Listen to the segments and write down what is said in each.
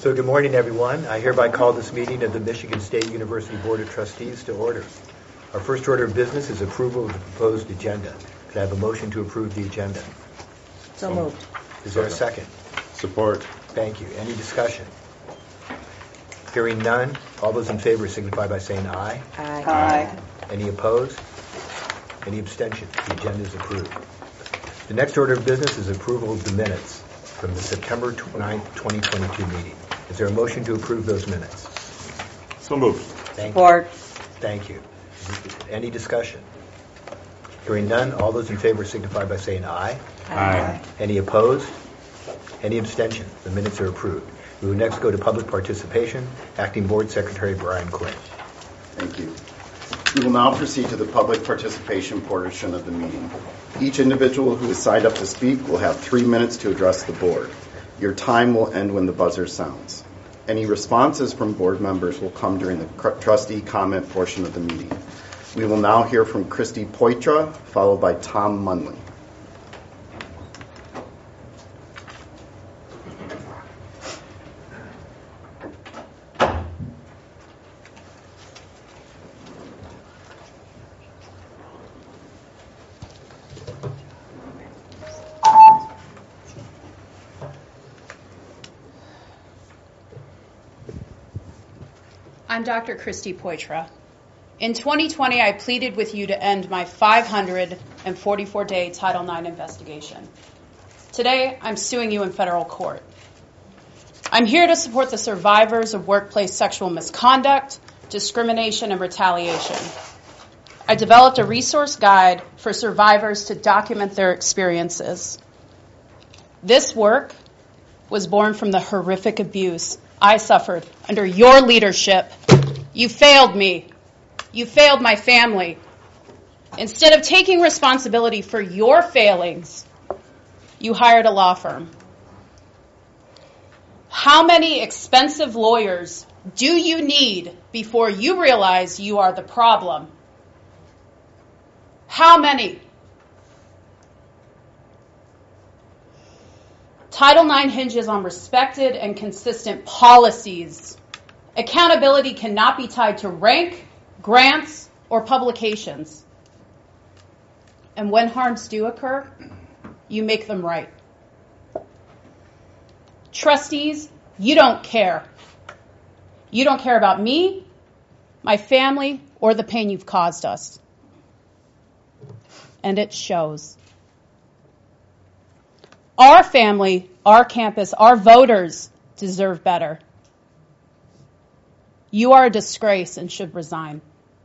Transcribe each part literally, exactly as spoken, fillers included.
So good morning, everyone. I hereby call this meeting of the Michigan State University Board of Trustees to order. Our first order of business is approval of the proposed agenda. Could I have a motion to approve the agenda? So moved. Is there a second? Support. Thank you. Any discussion? Hearing none, all those in favor signify by saying aye. Aye. Aye. Any opposed? Any abstentions? The agenda is approved. The next order of business is approval of the minutes from the September ninth, twenty twenty-two meeting. Is there a motion to approve those minutes? So moved. Thank Support. you. Thank you. Any discussion? Hearing none, all those in favor signify by saying aye. Aye. Any opposed? Any abstention? The minutes are approved. We will next go to public participation. Acting Board Secretary Brian Quinn. Thank you. We will now proceed to the public participation portion of the meeting. Each individual who is signed up to speak will have three minutes to address the board. Your time will end when the buzzer sounds. Any responses from board members will come during the trustee comment portion of the meeting. We will now hear from Christy Poitra, followed by Tom Munley. I'm Doctor Christy Poitra. In twenty twenty, I pleaded with you to end my five hundred forty-four day Title nine investigation. Today, I'm suing you in federal court. I'm here to support the survivors of workplace sexual misconduct, discrimination, and retaliation. I developed a resource guide for survivors to document their experiences. This work was born from the horrific abuse I suffered under your leadership. You failed me. You failed my family. Instead of taking responsibility for your failings, you hired a law firm. How many expensive lawyers do you need before you realize you are the problem? How many? Title nine hinges on respected and consistent policies. Accountability cannot be tied to rank, grants, or publications. And when harms do occur, you make them right. Trustees, you don't care. You don't care about me, my family, or the pain you've caused us. And it shows. Our family, our campus, our voters deserve better. You are a disgrace and should resign.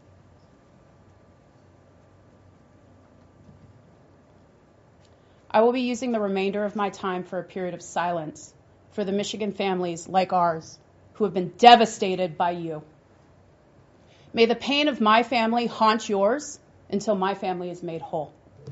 I will be using the remainder of my time for a period of silence for the Michigan families like ours who have been devastated by you. May the pain of my family haunt yours until my family is made whole.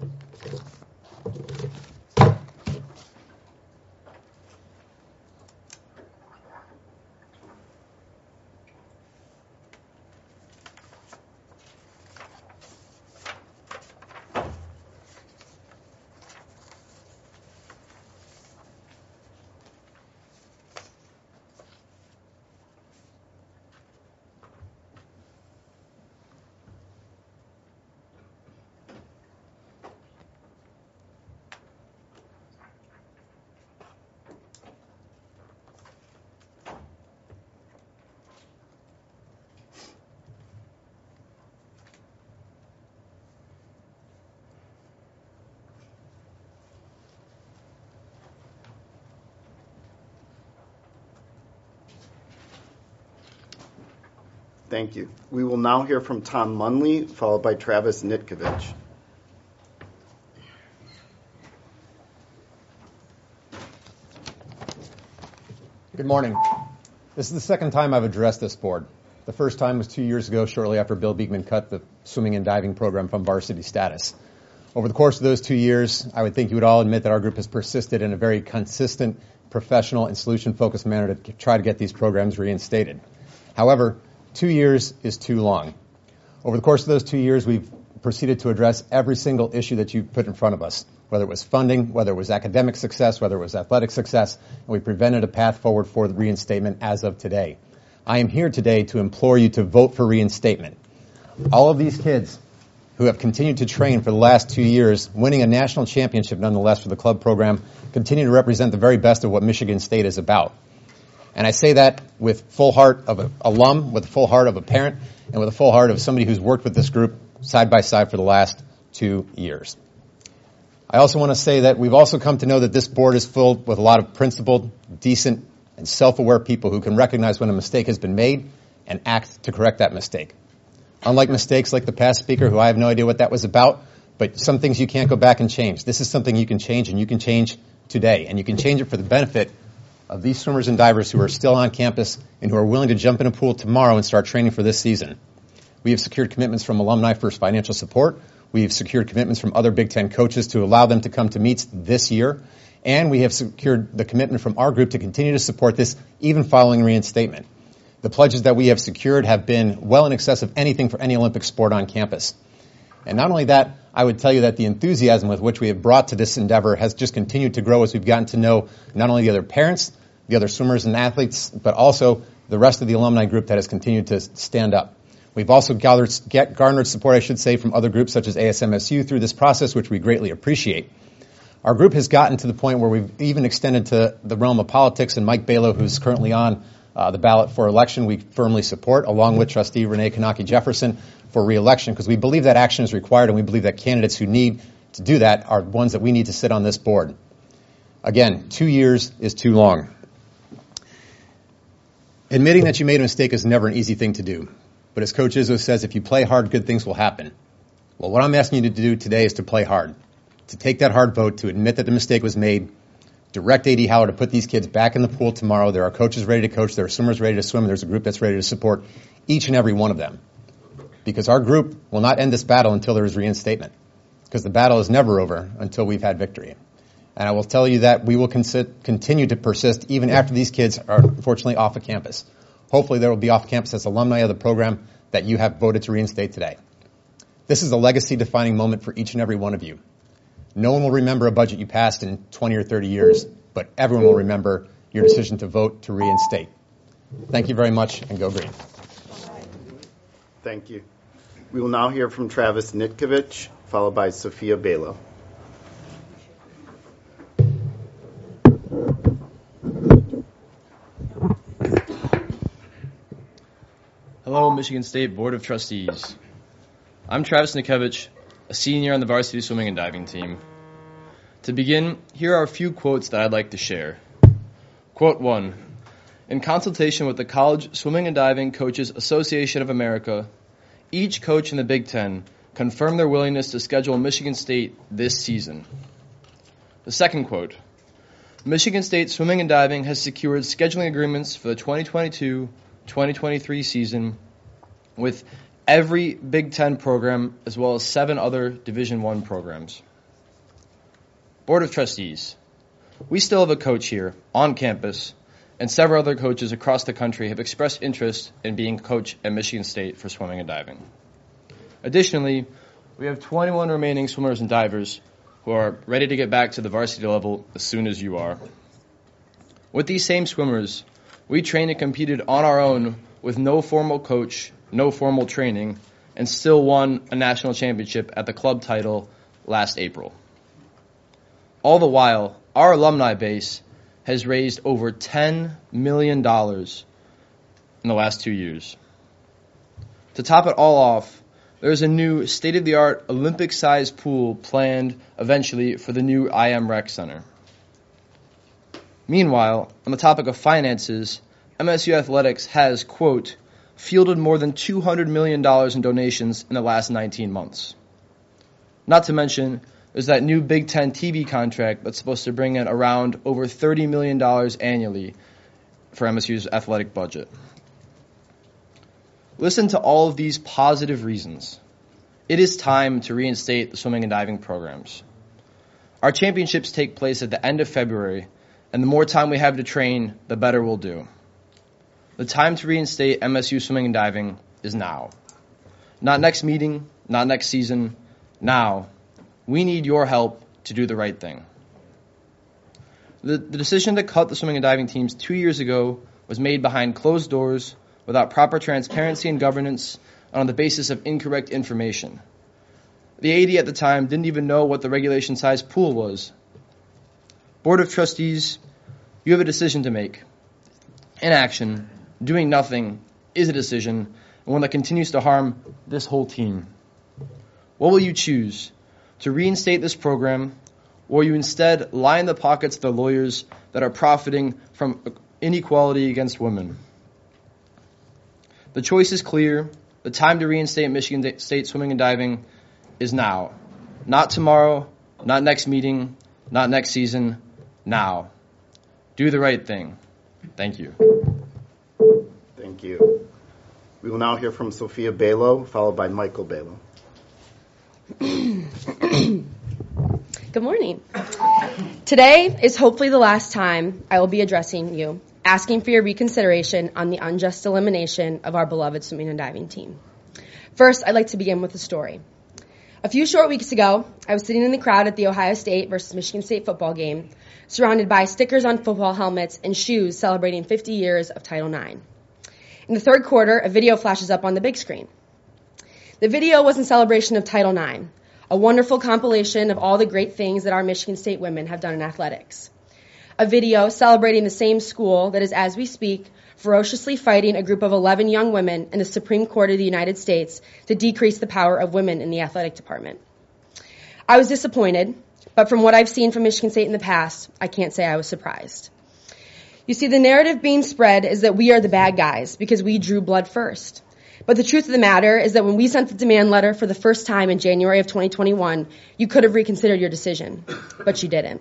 Thank you. We will now hear from Tom Munley, followed by Travis Nitkovich. Good morning. This is the second time I've addressed this board. The first time was two years ago, shortly after Bill Beekman cut the swimming and diving program from varsity status. Over the course of those two years, I would think you would all admit that our group has persisted in a very consistent, professional, and solution-focused manner to try to get these programs reinstated. However, two years is too long. Over the course of those two years, we've proceeded to address every single issue that you put in front of us, whether it was funding, whether it was academic success, whether it was athletic success, and we presented a path forward for the reinstatement as of today. I am here today to implore you to vote for reinstatement. All of these kids who have continued to train for the last two years, winning a national championship nonetheless for the club program, continue to represent the very best of what Michigan State is about. And I say that with full heart of an alum, with the full heart of a parent, and with a full heart of somebody who's worked with this group side by side for the last two years. I also want to say that we've also come to know that this board is filled with a lot of principled, decent, and self-aware people who can recognize when a mistake has been made and act to correct that mistake. Unlike mistakes like the past speaker, who I have no idea what that was about, but some things you can't go back and change. This is something you can change, and you can change today. And you can change it for the benefit of these swimmers and divers who are still on campus and who are willing to jump in a pool tomorrow and start training for this season. We have secured commitments from alumni for financial support. We have secured commitments from other Big Ten coaches to allow them to come to meets this year. And we have secured the commitment from our group to continue to support this even following reinstatement. The pledges that we have secured have been well in excess of anything for any Olympic sport on campus. And not only that, I would tell you that the enthusiasm with which we have brought to this endeavor has just continued to grow as we've gotten to know not only the other parents, the other swimmers and athletes, but also the rest of the alumni group that has continued to stand up. We've also gathered, get, garnered support, I should say, from other groups such as A S M S U through this process, which we greatly appreciate. Our group has gotten to the point where we've even extended to the realm of politics, and Mike Balo, who's currently on uh, the ballot for election, we firmly support, along with Trustee Renee Kanaki Jefferson for re-election, because we believe that action is required, and we believe that candidates who need to do that are ones that we need to sit on this board. Again, two years is too long. Admitting that you made a mistake is never an easy thing to do. But as Coach Izzo says, if you play hard, good things will happen. Well, what I'm asking you to do today is to play hard, to take that hard vote, to admit that the mistake was made, direct A D Howard to put these kids back in the pool tomorrow. There are coaches ready to coach. There are swimmers ready to swim. And there's a group that's ready to support each and every one of them. Because our group will not end this battle until there is reinstatement. Because the battle is never over until we've had victory. And I will tell you that we will consi- continue to persist even after these kids are unfortunately off of campus. Hopefully they will be off campus as alumni of the program that you have voted to reinstate today. This is a legacy-defining moment for each and every one of you. No one will remember a budget you passed in twenty or thirty years, but everyone will remember your decision to vote to reinstate. Thank you very much, and go green. Thank you. We will now hear from Travis Nitkovich, followed by Sophia Balo. Hello, Michigan State Board of Trustees. I'm Travis Nikevich, a senior on the varsity swimming and diving team. To begin, here are a few quotes that I'd like to share. Quote one, in consultation with the College Swimming and Diving Coaches Association of America, each coach in the Big Ten confirmed their willingness to schedule Michigan State this season. The second quote, Michigan State Swimming and Diving has secured scheduling agreements for the twenty twenty-two twenty twenty-three season with every Big Ten program as well as seven other Division I programs. Board of Trustees, we still have a coach here on campus, and several other coaches across the country have expressed interest in being a coach at Michigan State for swimming and diving. Additionally, we have twenty-one remaining swimmers and divers who are ready to get back to the varsity level as soon as you are. With these same swimmers, we trained and competed on our own with no formal coach, no formal training, and still won a national championship at the club title last April. All the while, our alumni base has raised over ten million dollars in the last two years. To top it all off, there's a new state-of-the-art Olympic-sized pool planned eventually for the new I M Rec Center. Meanwhile, on the topic of finances, M S U Athletics has, quote, fielded more than two hundred million dollars in donations in the last nineteen months. Not to mention, there's that new Big Ten T V contract that's supposed to bring in around over thirty million dollars annually for M S U's athletic budget. Listen to all of these positive reasons. It is time to reinstate the swimming and diving programs. Our championships take place at the end of February, and the more time we have to train, the better we'll do. The time to reinstate M S U swimming and diving is now. Not next meeting, not next season, now. We need your help to do the right thing. The, the decision to cut the swimming and diving teams two years ago was made behind closed doors, without proper transparency and governance, and on the basis of incorrect information. The A D at the time didn't even know what the regulation size pool was. Board of Trustees, you have a decision to make. Inaction, doing nothing, is a decision, and one that continues to harm this whole team. What will you choose? To reinstate this program, or you instead line the pockets of the lawyers that are profiting from inequality against women? The choice is clear. The time to reinstate Michigan State swimming and diving is now. Not tomorrow, not next meeting, not next season, now. Do the right thing. Thank you. Thank you. We will now hear from Sophia Balo, followed by Michael Balo. Good morning. Today is hopefully the last time I will be addressing you, asking for your reconsideration on the unjust elimination of our beloved swimming and diving team. First, I'd like to begin with a story. A few short weeks ago, I was sitting in the crowd at the Ohio State versus Michigan State football game, surrounded by stickers on football helmets and shoes celebrating fifty years of Title nine. In the third quarter, a video flashes up on the big screen. The video was in celebration of Title nine, a wonderful compilation of all the great things that our Michigan State women have done in athletics. A video celebrating the same school that is, as we speak, ferociously fighting a group of eleven young women in the Supreme Court of the United States to decrease the power of women in the athletic department. I was disappointed, but from what I've seen from Michigan State in the past, I can't say I was surprised. You see, the narrative being spread is that we are the bad guys because we drew blood first. But the truth of the matter is that when we sent the demand letter for the first time in January of twenty twenty-one, you could have reconsidered your decision, but you didn't.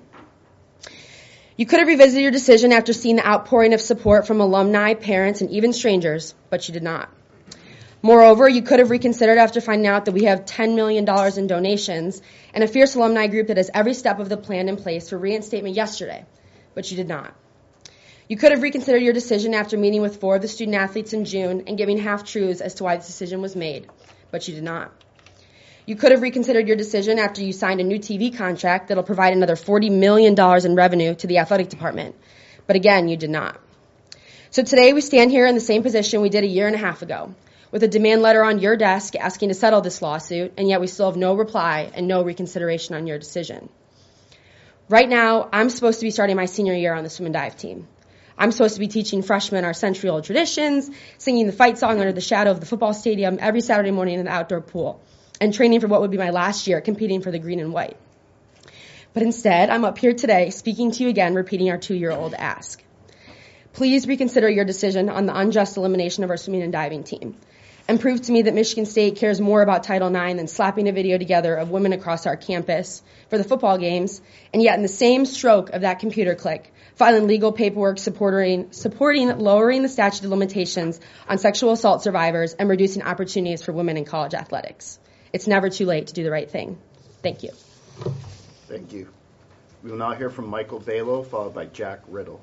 You could have revisited your decision after seeing the outpouring of support from alumni, parents, and even strangers, but you did not. Moreover, you could have reconsidered after finding out that we have ten million dollars in donations and a fierce alumni group that has every step of the plan in place for reinstatement yesterday, but you did not. You could have reconsidered your decision after meeting with four of the student athletes in June and giving half-truths as to why this decision was made, but you did not. You could have reconsidered your decision after you signed a new T V contract that will provide another forty million dollars in revenue to the athletic department, but again, you did not. So today we stand here in the same position we did a year and a half ago, with a demand letter on your desk asking to settle this lawsuit, and yet we still have no reply and no reconsideration on your decision. Right now, I'm supposed to be starting my senior year on the swim and dive team. I'm supposed to be teaching freshmen our century-old traditions, singing the fight song under the shadow of the football stadium every Saturday morning in the outdoor pool, and training for what would be my last year competing for the green and white. But instead, I'm up here today speaking to you again, repeating our two-year-old ask. Please reconsider your decision on the unjust elimination of our swimming and diving team, and prove to me that Michigan State cares more about Title nine than slapping a video together of women across our campus for the football games, and yet in the same stroke of that computer click, filing legal paperwork supporting, supporting lowering the statute of limitations on sexual assault survivors and reducing opportunities for women in college athletics. It's never too late to do the right thing. Thank you. Thank you. We will now hear from Michael Balo, followed by Jack Riddle.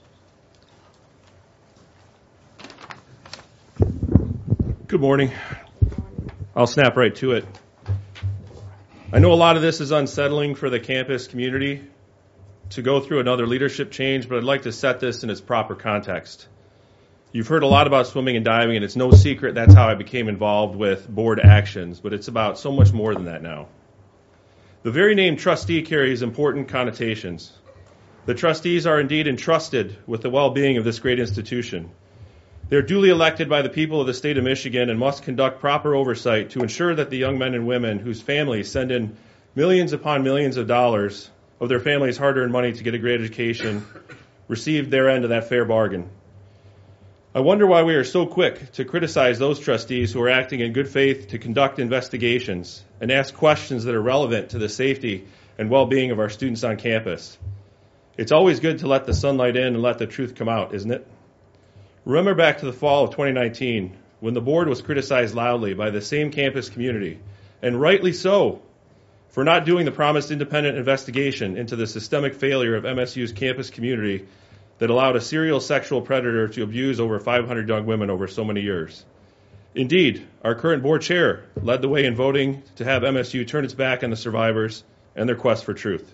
Good morning. I'll snap right to it. I know a lot of this is unsettling for the campus community to go through another leadership change, but I'd like to set this in its proper context. You've heard a lot about swimming and diving, and it's no secret that's how I became involved with board actions, but it's about so much more than that now. The very name trustee carries important connotations. The trustees are indeed entrusted with the well-being of this great institution. They're duly elected by the people of the state of Michigan and must conduct proper oversight to ensure that the young men and women whose families send in millions upon millions of dollars of their families' hard-earned money to get a great education receive their end of that fair bargain. I wonder why we are so quick to criticize those trustees who are acting in good faith to conduct investigations and ask questions that are relevant to the safety and well-being of our students on campus. It's always good to let the sunlight in and let the truth come out, isn't it? Remember back to the fall of twenty nineteen, when the board was criticized loudly by the same campus community, and rightly so, for not doing the promised independent investigation into the systemic failure of M S U's campus community that allowed a serial sexual predator to abuse over five hundred young women over so many years. Indeed, our current board chair led the way in voting to have M S U turn its back on the survivors and their quest for truth.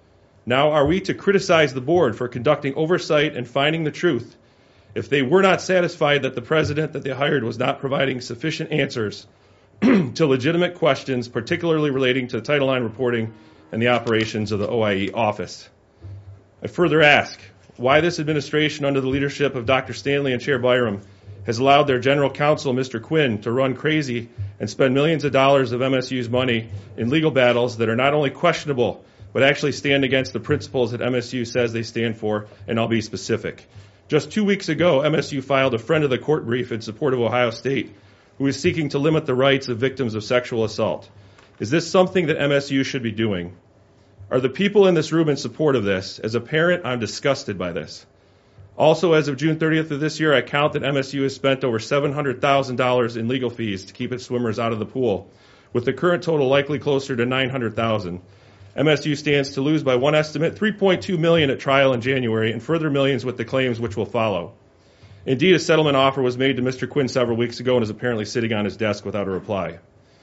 Now, are we to criticize the board for conducting oversight and finding the truth if they were not satisfied that the president that they hired was not providing sufficient answers to legitimate questions, particularly relating to Title nine reporting and the operations of the O I E office? I further ask why this administration, under the leadership of Doctor Stanley and Chair Byram, has allowed their general counsel, Mister Quinn, to run crazy and spend millions of dollars of M S U's money in legal battles that are not only questionable, but actually stand against the principles that M S U says they stand for, and I'll be specific. Just two weeks ago, M S U filed a friend of the court brief in support of Ohio State, who is seeking to limit the rights of victims of sexual assault. Is this something that M S U should be doing? Are the people in this room in support of this? As a parent, I'm disgusted by this. Also, as of June thirtieth of this year, I count that M S U has spent over seven hundred thousand dollars in legal fees to keep its swimmers out of the pool, with the current total likely closer to nine hundred thousand dollars. M S U stands to lose by one estimate three point two million dollars at trial in January and further millions with the claims which will follow. Indeed, a settlement offer was made to Mister Quinn several weeks ago and is apparently sitting on his desk without a reply.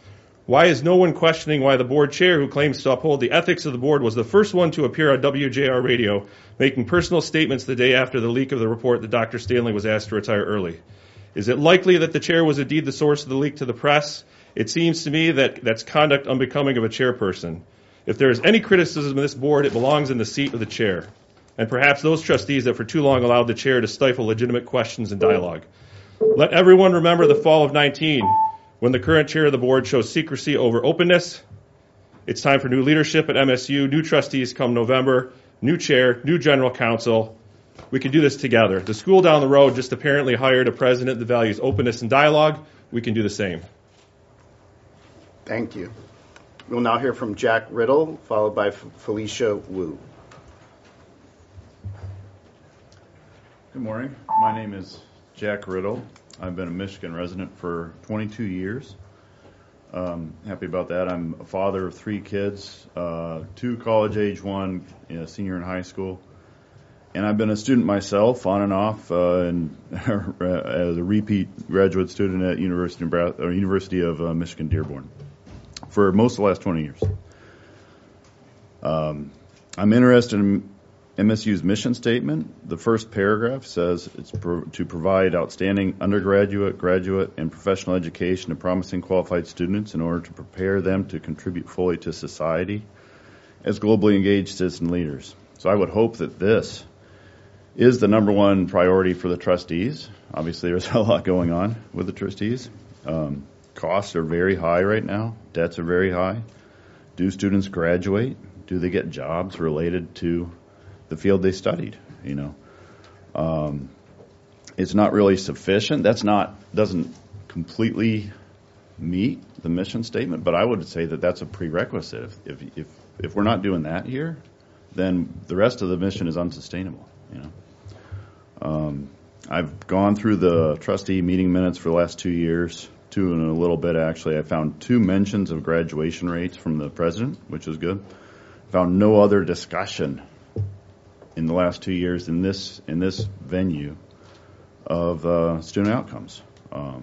Why is no one questioning why the board chair, who claims to uphold the ethics of the board, was the first one to appear on W J R radio, making personal statements the day after the leak of the report that Doctor Stanley was asked to retire early? Is it likely that the chair was indeed the source of the leak to the press? It seems to me that that's conduct unbecoming of a chairperson. If there is any criticism of this board, it belongs in the seat of the chair, and perhaps those trustees that for too long allowed the chair to stifle legitimate questions and dialogue. Let everyone remember the fall of nineteen, when the current chair of the board chose secrecy over openness. It's time for new leadership at M S U, new trustees come November, new chair, new general counsel. We can do this together. The school down the road just apparently hired a president that values openness and dialogue. We can do the same. Thank you. We'll now hear from Jack Riddle, followed by Felicia Wu. Good morning. My name is Jack Riddle. I've been a Michigan resident for twenty-two years. Um, happy about that. I'm a father of three kids, uh, two college age, one you know, senior in high school. And I've been a student myself, on and off, uh, and as a repeat graduate student at University of, Nebraska, or University of uh, Michigan Dearborn for most of the last twenty years. Um, I'm interested in M S U's mission statement. The first paragraph says it's pro- to provide outstanding undergraduate, graduate, and professional education to promising qualified students in order to prepare them to contribute fully to society as globally engaged citizen leaders. So I would hope that this is the number one priority for the trustees. Obviously, there's a lot going on with the trustees. Um, costs are very high right now. Debts are very high. Do students graduate? Do they get jobs related to the field they studied? You know, um, it's not really sufficient. That's not doesn't completely meet the mission statement, but I would say that that's a prerequisite. If if if, if we're not doing that here, then the rest of the mission is unsustainable. You know, um, I've gone through the trustee meeting minutes for the last two years, two and a little bit actually. I found two mentions of graduation rates from the president, which is good. Found no other discussion in the last two years in this in this venue of uh, student outcomes, um,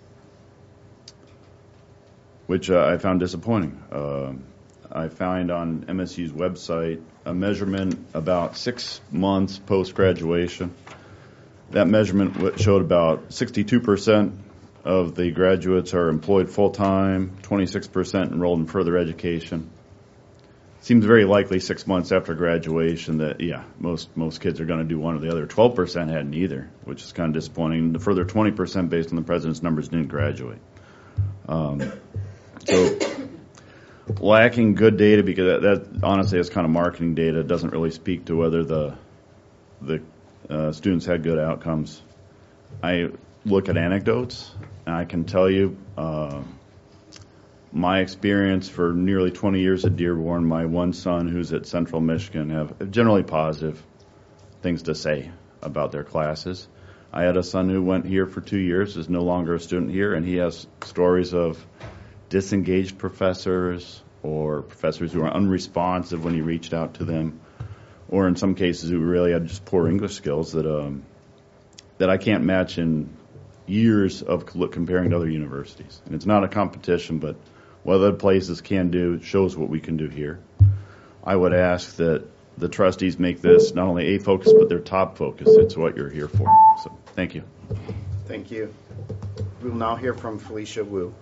which uh, I found disappointing. Uh, I found on M S U's website a measurement about six months post-graduation. That measurement showed about sixty-two percent of the graduates are employed full-time, twenty-six percent enrolled in further education. Seems very likely six months after graduation that, yeah, most most kids are going to do one or the other. twelve percent hadn't either, which is kind of disappointing. The further twenty percent based on the president's numbers didn't graduate. Um, so lacking good data, because that, that honestly is kind of marketing data. It doesn't really speak to whether the the uh, students had good outcomes. I look at anecdotes, and I can tell you uh, my experience for nearly twenty years at Dearborn, my one son who's at Central Michigan have generally positive things to say about their classes. I had a son who went here for two years, is no longer a student here, and he has stories of disengaged professors or professors who are unresponsive when he reached out to them, or in some cases who really had just poor English skills that um, that I can't match in years of comparing to other universities. And it's not a competition, but what other places can do shows what we can do here. I would ask that the trustees make this not only a focus, but their top focus. It's what you're here for. So thank you. Thank you. We will now hear from Felicia Wu.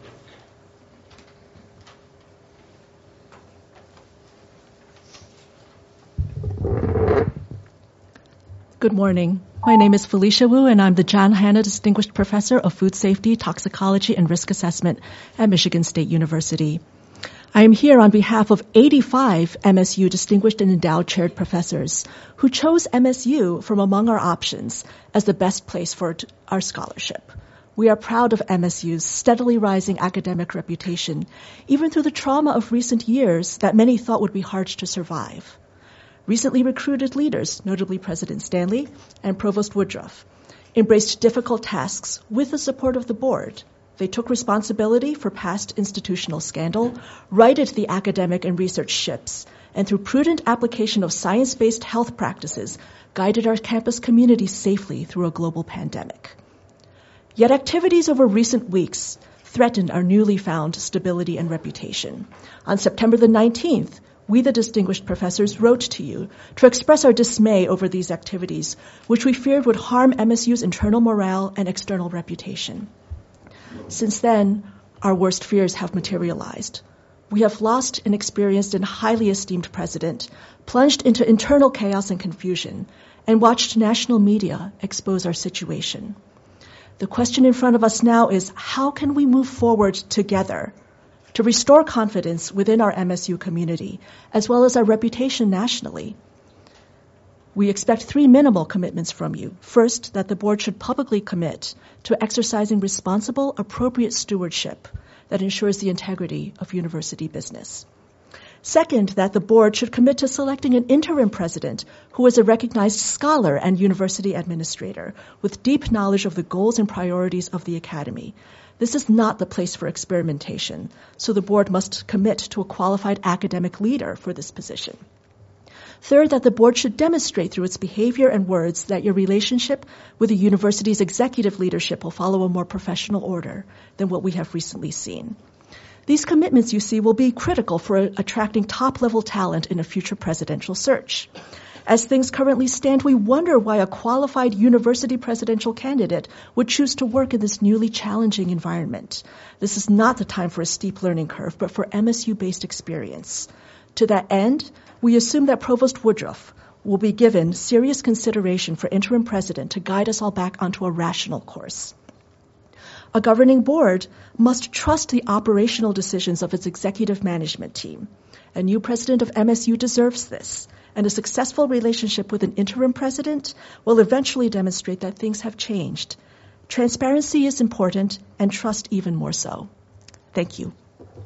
Good morning. My name is Felicia Wu, and I'm the John Hanna Distinguished Professor of Food Safety, Toxicology, and Risk Assessment at Michigan State University. I am here on behalf of eighty-five M S U Distinguished and Endowed Chaired Professors who chose M S U from among our options as the best place for our scholarship. We are proud of M S U's steadily rising academic reputation, even through the trauma of recent years that many thought would be hard to survive. Recently recruited leaders, notably President Stanley and Provost Woodruff, embraced difficult tasks with the support of the board. They took responsibility for past institutional scandal, righted the academic and research ships, and through prudent application of science-based health practices, guided our campus community safely through a global pandemic. Yet activities over recent weeks threatened our newly found stability and reputation. On September the nineteenth, we, the distinguished professors, wrote to you to express our dismay over these activities, which we feared would harm M S U's internal morale and external reputation. Since then, our worst fears have materialized. We have lost an experienced and highly esteemed president, plunged into internal chaos and confusion, and watched national media expose our situation. The question in front of us now is, how can we move forward together to restore confidence within our M S U community, as well as our reputation nationally? We expect three minimal commitments from you. First, that the board should publicly commit to exercising responsible, appropriate stewardship that ensures the integrity of university business. Second, that the board should commit to selecting an interim president who is a recognized scholar and university administrator with deep knowledge of the goals and priorities of the academy. This is not the place for experimentation, so the board must commit to a qualified academic leader for this position. Third, that the board should demonstrate through its behavior and words that your relationship with the university's executive leadership will follow a more professional order than what we have recently seen. These commitments, you see, will be critical for attracting top-level talent in a future presidential search. As things currently stand, we wonder why a qualified university presidential candidate would choose to work in this newly challenging environment. This is not the time for a steep learning curve, but for M S U-based experience. To that end, we assume that Provost Woodruff will be given serious consideration for interim president to guide us all back onto a rational course. A governing board must trust the operational decisions of its executive management team. A new president of M S U deserves this, and a successful relationship with an interim president will eventually demonstrate that things have changed. Transparency is important, and trust even more so. Thank you.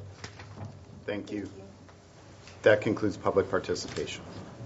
Thank you. That concludes public participation.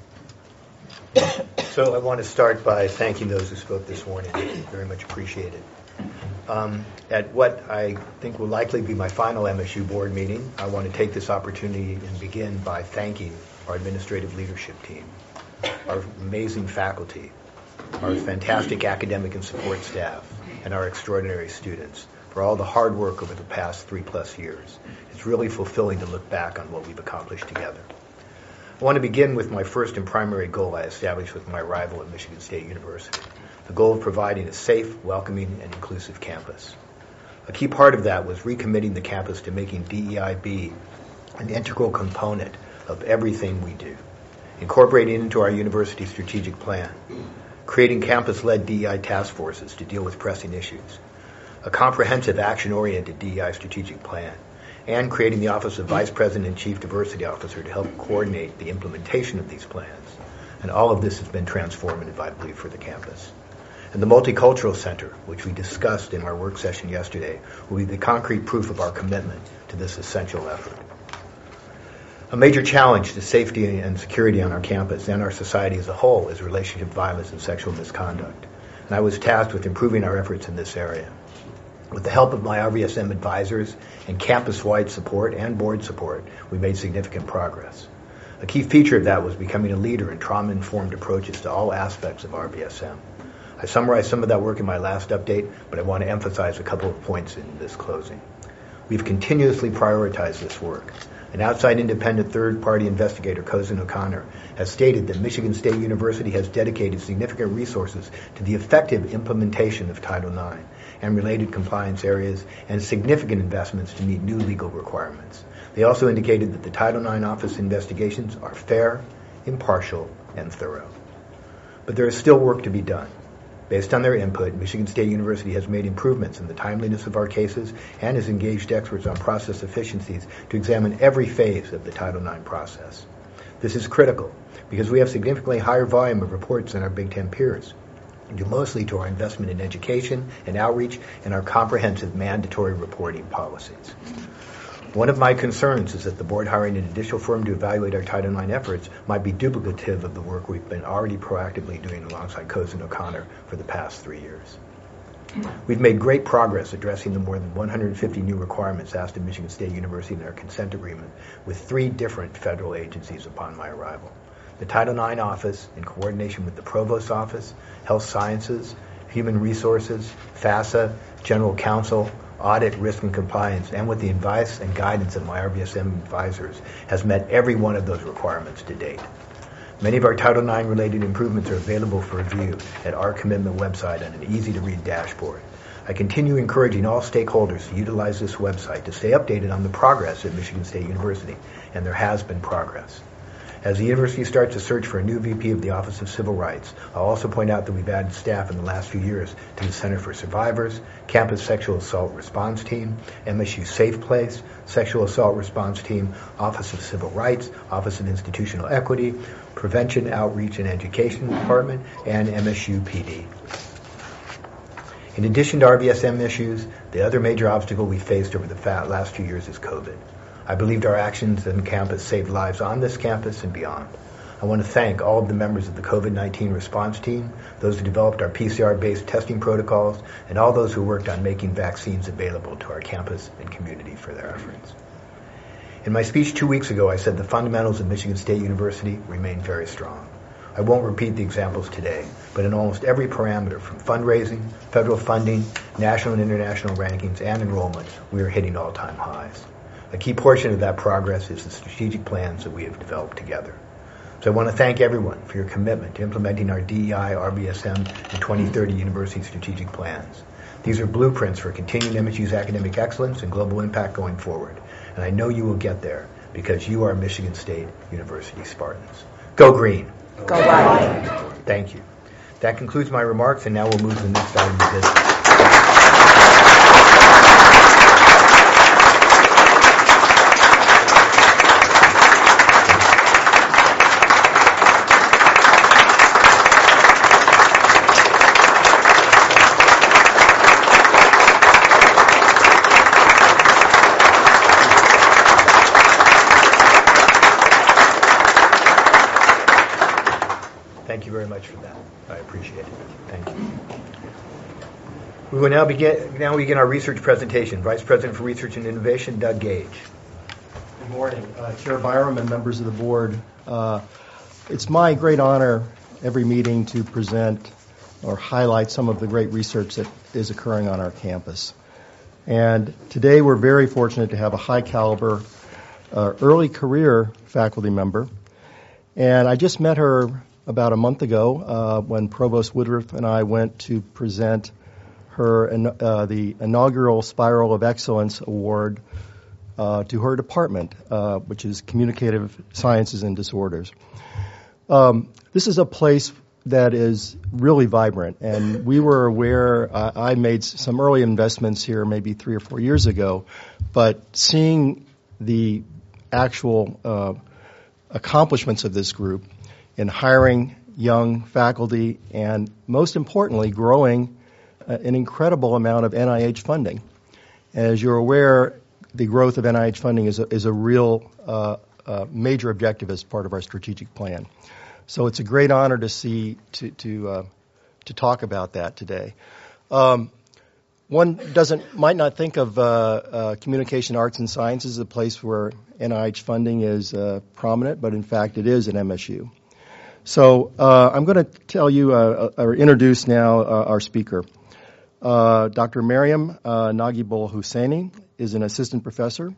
So I want to start by thanking those who spoke this morning. Very much appreciated. Um, at what I think will likely be my final M S U board meeting, I want to take this opportunity and begin by thanking our administrative leadership team, our amazing faculty, our fantastic academic and support staff, and our extraordinary students for all the hard work over the past three plus years. It's really fulfilling to look back on what we've accomplished together. I want to begin with my first and primary goal I established with my arrival at Michigan State University, the goal of providing a safe, welcoming, and inclusive campus. A key part of that was recommitting the campus to making D E I be an integral component of everything we do, incorporating into our university strategic plan, creating campus-led D E I task forces to deal with pressing issues, a comprehensive action-oriented D E I strategic plan, and creating the Office of Vice President and Chief Diversity Officer to help coordinate the implementation of these plans. And all of this has been transformative, I believe, for the campus. And the Multicultural Center, which we discussed in our work session yesterday, will be the concrete proof of our commitment to this essential effort. A major challenge to safety and security on our campus and our society as a whole is relationship violence and sexual misconduct. And I was tasked with improving our efforts in this area. With the help of my R V S M advisors and campus-wide support and board support, we made significant progress. A key feature of that was becoming a leader in trauma-informed approaches to all aspects of R V S M. I summarized some of that work in my last update, but I want to emphasize a couple of points in this closing. We've continuously prioritized this work. An outside independent third-party investigator, Cozen O'Connor, has stated that Michigan State University has dedicated significant resources to the effective implementation of Title nine and related compliance areas and significant investments to meet new legal requirements. They also indicated that the Title nine office investigations are fair, impartial, and thorough. But there is still work to be done. Based on their input, Michigan State University has made improvements in the timeliness of our cases and has engaged experts on process efficiencies to examine every phase of the Title nine process. This is critical because we have significantly higher volume of reports than our Big Ten peers, due mostly to our investment in education and outreach and our comprehensive mandatory reporting policies. One of my concerns is that the board hiring an additional firm to evaluate our Title nine efforts might be duplicative of the work we've been already proactively doing alongside Cozen O'Connor for the past three years. We've made great progress addressing the more than one hundred fifty new requirements asked of Michigan State University in our consent agreement with three different federal agencies upon my arrival. The Title nine office, in coordination with the Provost's office, Health Sciences, Human Resources, FASA, General Counsel, Audit, Risk, and Compliance, and with the advice and guidance of my R B S M advisors, has met every one of those requirements to date. Many of our Title nine related improvements are available for review at our commitment website on an easy-to-read dashboard. I continue encouraging all stakeholders to utilize this website to stay updated on the progress at Michigan State University, and there has been progress. As the university starts to search for a new V P of the Office of Civil Rights, I'll also point out that we've added staff in the last few years to the Center for Survivors, Campus Sexual Assault Response Team, M S U Safe Place, Sexual Assault Response Team, Office of Civil Rights, Office of Institutional Equity, Prevention, Outreach, and Education Department, and M S U P D. In addition to R B S M issues, the other major obstacle we faced over the last few years is COVID. I believed our actions on campus saved lives on this campus and beyond. I want to thank all of the members of the COVID nineteen response team, those who developed our P C R-based testing protocols, and all those who worked on making vaccines available to our campus and community for their efforts. In my speech two weeks ago, I said the fundamentals of Michigan State University remain very strong. I won't repeat the examples today, but in almost every parameter, from fundraising, federal funding, national and international rankings, and enrollment, we are hitting all-time highs. A key portion of that progress is the strategic plans that we have developed together. So I want to thank everyone for your commitment to implementing our D E I, R B S M, and twenty thirty university strategic plans. These are blueprints for continuing M S U's academic excellence and global impact going forward. And I know you will get there because you are Michigan State University Spartans. Go green. Go white. Thank you. That concludes my remarks, and now we'll move to the next item of business. Thank you very much for that. I appreciate it. Thank you. We will now begin, now begin our research presentation. Vice President for Research and Innovation, Doug Gage. Good morning, uh, Chair Byram and members of the board. Uh, it's my great honor every meeting to present or highlight some of the great research that is occurring on our campus. And today we're very fortunate to have a high caliber uh, early career faculty member. And I just met her about a month ago uh, when Provost Woodruff and I went to present her uh, the inaugural Spiral of Excellence Award uh, to her department, uh, which is Communicative Sciences and Disorders. Um, this is a place that is really vibrant, and we were aware, uh, I made some early investments here maybe three or four years ago, but seeing the actual uh, accomplishments of this group in hiring young faculty and, most importantly, growing uh, an incredible amount of N I H funding. As you're aware, the growth of N I H funding is a, is a real uh, uh, major objective as part of our strategic plan. So it's a great honor to see to to, uh, to talk about that today. Um, one doesn't might not think of uh, uh, communication arts and sciences as a place where N I H funding is uh, prominent, but in fact it is at M S U. So uh, I'm going to tell you, uh, or introduce now uh, our speaker. Uh, Doctor Mariam uh, Naguibul Husseini is an assistant professor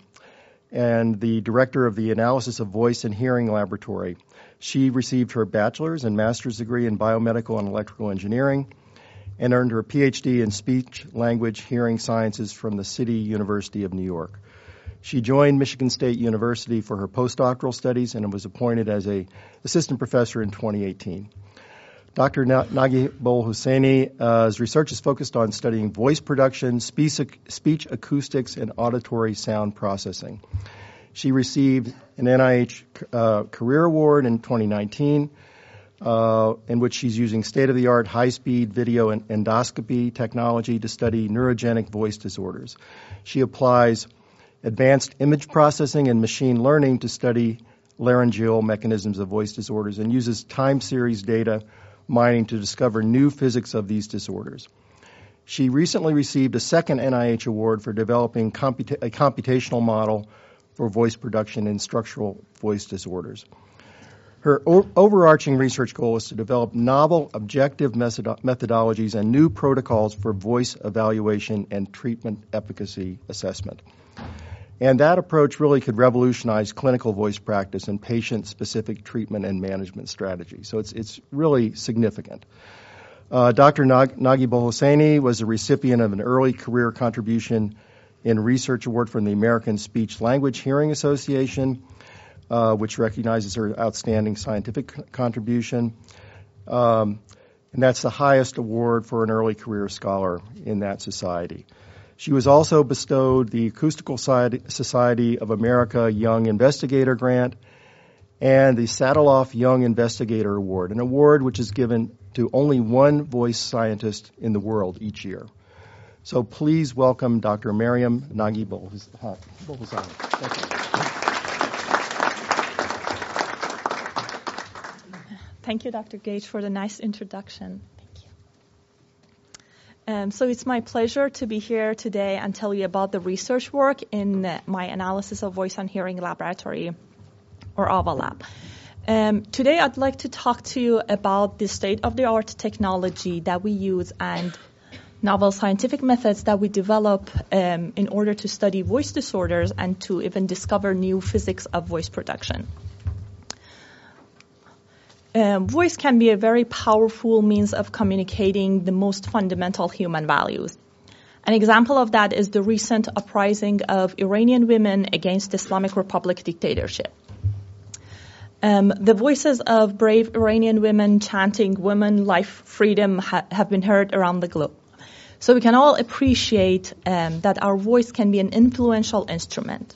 and the director of the Analysis of Voice and Hearing Laboratory. She received her bachelor's and master's degree in biomedical and electrical engineering and earned her P H D in speech, language, hearing sciences from the City University of New York. She joined Michigan State University for her postdoctoral studies and was appointed as an assistant professor in twenty eighteen. Doctor Naguibul Husseini's research is focused on studying voice production, speech, speech acoustics, and auditory sound processing. She received an N I H uh, Career Award in twenty nineteen, uh, in which she's using state-of-the-art high-speed video and endoscopy technology to study neurogenic voice disorders. She applies advanced image processing and machine learning to study laryngeal mechanisms of voice disorders and uses time series data mining to discover new physics of these disorders. She recently received a second N I H award for developing computa- a computational model for voice production in structural voice disorders. Her o- overarching research goal is to develop novel, objective methodo- methodologies and new protocols for voice evaluation and treatment efficacy assessment. And that approach really could revolutionize clinical voice practice and patient-specific treatment and management strategies. So it's it's really significant. Uh, Doctor Nag- Naguibul Husseini was a recipient of an early career contribution in research award from the American Speech Language Hearing Association, uh, which recognizes her outstanding scientific c- contribution. Um, and that's the highest award for an early career scholar in that society. She was also bestowed the Acoustical Society of America Young Investigator Grant and the Sadeloff Young Investigator Award, an award which is given to only one voice scientist in the world each year. So please welcome Doctor Mariam Naguibul Husseini. Thank you. Thank you, Doctor Gage, for the nice introduction. Um, so it's my pleasure to be here today and tell you about the research work in uh, my Analysis of Voice and Hearing Laboratory, or AVA Lab. Um, today I'd like to talk to you about the state-of-the-art technology that we use and novel scientific methods that we develop um, in order to study voice disorders and to even discover new physics of voice production. Um, voice can be a very powerful means of communicating the most fundamental human values. An example of that is the recent uprising of Iranian women against the Islamic Republic dictatorship. Um, the voices of brave Iranian women chanting women, life, freedom ha- have been heard around the globe. So we can all appreciate um, that our voice can be an influential instrument.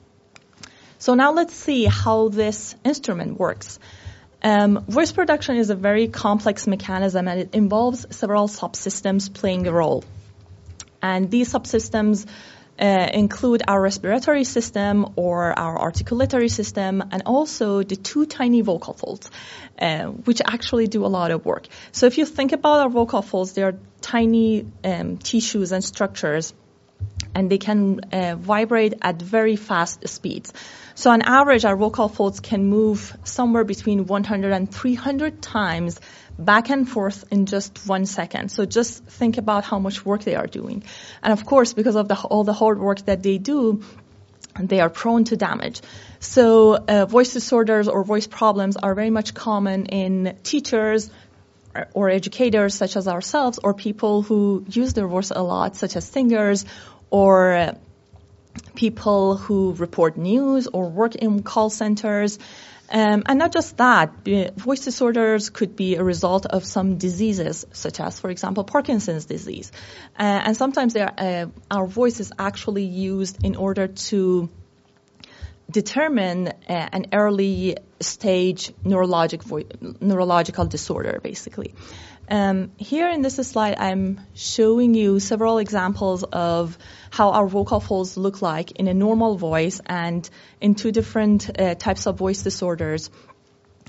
So now let's see how this instrument works. Um, voice production is a very complex mechanism, and it involves several subsystems playing a role. And these subsystems uh, include our respiratory system or our articulatory system, and also the two tiny vocal folds, uh, which actually do a lot of work. So if you think about our vocal folds, they are tiny um, tissues and structures, and they can uh, vibrate at very fast speeds. So on average, our vocal folds can move somewhere between one hundred and three hundred times back and forth in just one second. So just think about how much work they are doing. And of course, because of the, all the hard work that they do, they are prone to damage. So uh, voice disorders or voice problems are very much common in teachers or, or educators such as ourselves, or people who use their voice a lot, such as singers or uh, people who report news or work in call centers. Um, and not just that, voice disorders could be a result of some diseases, such as, for example, Parkinson's disease. Uh, and sometimes they are, uh, our voice is actually used in order to determine uh, an early stage neurologic vo- neurological disorder, basically. Um, here in this slide, I'm showing you several examples of how our vocal folds look like in a normal voice and in two different uh, types of voice disorders.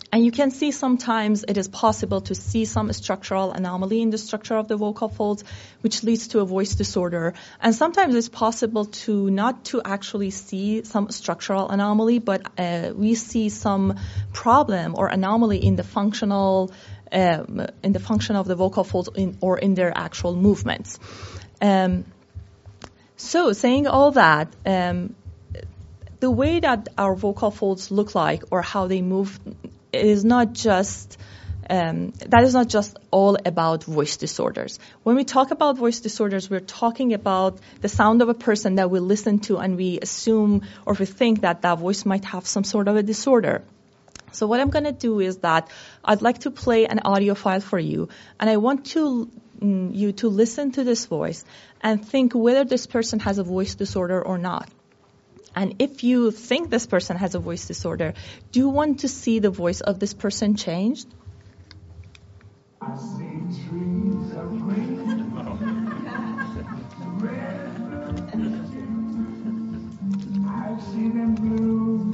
And you can see sometimes it is possible to see some structural anomaly in the structure of the vocal folds, which leads to a voice disorder. And sometimes it's possible to not to actually see some structural anomaly, but uh, we see some problem or anomaly in the functional, um, in the function of the vocal folds in, or in their actual movements. Um, so saying all that, um, the way that our vocal folds look like or how they move is not just um, that is not just all about voice disorders. When we talk about voice disorders, we're talking about the sound of a person that we listen to and we assume or we think that that voice might have some sort of a disorder. So what I'm going to do is that I'd like to play an audio file for you, and I want to mm, you to listen to this voice and think whether this person has a voice disorder or not. And if you think this person has a voice disorder, do you want to see the voice of this person changed? I see trees of green, red. I see them blue,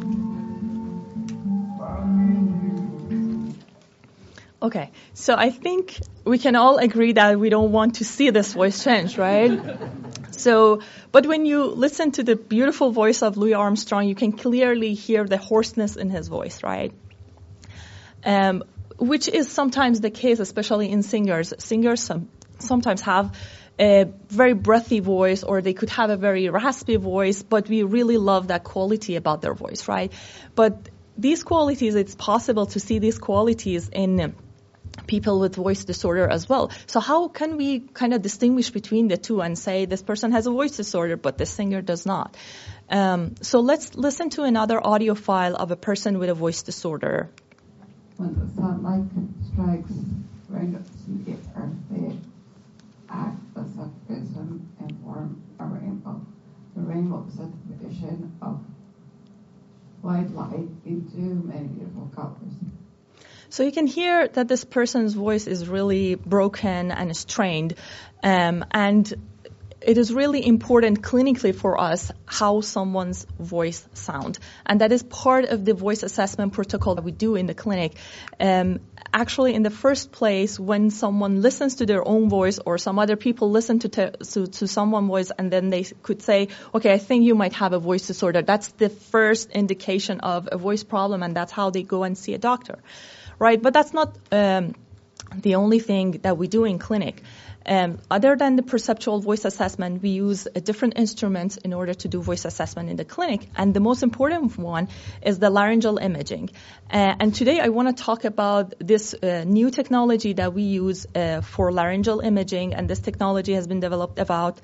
for me and you. Okay, so I think we can all agree that we don't want to see this voice change, right? So, but when you listen to the beautiful voice of Louis Armstrong, you can clearly hear the hoarseness in his voice, right? Um, which is sometimes the case, especially in singers. Singers some, sometimes have a very breathy voice, or they could have a very raspy voice, but we really love that quality about their voice, right? But these qualities, it's possible to see these qualities in people with voice disorder as well. So how can we kind of distinguish between the two and say this person has a voice disorder, but the singer does not? Um, so let's listen to another audio file of a person with a voice disorder. When the sunlight strikes raindrops in the air, they act as a prism and form a rainbow. The rainbow is a division of white light into many beautiful colors. So you can hear that this person's voice is really broken and strained, um, and it is really important clinically for us how someone's voice sounds. And that is part of the voice assessment protocol that we do in the clinic. Um, actually, in the first place, when someone listens to their own voice or some other people listen to, te- to, to someone's voice and then they could say, okay, I think you might have a voice disorder. That's the first indication of a voice problem, and that's how they go and see a doctor. Right, but that's not um, the only thing that we do in clinic. Um, other than the perceptual voice assessment, we use uh, different instruments in order to do voice assessment in the clinic. And the most important one is the laryngeal imaging. Uh, and today I want to talk about this uh, new technology that we use uh, for laryngeal imaging. And this technology has been developed about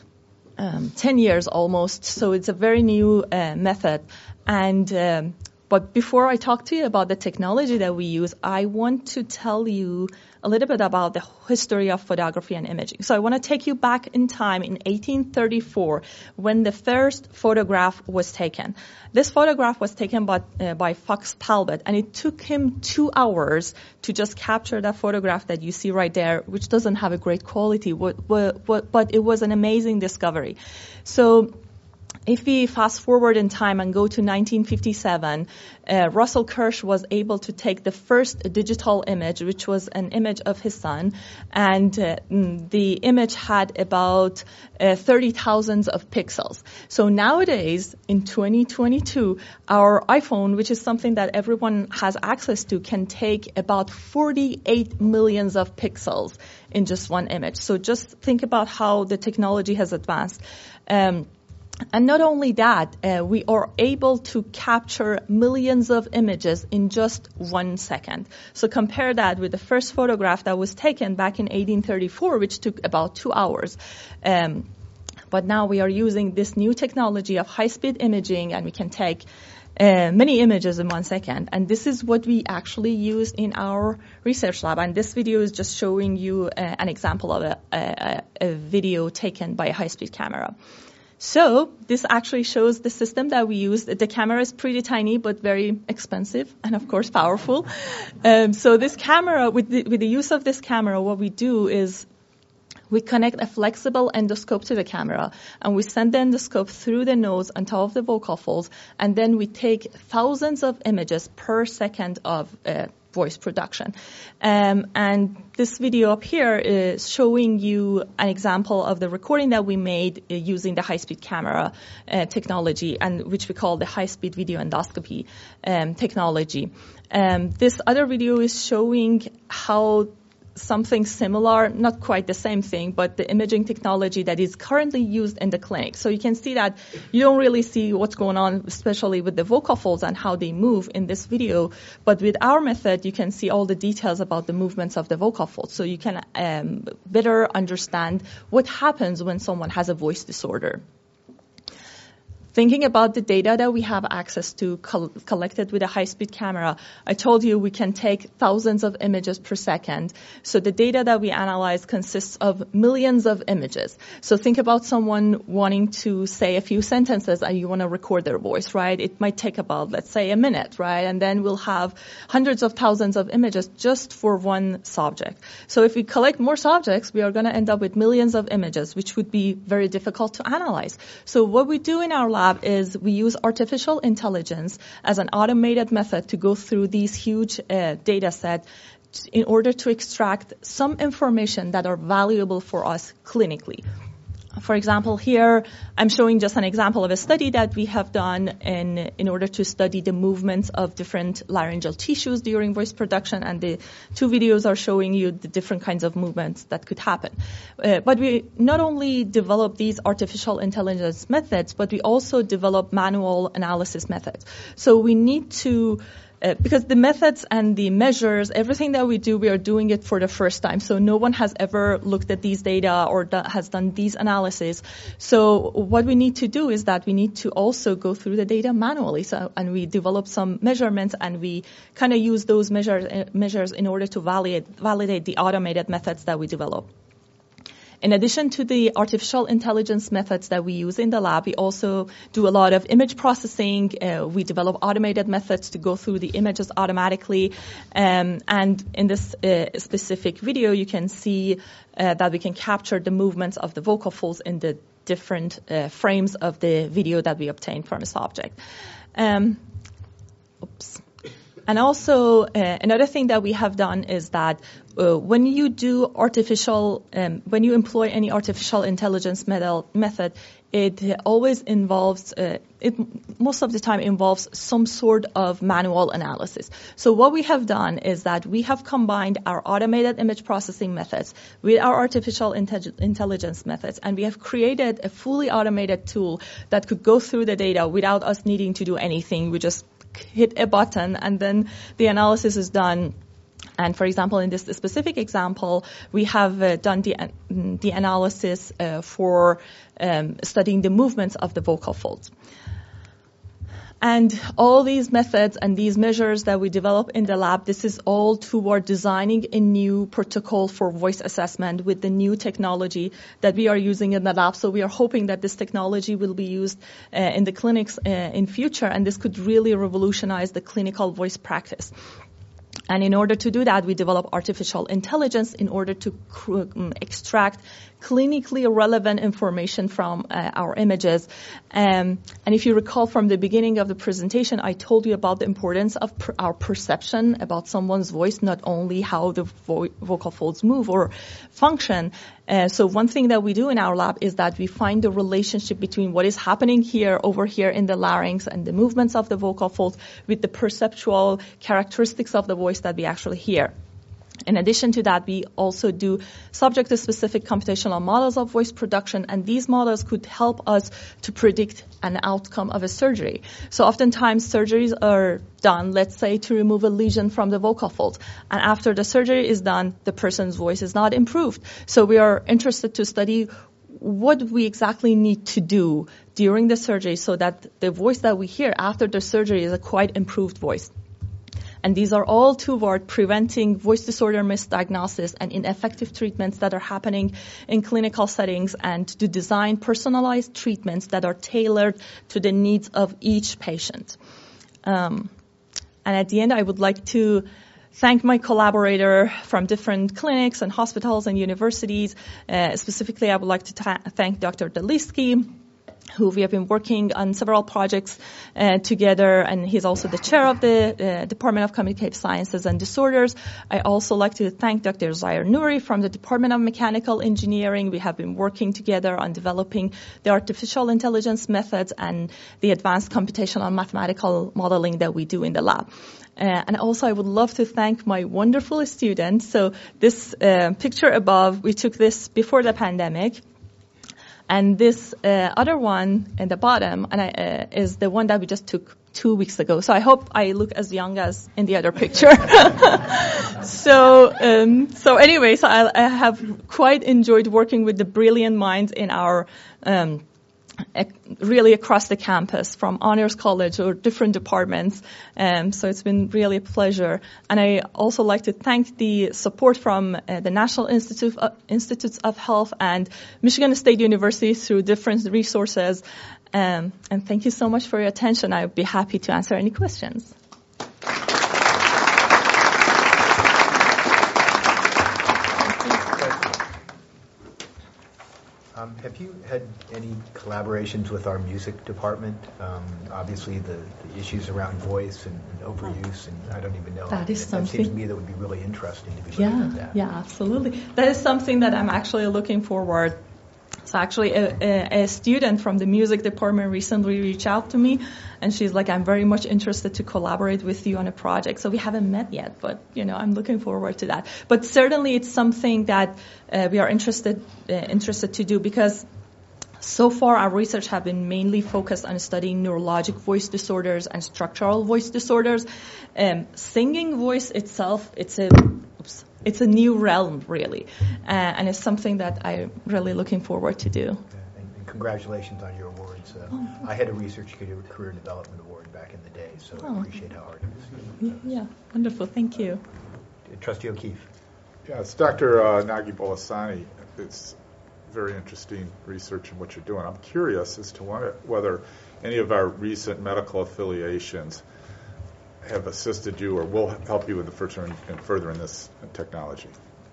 um, ten years almost. So it's a very new uh, method. And um, But before I talk to you about the technology that we use, I want to tell you a little bit about the history of photography and imaging. So I want to take you back in time in eighteen thirty-four when the first photograph was taken. This photograph was taken by, uh, by Fox Talbot, and it took him two hours to just capture that photograph that you see right there, which doesn't have a great quality, but, but, but it was an amazing discovery. So if we fast forward in time and go to nineteen fifty-seven, uh, Russell Kirsch was able to take the first digital image, which was an image of his son, and uh, the image had about uh, thirty thousand of pixels. So nowadays, in twenty twenty-two, our iPhone, which is something that everyone has access to, can take about forty-eight millions of pixels in just one image. So just think about how the technology has advanced. Um, And not only that, uh, we are able to capture millions of images in just one second. So compare that with the first photograph that was taken back in eighteen thirty-four, which took about two hours. Um, but now we are using this new technology of high-speed imaging, and we can take uh, many images in one second. And this is what we actually use in our research lab. And this video is just showing you uh, an example of a, a, a video taken by a high-speed camera. So this actually shows the system that we use. The camera is pretty tiny, but very expensive and, of course, powerful. Um, so this camera, with the, with the use of this camera, what we do is we connect a flexible endoscope to the camera, and we send the endoscope through the nose on top of the vocal folds, and then we take thousands of images per second of uh, voice production. Um, and this video up here is showing you an example of the recording that we made uh, using the high-speed camera uh, technology, and which we call the high-speed video endoscopy um, technology. Um, this other video is showing how something similar, not quite the same thing, but the imaging technology that is currently used in the clinic. So you can see that you don't really see what's going on, especially with the vocal folds and how they move in this video. But with our method, you can see all the details about the movements of the vocal folds. So you can um, better understand what happens when someone has a voice disorder. Thinking about the data that we have access to col- collected with a high-speed camera, I told you we can take thousands of images per second. So the data that we analyze consists of millions of images. So think about someone wanting to say a few sentences and you want to record their voice, right? It might take about, let's say, a minute, right? And then we'll have hundreds of thousands of images just for one subject. So if we collect more subjects, we are going to end up with millions of images, which would be very difficult to analyze. So what we do in our lab is we use artificial intelligence as an automated method to go through these huge uh, data sets in order to extract some information that are valuable for us clinically. For example, here I'm showing just an example of a study that we have done in, in order to study the movements of different laryngeal tissues during voice production, and the two videos are showing you the different kinds of movements that could happen. Uh, but we not only develop these artificial intelligence methods, but we also develop manual analysis methods. So we need to Uh, because the methods and the measures, everything that we do, we are doing it for the first time. So no one has ever looked at these data or do- has done these analyses. So what we need to do is that we need to also go through the data manually. So, and we develop some measurements, and we kind of use those measures, uh, measures in order to validate, validate the automated methods that we develop. In addition to the artificial intelligence methods that we use in the lab, we also do a lot of image processing. Uh, we develop automated methods to go through the images automatically. Um, and in this uh, specific video, you can see uh, that we can capture the movements of the vocal folds in the different uh, frames of the video that we obtain from a subject. Um, oops. And also, uh, another thing that we have done is that uh, when you do artificial, um, when you employ any artificial intelligence method, method it always involves, uh, it most of the time involves some sort of manual analysis. So what we have done is that we have combined our automated image processing methods with our artificial inte- intelligence methods, and we have created a fully automated tool that could go through the data without us needing to do anything. We just hit a button and then the analysis is done. And for example, in this specific example, we have uh, done the, uh, the analysis uh, for um, studying the movements of the vocal folds. And all these methods and these measures that we develop in the lab, this is all toward designing a new protocol for voice assessment with the new technology that we are using in the lab. So we are hoping that this technology will be used uh, in the clinics uh, in future, and this could really revolutionize the clinical voice practice. And in order to do that, we develop artificial intelligence in order to cr- um, extract clinically relevant information from uh, our images. Um, and if you recall from the beginning of the presentation, I told you about the importance of per- our perception about someone's voice, not only how the vo- vocal folds move or function. Uh, so one thing that we do in our lab is that we find the relationship between what is happening here, over here in the larynx and the movements of the vocal folds with the perceptual characteristics of the voice that we actually hear. In addition to that, we also do subject-specific computational models of voice production, and these models could help us to predict an outcome of a surgery. So oftentimes surgeries are done, let's say, to remove a lesion from the vocal folds, and after the surgery is done, the person's voice is not improved. So we are interested to study what we exactly need to do during the surgery so that the voice that we hear after the surgery is a quite improved voice. And these are all toward preventing voice disorder misdiagnosis and ineffective treatments that are happening in clinical settings, and to design personalized treatments that are tailored to the needs of each patient. Um, and at the end, I would like to thank my collaborator from different clinics and hospitals and universities. Uh, specifically, I would like to ta- thank Doctor Dalisky, who we have been working on several projects uh, together, and he's also the chair of the uh, Department of Communicative Sciences and Disorders. I also like to thank Doctor Zahir Nouri from the Department of Mechanical Engineering. We have been working together on developing the artificial intelligence methods and the advanced computational mathematical modeling that we do in the lab. Uh, and also, I would love to thank my wonderful students. So this uh, picture above, we took this before the pandemic. And this uh, other one in the bottom and I, uh, is the one that we just took two weeks ago. So I hope I look as young as in the other picture. so, um, so anyway, so I, I have quite enjoyed working with the brilliant minds in our um, really across the campus, from honors college or different departments. Um, so it's been really a pleasure. And I also like to thank the support from uh, the National Institute of, Institutes of Health and Michigan State University through different resources. Um, and thank you so much for your attention. I would be happy to answer any questions. Um, have you had any collaborations with our music department? Um, obviously, the, the issues around voice and, and overuse, and I don't even know. That is it, something. It seems to me that would be really interesting to be looking Yeah, at that. yeah, absolutely. That is something that I'm actually looking forward. So actually, a, a, a student from the music department recently reached out to me, and she's like, "I'm very much interested to collaborate with you on a project." So we haven't met yet, but you know, I'm looking forward to that. But certainly, it's something that uh, we are interested uh, interested to do, because so far our research have been mainly focused on studying neurologic voice disorders and structural voice disorders. Um, singing voice itself, it's a oops, it's a new realm, really, uh, and it's something that I'm really looking forward to do. Okay. And, and congratulations on your awards. Uh, oh. I had a research career development award back in the day, so oh. I appreciate how hard it is. Yeah, wonderful. Thank you. Uh, Trustee O'Keefe. Yes, Doctor Uh, Nagi Bolasani, it's very interesting research in what you're doing. I'm curious as to whether any of our recent medical affiliations have assisted you or will help you in the further in furthering this technology.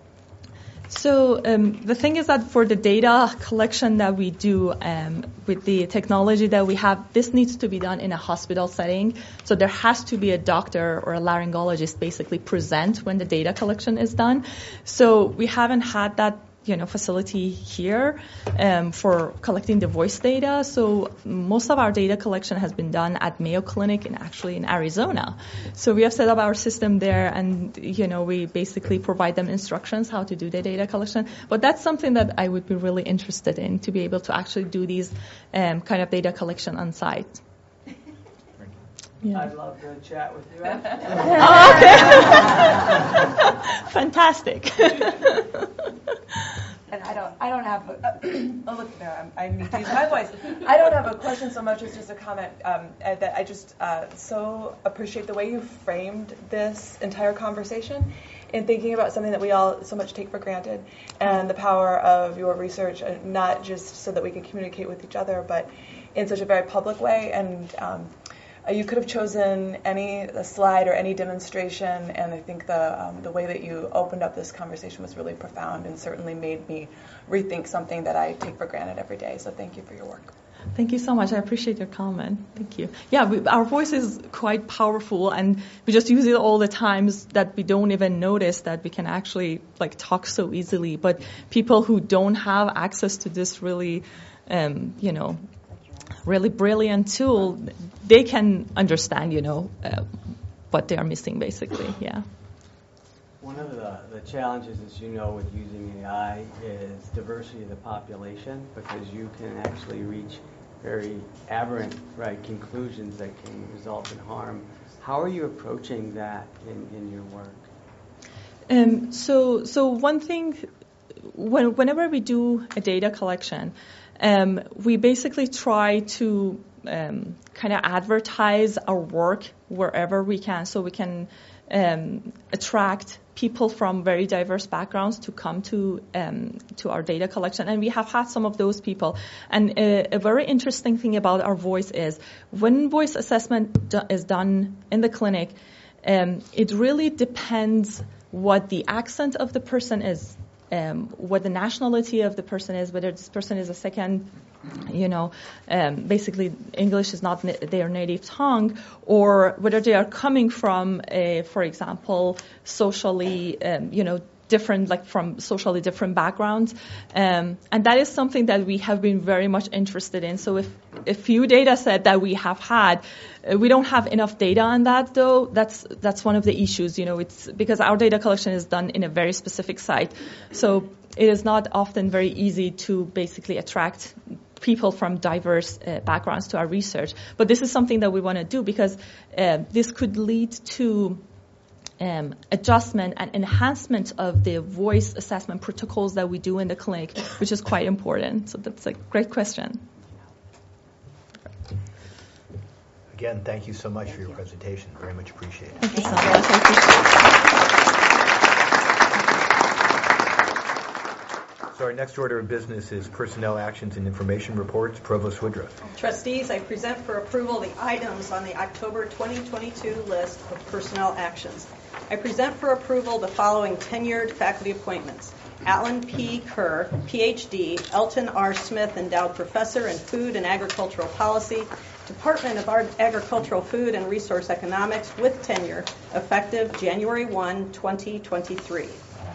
So um, the thing is that for the data collection that we do um, with the technology that we have, this needs to be done in a hospital setting. So there has to be a doctor or a laryngologist basically present when the data collection is done. So we haven't had that you know, facility here um, for collecting the voice data. So most of our data collection has been done at Mayo Clinic and actually in Arizona. So we have set up our system there, and you know, we basically provide them instructions how to do the data collection. But that's something that I would be really interested in, to be able to actually do these um, kind of data collection on site. Yeah. I'd love to chat with you. Oh, okay. Fantastic. And I don't, I don't have. A, oh, look there, I need to use my voice. I don't have a question so much as just a comment. Um, that I just uh, so appreciate the way you framed this entire conversation, in thinking about something that we all so much take for granted, and the power of your research, not just so that we can communicate with each other, but in such a very public way. And um, you could have chosen any slide or any demonstration, and I think the um, the way that you opened up this conversation was really profound and certainly made me rethink something that I take for granted every day. So thank you for your work. Thank you so much. I appreciate your comment. Thank you. Yeah, we, our voice is quite powerful, and we just use it all the times that we don't even notice that we can actually like talk so easily. But people who don't have access to this really, um, you know, really brilliant tool, they can understand, you know, uh, what they are missing, basically. Yeah. One of the, the challenges, as you know, with using A I is diversity of the population, because you can actually reach very aberrant, right, conclusions that can result in harm. How are you approaching that in, in your work? Um, so, so one thing, when, whenever we do a data collection, um, we basically try to um, kind of advertise our work wherever we can, so we can um, attract people from very diverse backgrounds to come to um, to our data collection, and we have had some of those people. And a, a very interesting thing about our voice is when voice assessment do- is done in the clinic, Um, it really depends what the accent of the person is, um, what the nationality of the person is, whether this person is a second, you know, um, basically English is not na- their native tongue, or whether they are coming from, a, for example, socially, um, you know, different, like from socially different backgrounds. Um, and that is something that we have been very much interested in. So if a few data set that we have had, uh, we don't have enough data on that though. That's, that's one of the issues, you know, it's because our data collection is done in a very specific site. So it is not often very easy to basically attract people from diverse uh, backgrounds to our research. But this is something that we want to do because uh, this could lead to Um, adjustment and enhancement of the voice assessment protocols that we do in the clinic, which is quite important. So that's a great question. Again, thank you so much thank for your you. presentation. Very much appreciated. Thank you so much. I appreciate it. So our next order of business is personnel actions and information reports. Provost Woodruff. Trustees, I present for approval the items on the October twenty twenty-two list of personnel actions. I present for approval the following tenured faculty appointments. Alan P. Kerr, P H D, Elton R. Smith, Endowed Professor in Food and Agricultural Policy, Department of Agricultural, Food, and Resource Economics with tenure, effective January first, twenty twenty-three.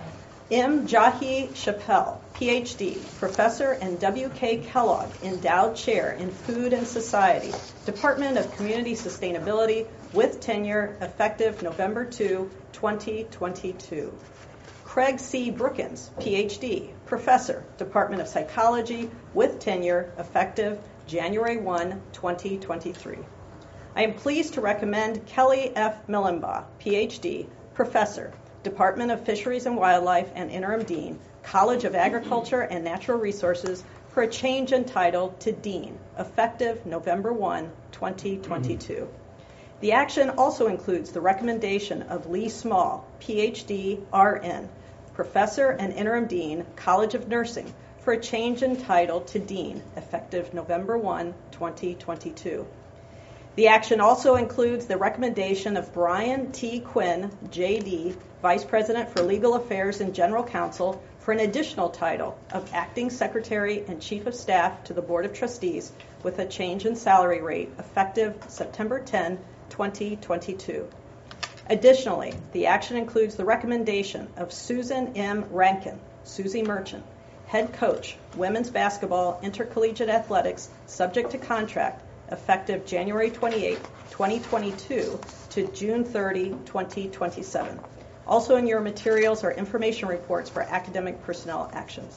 M. Jahi Chappelle, P H D, Professor and W K Kellogg Endowed Chair in Food and Society, Department of Community Sustainability, with tenure, effective November second, twenty twenty-two. Craig C. Brookins, P H D, Professor, Department of Psychology, with tenure, effective January first, twenty twenty-three. I am pleased to recommend Kelly F. Millenbaugh, P H D, Professor, Department of Fisheries and Wildlife and Interim Dean, College of Agriculture and Natural Resources, for a change in title to Dean, effective November first, twenty twenty-two. The action also includes the recommendation of Lee Small, P H D, R N, Professor and Interim Dean, College of Nursing, for a change in title to Dean, effective November first, twenty twenty-two. The action also includes the recommendation of Brian T. Quinn, J D, Vice President for Legal Affairs and General Counsel, for an additional title of Acting Secretary and Chief of Staff to the Board of Trustees, with a change in salary rate effective September tenth, twenty twenty-two. Additionally, the action includes the recommendation of Susan M. Rankin, Susie Merchant, Head Coach, Women's Basketball, Intercollegiate Athletics, subject to contract, effective January twenty-eighth, twenty twenty-two to June thirtieth, twenty twenty-seven. Also in your materials are information reports for academic personnel actions.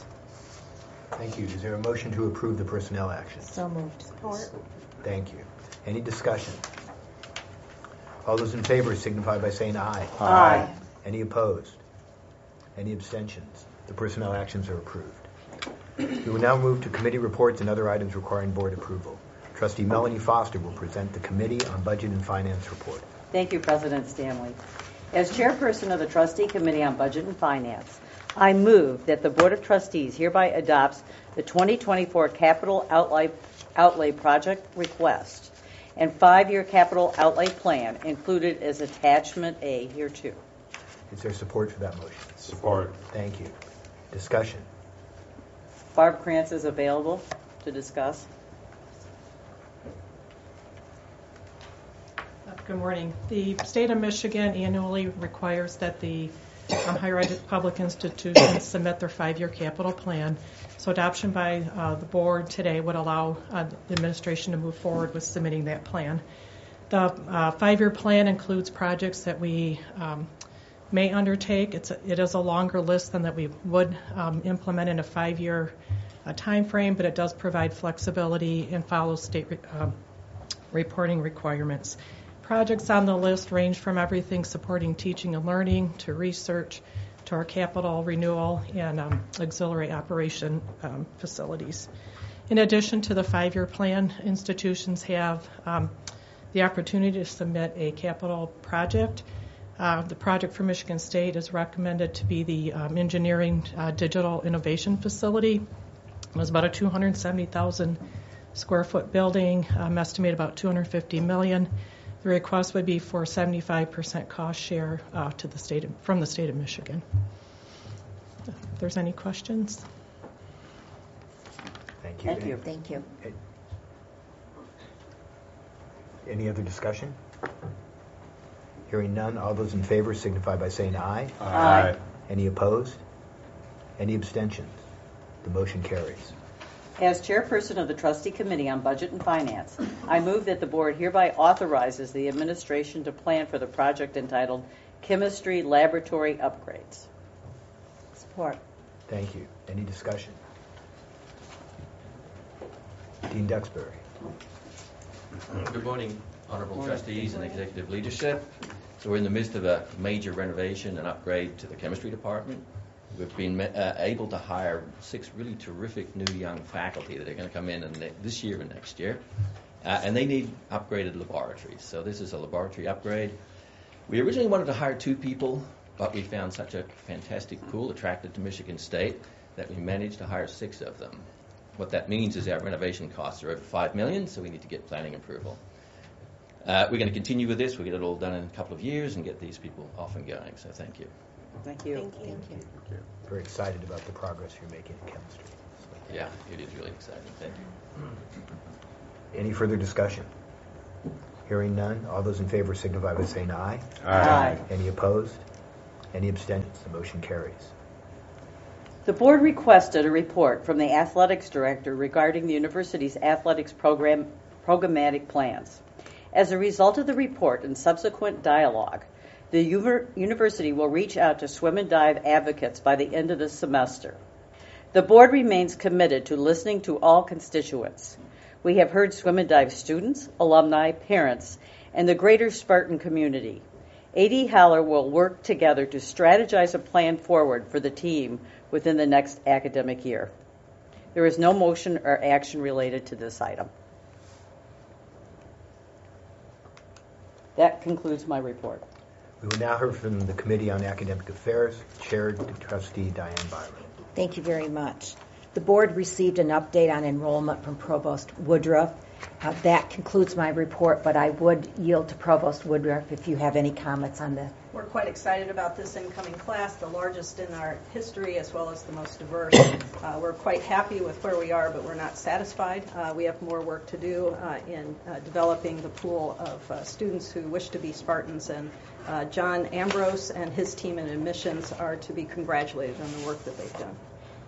Thank you. Is there a motion to approve the personnel actions? So moved. Support. Thank you. Any discussion? All those in favor signify by saying aye. Aye. Any opposed? Any abstentions? The personnel actions are approved. We will now move to committee reports and other items requiring board approval. Trustee Melanie Foster will present the Committee on Budget and Finance report. Thank you, President Stanley. As chairperson of the Trustee Committee on Budget and Finance, I move that the Board of Trustees hereby adopts the twenty twenty-four Capital Outlay, outlay Project Request and five-year capital outlay plan included as Attachment A hereto. Is there support for that motion? Support. Thank you. Discussion. Barb Krantz is available to discuss. Good morning. The state of Michigan annually requires that the um, higher ed public institutions submit their five-year capital plan. So adoption by uh, the board today would allow uh, the administration to move forward with submitting that plan. The uh, five-year plan includes projects that we um, may undertake. It's a, it is a longer list than that we would um, implement in a five-year uh, time frame, but it does provide flexibility and follows state re- uh, reporting requirements. Projects on the list range from everything supporting teaching and learning to research to our capital renewal and um, auxiliary operation um, facilities. In addition to the five-year plan, institutions have um, the opportunity to submit a capital project. Uh, the project for Michigan State is recommended to be the um, Engineering uh, Digital Innovation Facility. It was about a two hundred seventy thousand square foot building, um, estimated about two hundred fifty million dollars. The request would be for seventy-five percent cost share uh, to the state of, from the state of Michigan. If there's any questions. Thank you. Thank Any- you. Thank you. Any other discussion? Hearing none, all those in favor signify by saying aye. Aye. Any opposed? Any abstentions? The motion carries. As chairperson of the Trustee Committee on Budget and Finance, I move that the board hereby authorizes the administration to plan for the project entitled Chemistry Laboratory Upgrades. Support. Thank you. Any discussion? Dean Duxbury. Good morning, Honourable Morning. Trustees and Executive Leadership. So we're in the midst of a major renovation and upgrade to the Chemistry Department. We've been uh, able to hire six really terrific new young faculty that are going to come in and ne- this year and next year. Uh, and they need upgraded laboratories. So this is a laboratory upgrade. We originally wanted to hire two people, but we found such a fantastic pool attracted to Michigan State that we managed to hire six of them. What that means is our renovation costs are over five million dollars, so we need to get planning approval. Uh, we're going to continue with this. We'll get it all done in a couple of years and get these people off and going. So thank you. Thank you. Thank you. Thank you. Very excited about the progress you're making in chemistry. Yeah, it is really exciting. Thank you. Any further discussion? Hearing none, all those in favor signify by saying aye. Aye. Any opposed? Any abstentions? The motion carries. The board requested a report from the athletics director regarding the university's athletics program programmatic plans. As a result of the report and subsequent dialogue, the u- university will reach out to swim and dive advocates by the end of the semester. The board remains committed to listening to all constituents. We have heard swim and dive students, alumni, parents, and the greater Spartan community. A D Haller will work together to strategize a plan forward for the team within the next academic year. There is no motion or action related to this item. That concludes my report. We will now hear from the Committee on Academic Affairs, chaired by Trustee Diane Byron. Thank you very much. The board received an update on enrollment from Provost Woodruff. Uh, that concludes my report, but I would yield to Provost Woodruff if you have any comments on the. We're quite excited about this incoming class, the largest in our history as well as the most diverse. Uh, we're quite happy with where we are, but we're not satisfied. Uh, we have more work to do uh, in uh, developing the pool of uh, students who wish to be Spartans, and uh, John Ambrose and his team in admissions are to be congratulated on the work that they've done.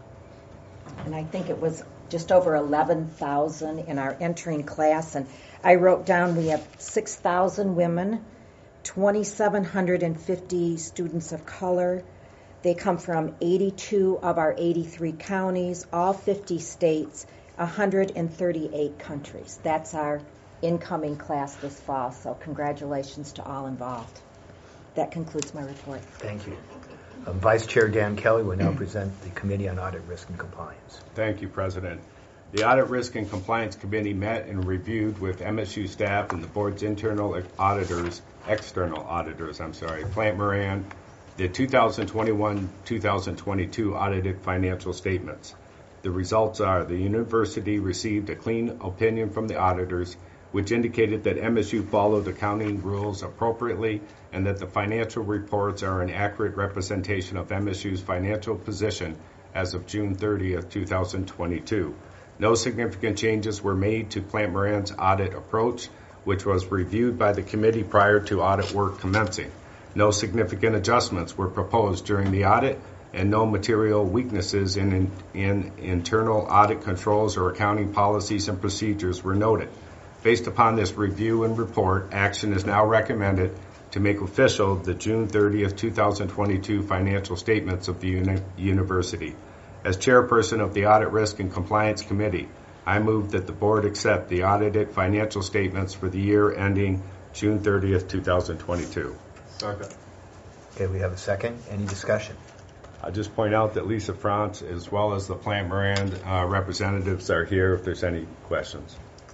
And I think it was just over eleven thousand in our entering class. And I wrote down we have six thousand women, two thousand seven hundred fifty students of color. They come from eighty-two of our eighty-three counties, all fifty states, one hundred thirty-eight countries. That's our incoming class this fall. So congratulations to all involved. That concludes my report. Thank you. Um, Vice Chair Dan Kelly will now present the Committee on Audit, Risk, and Compliance. Thank you, President. The Audit, Risk, and Compliance Committee met and reviewed with M S U staff and the board's internal auditors, external auditors, I'm sorry, Plant Moran, the two thousand twenty-one two thousand twenty-two audited financial statements. The results are the university received a clean opinion from the auditors, which indicated that M S U followed accounting rules appropriately and that the financial reports are an accurate representation of M S U's financial position as of June thirtieth, two thousand twenty-two. No significant changes were made to Plant Moran's audit approach, which was reviewed by the committee prior to audit work commencing. No significant adjustments were proposed during the audit, and no material weaknesses in, in, in internal audit controls or accounting policies and procedures were noted. Based upon this review and report, action is now recommended to make official the June thirtieth, two thousand twenty-two financial statements of the uni- university. As chairperson of the Audit, Risk, and Compliance Committee, I move that the board accept the audited financial statements for the year ending June thirtieth, two thousand twenty-two. Second. Okay, we have a second. Any discussion? I'll just point out that Lisa France, as well as the Plant Moran uh, representatives, are here if there's any questions.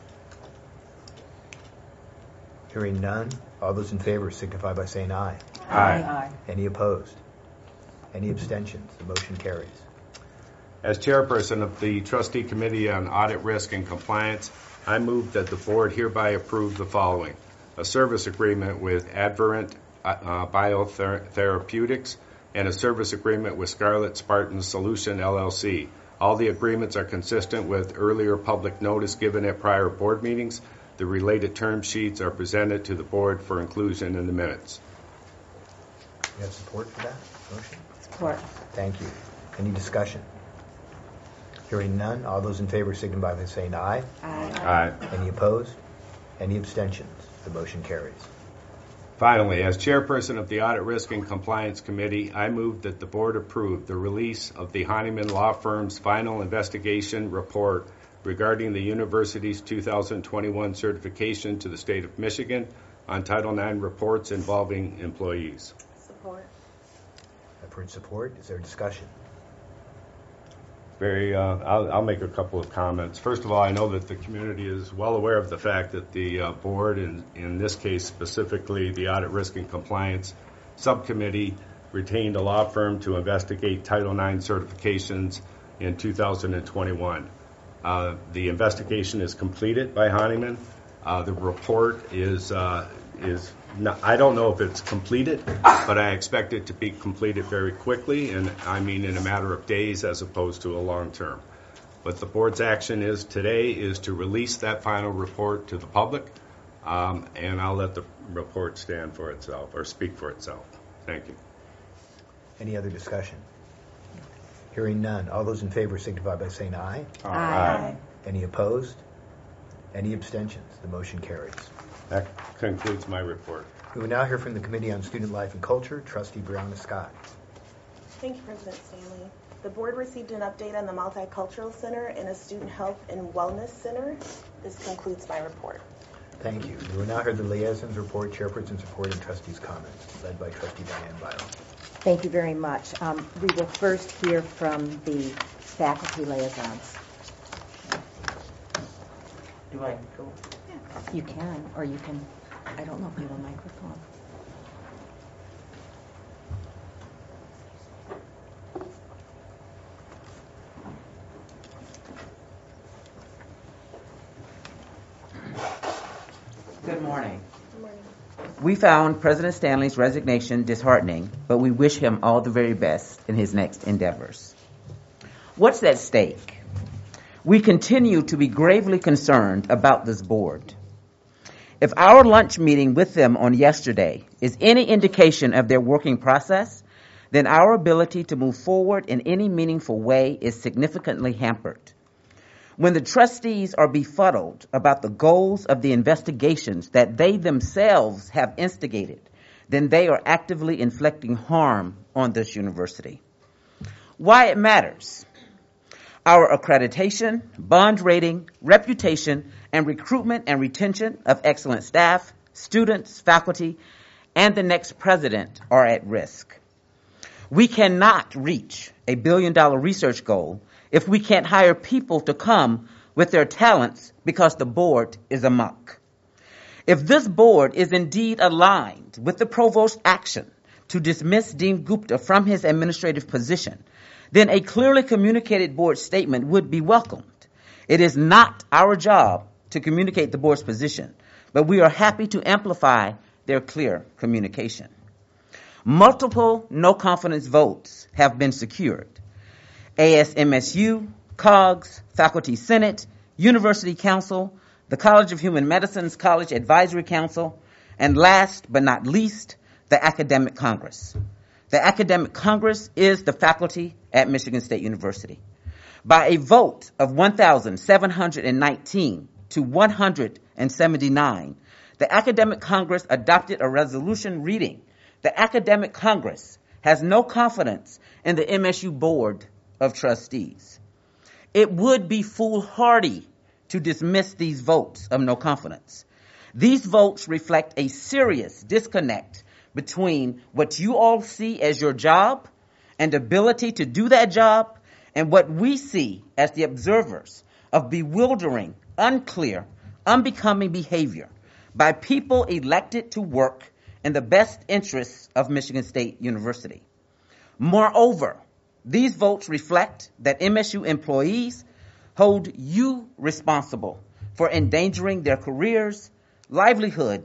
Hearing none, all those in favor signify by saying aye. Aye. Aye. Any opposed? Any abstentions? The motion carries. As chairperson of the Trustee Committee on Audit, Risk, and Compliance, I move that the board hereby approve the following. a service agreement with Adverent uh, Biotherapeutics, and a service agreement with Scarlet Spartan Solution, L L C. All the agreements are consistent with earlier public notice given at prior board meetings. The related term sheets are presented to the board for inclusion in the minutes. You have support for that motion? Support. Thank you. Any discussion? Hearing none, all those in favor signify by saying aye. Aye. Aye. Any opposed? Any abstentions? The motion carries. Finally, as chairperson of the Audit Risk and Compliance Committee, I move that the board approve the release of the Honeyman Law Firm's final investigation report regarding the university's two thousand twenty-one certification to the state of Michigan on Title nine reports involving employees. Support. I've heard support. Is there discussion? Very, uh, I'll, I'll make a couple of comments. First of all, I know that the community is well aware of the fact that the uh, board, and in this case specifically the Audit Risk and Compliance Subcommittee, retained a law firm to investigate Title nine certifications in two thousand twenty-one. Uh, the investigation is completed by Honeyman. Uh, the report is uh, is not, I don't know if it's completed, but I expect it to be completed very quickly, and I mean in a matter of days as opposed to a long term. But the board's action is today is to release that final report to the public, um, and I'll let the report stand for itself or speak for itself. Thank you. Any other discussion? Hearing none, all those in favor signify by saying aye. Aye. Aye. Any opposed? Any abstentions? The motion carries. That concludes my report. We will now hear from the Committee on Student Life and Culture, Trustee Brianna Scott. Thank you, President Stanley. The board received an update on the Multicultural Center and a Student Health and Wellness Center. This concludes my report. Thank you. We will now hear the liaison's report, chairperson's report, and trustees' comments, led by Trustee Diane Byron. Thank you very much. Um, we will first hear from the faculty liaisons. Do I go? You can, or you can, I don't know if you have a microphone. Good morning. Good morning. We found President Stanley's resignation disheartening, but we wish him all the very best in his next endeavors. What's at stake? We continue to be gravely concerned about this board. If our lunch meeting with them on yesterday is any indication of their working process, then our ability to move forward in any meaningful way is significantly hampered. When the trustees are befuddled about the goals of the investigations that they themselves have instigated, then they are actively inflicting harm on this university. Why it matters. Our accreditation, bond rating, reputation, and recruitment and retention of excellent staff, students, faculty, and the next president are at risk. We cannot reach a billion-dollar research goal if we can't hire people to come with their talents because the board is amok. If this board is indeed aligned with the provost's action to dismiss Dean Gupta from his administrative position, then a clearly communicated board statement would be welcomed. It is not our job to communicate the board's position, but we are happy to amplify their clear communication. Multiple no-confidence votes have been secured. A S M S U, C O G S, Faculty Senate, University Council, the College of Human Medicine's College Advisory Council, and last but not least, the Academic Congress. The Academic Congress is the faculty at Michigan State University. By a vote of one thousand seven hundred nineteen to one hundred seventy-nine, the Academic Congress adopted a resolution reading, "The Academic Congress has no confidence in the M S U Board of Trustees." It would be foolhardy to dismiss these votes of no confidence. These votes reflect a serious disconnect between what you all see as your job and ability to do that job and what we see as the observers of bewildering, unclear, unbecoming behavior by people elected to work in the best interests of Michigan State University. Moreover, these votes reflect that M S U employees hold you responsible for endangering their careers, livelihoods,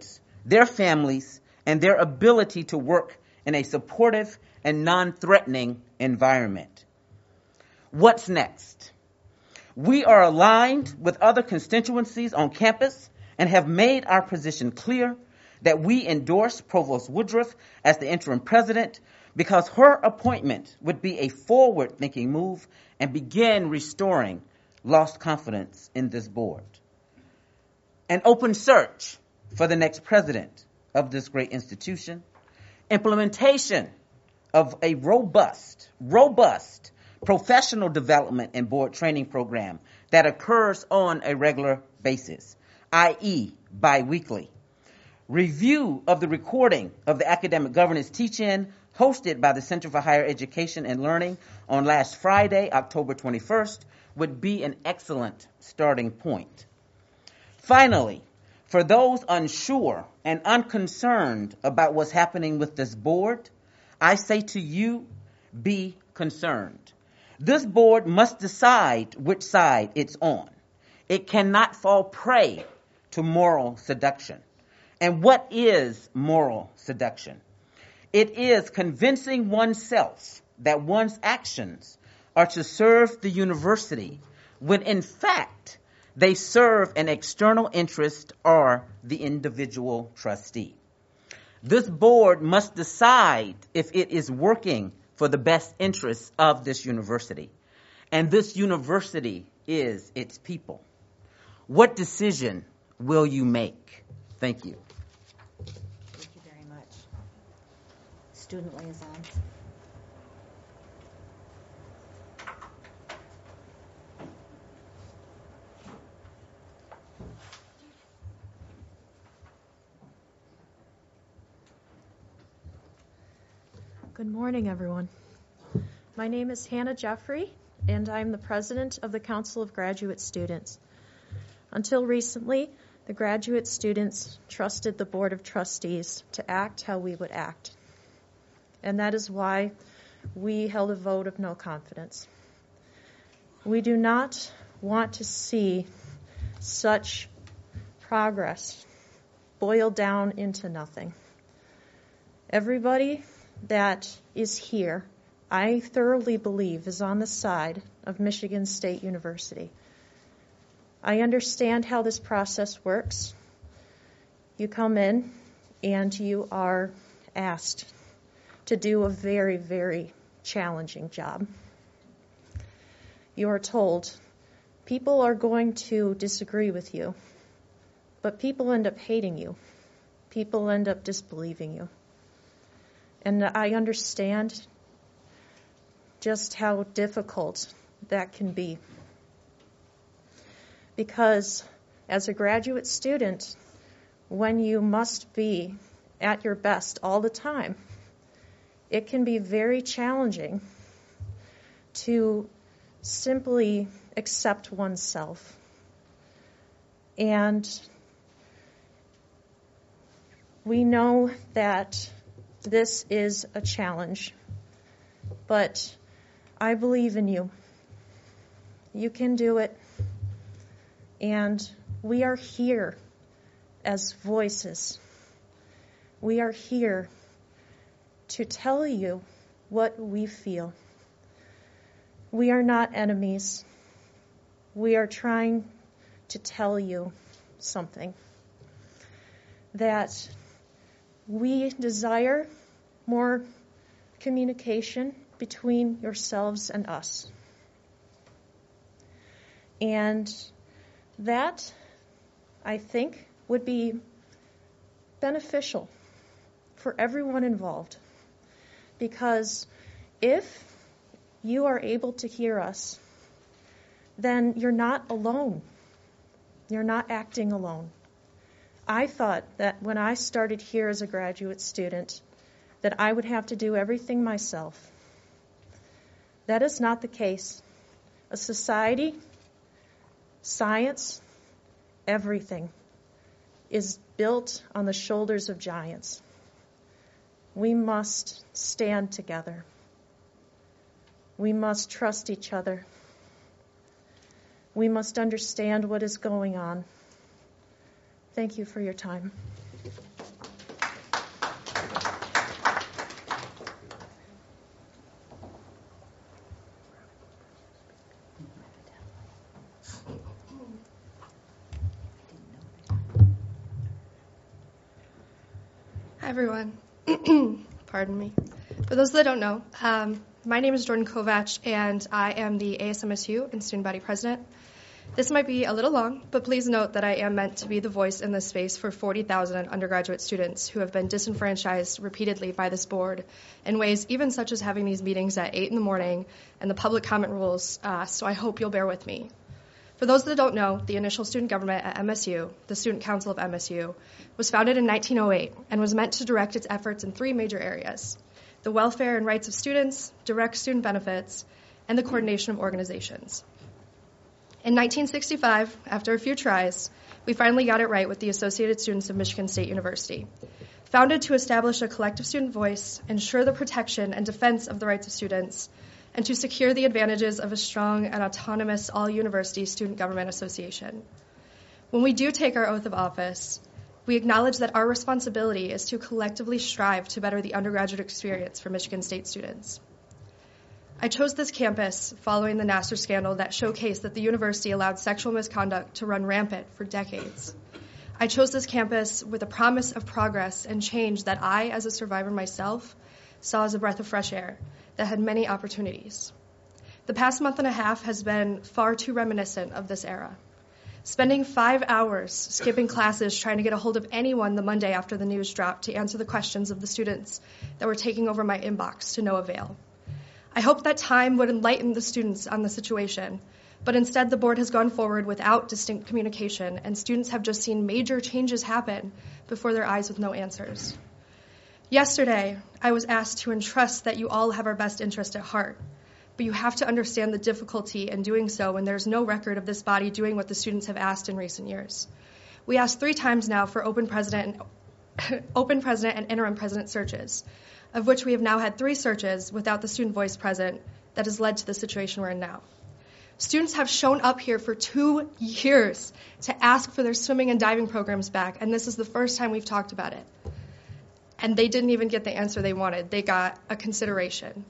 their families, and their ability to work in a supportive and non-threatening environment. What's next? We are aligned with other constituencies on campus and have made our position clear that we endorse Provost Woodruff as the interim president because her appointment would be a forward-thinking move and begin restoring lost confidence in this board. An open search for the next president of this great institution, implementation of a robust, robust professional development and board training program that occurs on a regular basis, that is biweekly. Review of the recording of the academic governance teach-in hosted by the Center for Higher Education and Learning on last Friday, October twenty-first, would be an excellent starting point. Finally, for those unsure and unconcerned about what's happening with this board, I say to you, be concerned. This board must decide which side it's on. It cannot fall prey to moral seduction. And what is moral seduction? It is convincing oneself that one's actions are to serve the university when in fact they serve an external interest or the individual trustee. This board must decide if it is working for the best interests of this university. And this university is its people. What decision will you make? Thank you. Thank you very much. Student liaisons. Good morning, everyone. My name is Hannah Jeffrey, and I'm the president of the Council of Graduate Students. Until recently, the graduate students trusted the Board of Trustees to act how we would act. And that is why we held a vote of no confidence. We do not want to see such progress boil down into nothing. Everybody that is here, I thoroughly believe, is on the side of Michigan State University. I understand how this process works. You come in and you are asked to do a very, very challenging job. You are told people are going to disagree with you, but people end up hating you. People end up disbelieving you. And I understand just how difficult that can be. Because as a graduate student, when you must be at your best all the time, it can be very challenging to simply accept oneself. And we know that this is a challenge, but I believe in you. You can do it. And we are here as voices. We are here to tell you what we feel. We are not enemies. We are trying to tell you something. That we desire more communication between yourselves and us. And that, I think, would be beneficial for everyone involved. Because if you are able to hear us, then you're not alone. You're not acting alone. I thought that when I started here as a graduate student, that I would have to do everything myself. That is not the case. A society, science, everything is built on the shoulders of giants. We must stand together. We must trust each other. We must understand what is going on. Thank you for your time. Hi, everyone. Pardon me. For those that don't know, um, my name is Jordan Kovach, and I am the A S M S U and Student Body President. This might be a little long, but please note that I am meant to be the voice in this space for forty thousand undergraduate students who have been disenfranchised repeatedly by this board in ways even such as having these meetings at eight in the morning and the public comment rules, uh, so I hope you'll bear with me. For those that don't know, the initial student government at M S U, the Student Council of M S U, was founded in nineteen oh eight and was meant to direct its efforts in three major areas: the welfare and rights of students, direct student benefits, and the coordination of organizations. In nineteen sixty-five, after a few tries, we finally got it right with the Associated Students of Michigan State University. Founded to establish a collective student voice, ensure the protection and defense of the rights of students, and to secure the advantages of a strong and autonomous all-university student government association. When we do take our oath of office, we acknowledge that our responsibility is to collectively strive to better the undergraduate experience for Michigan State students. I chose this campus following the Nassar scandal that showcased that the university allowed sexual misconduct to run rampant for decades. I chose this campus with a promise of progress and change that I, as a survivor myself, saw as a breath of fresh air that had many opportunities. The past month and a half has been far too reminiscent of this era. Spending five hours skipping classes trying to get a hold of anyone the Monday after the news dropped to answer the questions of the students that were taking over my inbox to no avail. I hoped that time would enlighten the students on the situation, but instead the board has gone forward without distinct communication, and students have just seen major changes happen before their eyes with no answers. Yesterday, I was asked to entrust that you all have our best interest at heart, but you have to understand the difficulty in doing so when there's no record of this body doing what the students have asked in recent years. We asked three times now for open president and, open president and interim president searches, of which we have now had three searches without the student voice present that has led to the situation we're in now. Students have shown up here for two years to ask for their swimming and diving programs back, and this is the first time we've talked about it. And they didn't even get the answer they wanted. They got a consideration.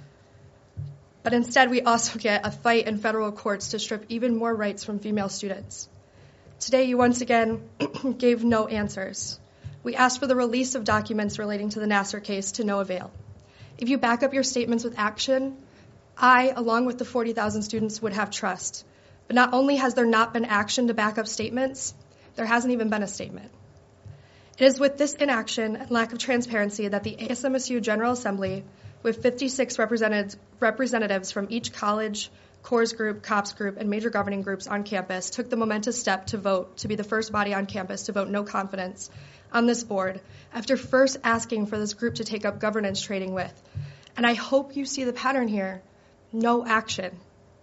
But instead, we also get a fight in federal courts to strip even more rights from female students. Today, you once again gave no answers. We asked for the release of documents relating to the Nassar case to no avail. If you back up your statements with action, I, along with the forty thousand students, would have trust. But not only has there not been action to back up statements, there hasn't even been a statement. It is with this inaction and lack of transparency that the A S M S U General Assembly, with fifty-six represented, representatives from each college, Coors Group, COPS Group, and major governing groups on campus, took the momentous step to vote to be the first body on campus to vote no confidence on this board after first asking for this group to take up governance training with. And I hope you see the pattern here. No action.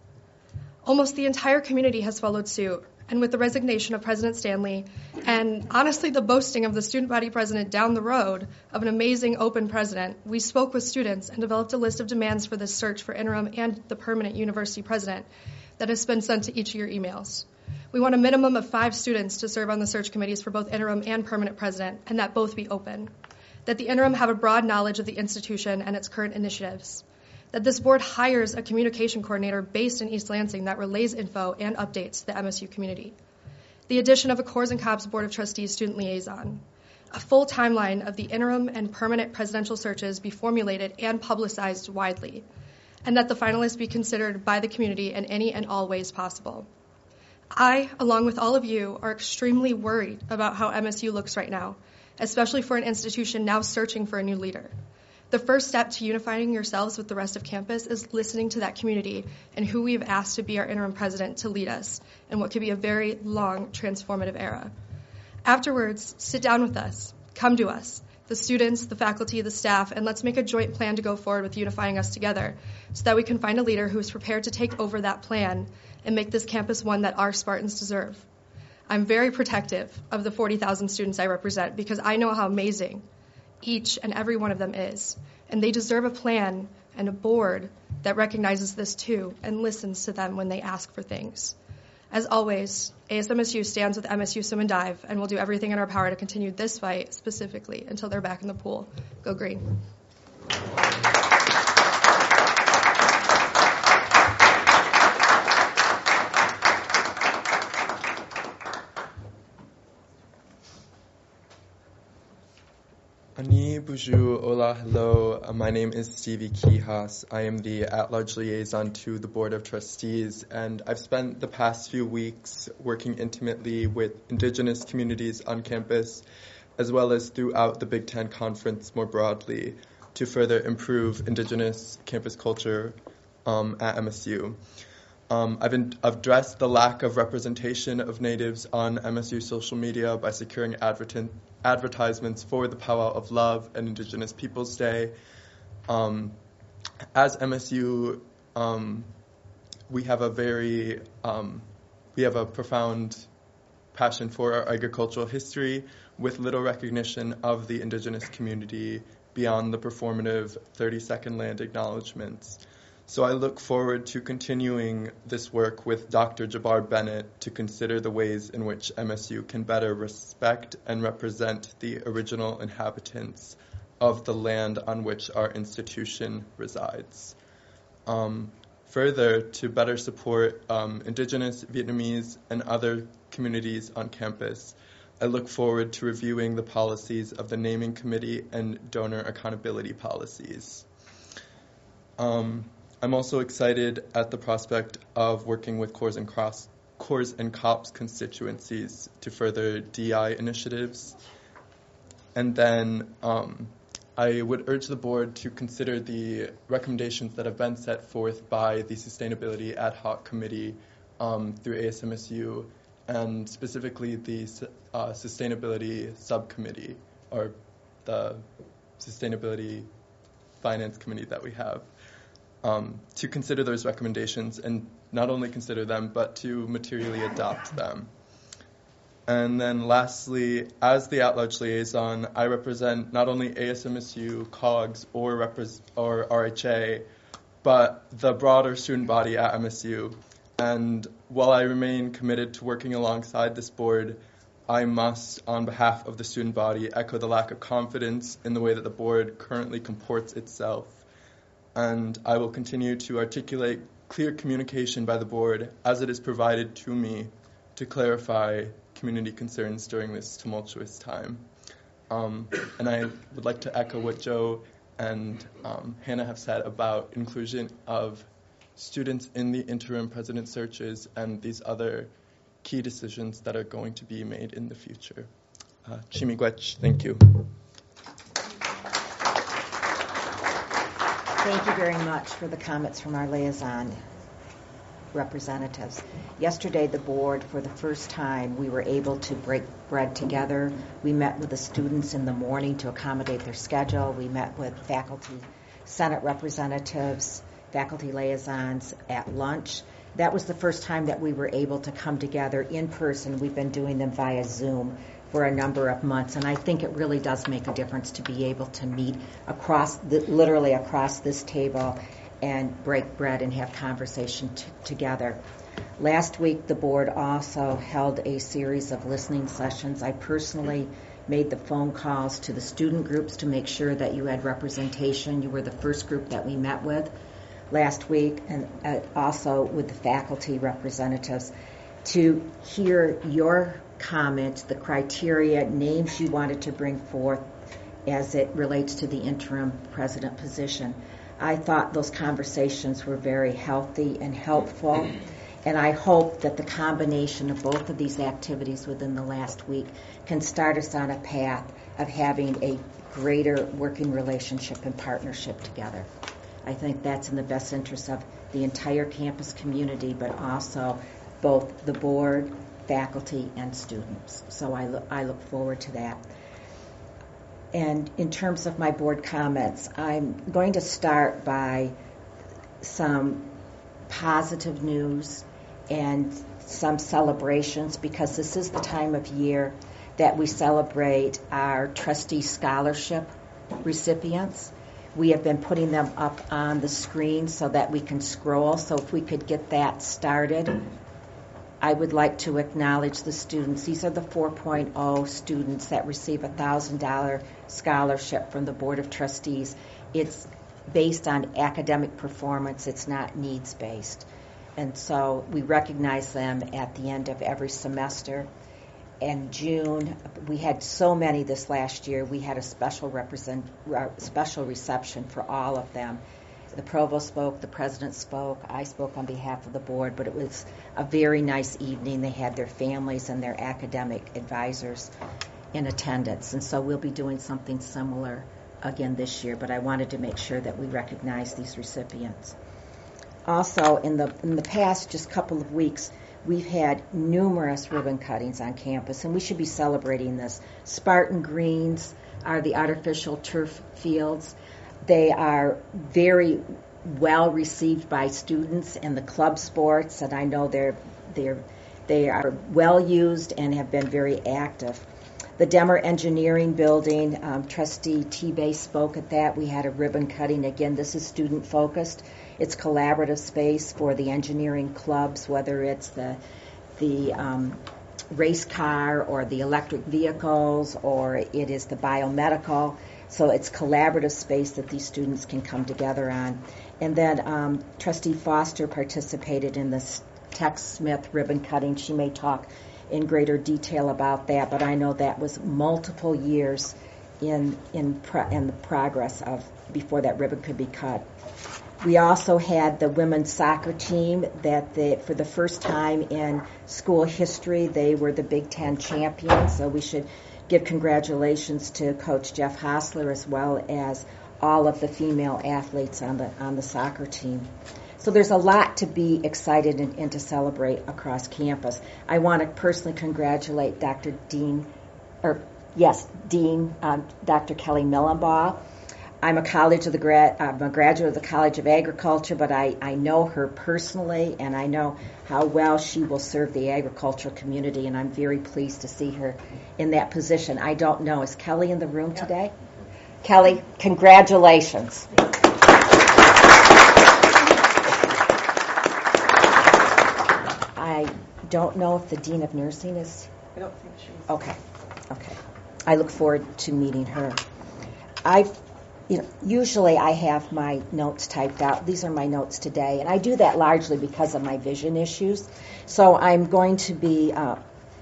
Almost the entire community has followed suit, and with the resignation of President Stanley and honestly the boasting of the student body president down the road of an amazing open president, we spoke with students and developed a list of demands for this search for interim and the permanent university president that has been sent to each of your emails. We want a minimum of five students to serve on the search committees for both interim and permanent president, and that both be open. That the interim have a broad knowledge of the institution and its current initiatives. That this board hires a communication coordinator based in East Lansing that relays info and updates to the M S U community. The addition of a Coors and COPS Board of Trustees student liaison. A full timeline of the interim and permanent presidential searches be formulated and publicized widely. And that the finalists be considered by the community in any and all ways possible. I, along with all of you, are extremely worried about how M S U looks right now, especially for an institution now searching for a new leader. The first step to unifying yourselves with the rest of campus is listening to that community and who we've asked to be our interim president to lead us in what could be a very long, transformative era. Afterwards, sit down with us, come to us, the students, the faculty, the staff, and let's make a joint plan to go forward with unifying us together so that we can find a leader who is prepared to take over that plan and make this campus one that our Spartans deserve. I'm very protective of the forty thousand students I represent because I know how amazing each and every one of them is, and they deserve a plan and a board that recognizes this too and listens to them when they ask for things. As always, A S M S U stands with M S U Swim and Dive, and we'll do everything in our power to continue this fight specifically until they're back in the pool. Go Green. Ani, bonjour, hola, hello. Uh, my name is Stevie Kihas. I am the at-large liaison to the Board of Trustees, and I've spent the past few weeks working intimately with Indigenous communities on campus, as well as throughout the Big Ten Conference more broadly, to further improve Indigenous campus culture um, at M S U. Um, I've in- addressed the lack of representation of Natives on M S U social media by securing advertin- advertisements for the Powwow of Love and Indigenous Peoples Day. Um, as M S U, um, we have a very, um, we have a profound passion for our agricultural history with little recognition of the Indigenous community beyond the performative thirty-second land acknowledgements. So I look forward to continuing this work with Doctor Jabbar Bennett to consider the ways in which M S U can better respect and represent the original inhabitants of the land on which our institution resides. Um, further, to better support um, Indigenous, Vietnamese, and other communities on campus, I look forward to reviewing the policies of the naming committee and donor accountability policies. Um, I'm also excited at the prospect of working with Coors and, Cross, Coors and COPS constituencies to further D I initiatives. And then um, I would urge the board to consider the recommendations that have been set forth by the Sustainability Ad Hoc Committee um, through A S M S U, and specifically the uh, Sustainability Subcommittee, or the Sustainability Finance Committee that we have. Um, to consider those recommendations and not only consider them, but to materially adopt them. And then lastly, as the at-large liaison, I represent not only A S M S U, COGS, or, repres- or R H A, but the broader student body at M S U. And while I remain committed to working alongside this board, I must, on behalf of the student body, echo the lack of confidence in the way that the board currently comports itself. And I will continue to articulate clear communication by the board as it is provided to me to clarify community concerns during this tumultuous time. Um, and I would like to echo what Joe and um, Hannah have said about inclusion of students in the interim president searches and these other key decisions that are going to be made in the future. Uh, Chimigwech, thank you. Thank you very much for the comments from our liaison representatives. Yesterday, the board, for the first time, we were able to break bread together. We met with the students in the morning to accommodate their schedule. We met with faculty senate representatives, faculty liaisons at lunch. That was the first time that we were able to come together in person. We've been doing them via Zoom for a number of months, and I think it really does make a difference to be able to meet across, the, literally across this table, and break bread and have conversation t- together. Last week, the board also held a series of listening sessions. I personally made the phone calls to the student groups to make sure that you had representation. You were the first group that we met with last week, and uh, also with the faculty representatives to hear your comments, the criteria, names you wanted to bring forth as it relates to the interim president position. I thought those conversations were very healthy and helpful, and I hope that the combination of both of these activities within the last week can start us on a path of having a greater working relationship and partnership together. I think that's in the best interest of the entire campus community, but also both the board, faculty, and students. So I look, I look forward to that. And in terms of my board comments, I'm going to start by some positive news and some celebrations, because this is the time of year that we celebrate our trustee scholarship recipients. We have been putting them up on the screen so that we can scroll. So if we could get that started, I would like to acknowledge the students. These are the four point oh students that receive a one thousand dollars scholarship from the Board of Trustees. It's based on academic performance. It's not needs-based. And so we recognize them at the end of every semester. in June. We had so many this last year. We had a special represent, special reception for all of them. The provost spoke, the president spoke, I spoke on behalf of the board, but it was a very nice evening. They had their families and their academic advisors in attendance, and so we'll be doing something similar again this year, but I wanted to make sure that we recognize these recipients. Also, in the in the past just couple of weeks, we've had numerous ribbon cuttings on campus, and we should be celebrating this. Spartan Greens are the artificial turf fields. They are very well received by students in the club sports, and I know they're they're they are well used and have been very active. The Demmer Engineering Building, um, Trustee T-Bay spoke at that. We had a ribbon cutting. Again, this is student focused. It's collaborative space for the engineering clubs, whether it's the the um, race car or the electric vehicles, or it is the biomedical. So it's collaborative space that these students can come together on. And then um, Trustee Foster participated in this Tex Smith ribbon cutting. She may talk in greater detail about that, but I know that was multiple years in in, pro- in the progress of before that ribbon could be cut. We also had the women's soccer team that they, for the first time in school history, they were the Big Ten champions. So we should give congratulations to Coach Jeff Hostler as well as all of the female athletes on the on the soccer team. So there's a lot to be excited and, and to celebrate across campus. I want to personally congratulate Doctor Dean, or yes, Dean um, Doctor Kelly Millenbaugh. I'm a college of the grad, I'm a graduate of the College of Agriculture, but I, I know her personally, and I know how well she will serve the agricultural community, and I'm very pleased to see her in that position. I don't know, is Kelly in the room yeah. today? Kelly, congratulations. I don't know if the Dean of Nursing is... I don't think she's... Okay, okay. I look forward to meeting her. I've You know, usually I have my notes typed out. These are my notes today, and I do that largely because of my vision issues. So I'm going to be, uh,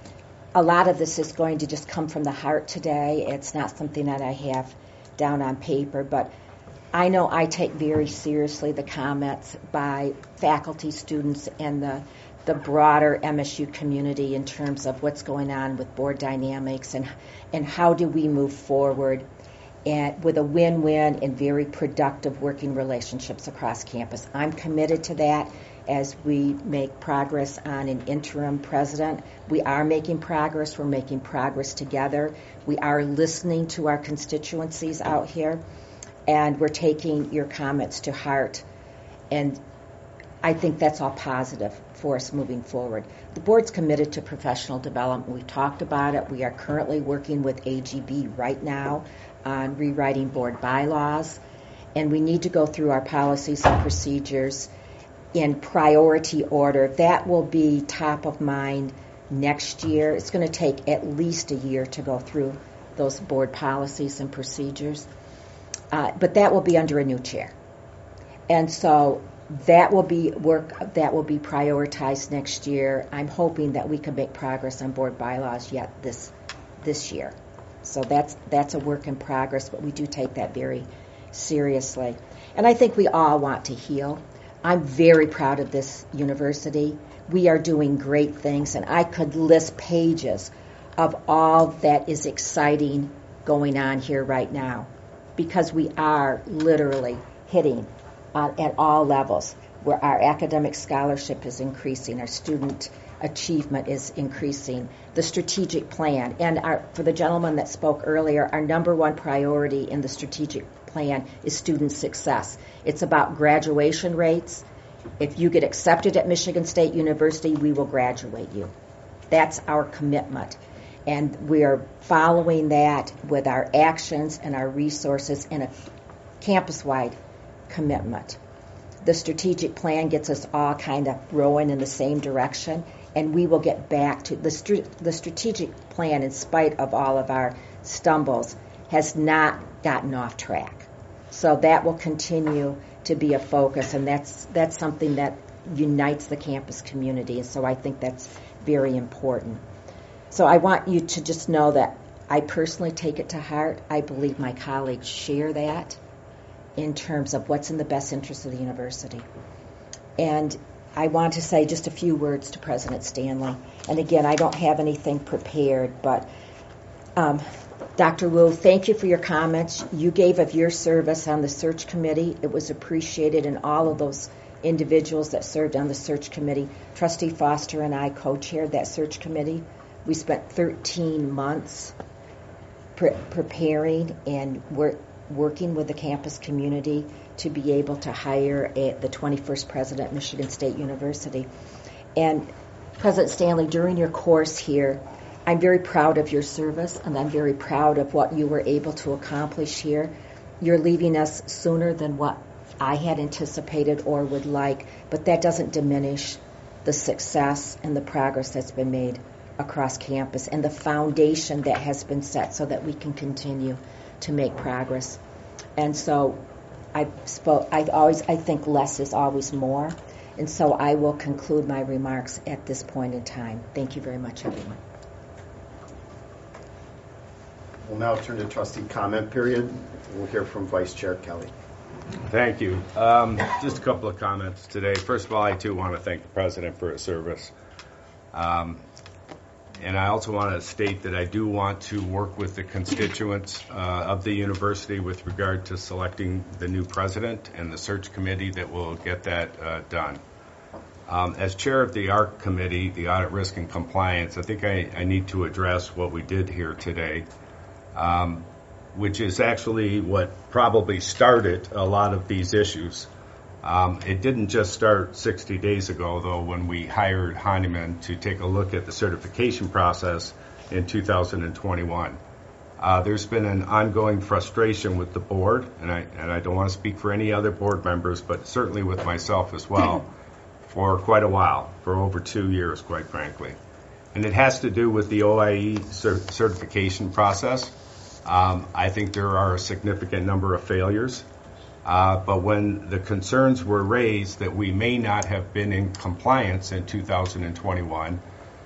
a lot of this is going to just come from the heart today. It's not something that I have down on paper, but I know I take very seriously the comments by faculty, students, and the the broader M S U community in terms of what's going on with board dynamics and and how do we move forward and with a win-win and very productive working relationships across campus. I'm committed to that as we make progress on an interim president. We are making progress. We're making progress together. We are listening to our constituencies out here, and we're taking your comments to heart. And I think that's all positive for us moving forward. The board's committed to professional development. We talked about it. We are currently working with A G B right now on rewriting board bylaws, and we need to go through our policies and procedures in priority order. That will be top of mind next year. It's going to take at least a year to go through those board policies and procedures, uh, but that will be under a new chair. And so that will be work that will be prioritized next year. I'm hoping that we can make progress on board bylaws yet this this year. So that's that's a work in progress, but we do take that very seriously. And I think we all want to heal. I'm very proud of this university. We are doing great things, and I could list pages of all that is exciting going on here right now, because we are literally hitting uh, at all levels, where our academic scholarship is increasing, our student achievement is increasing, the strategic plan. And our, for the gentleman that spoke earlier, our number one priority in the strategic plan is student success. It's about graduation rates. If you get accepted at Michigan State University, we will graduate you. That's our commitment. And we are following that with our actions and our resources and a campus-wide commitment. The strategic plan gets us all kind of rowing in the same direction, and we will get back to the str- the strategic plan, in spite of all of our stumbles, has not gotten off track. So that will continue to be a focus, and that's that's something that unites the campus community, and so I think that's very important. So I want you to just know that I personally take it to heart. I believe my colleagues share that in terms of what's in the best interest of the university. And I want to say just a few words to President Stanley. And again, I don't have anything prepared, but um, Doctor Wu, thank you for your comments. You gave of your service on the search committee. It was appreciated, and all of those individuals that served on the search committee. Trustee Foster and I co-chaired that search committee. We spent thirteen months pre- preparing and wor- working with the campus community to be able to hire a, the twenty-first president of Michigan State University. And President Stanley, during your course here, I'm very proud of your service, and I'm very proud of what you were able to accomplish here. You're leaving us sooner than what I had anticipated or would like, but that doesn't diminish the success and the progress that's been made across campus and the foundation that has been set so that we can continue to make progress. And so I spoke, I always, I think less is always more. And so I will conclude my remarks at this point in time. Thank you very much, everyone. We'll now turn to trustee comment period. We'll hear from Vice Chair Kelly. Thank you. Um, just a couple of comments today. First of all, I too want to thank the President for his service. Um, and I also want to state that I do want to work with the constituents uh, of the university with regard to selecting the new president and the search committee that will get that uh, done. Um, as chair of the A R C committee, the Audit Risk and Compliance, I think I, I need to address what we did here today. Um, which is actually what probably started a lot of these issues. Um, it didn't just start sixty days ago, though, when we hired Heinemann to take a look at the certification process in two thousand twenty-one. Uh, there's been an ongoing frustration with the board, and I, and I don't want to speak for any other board members, but certainly with myself as well, for quite a while, for over two years, quite frankly. And it has to do with the O I E cert- certification process. Um, I think there are a significant number of failures, uh, but when the concerns were raised that we may not have been in compliance in two thousand twenty-one,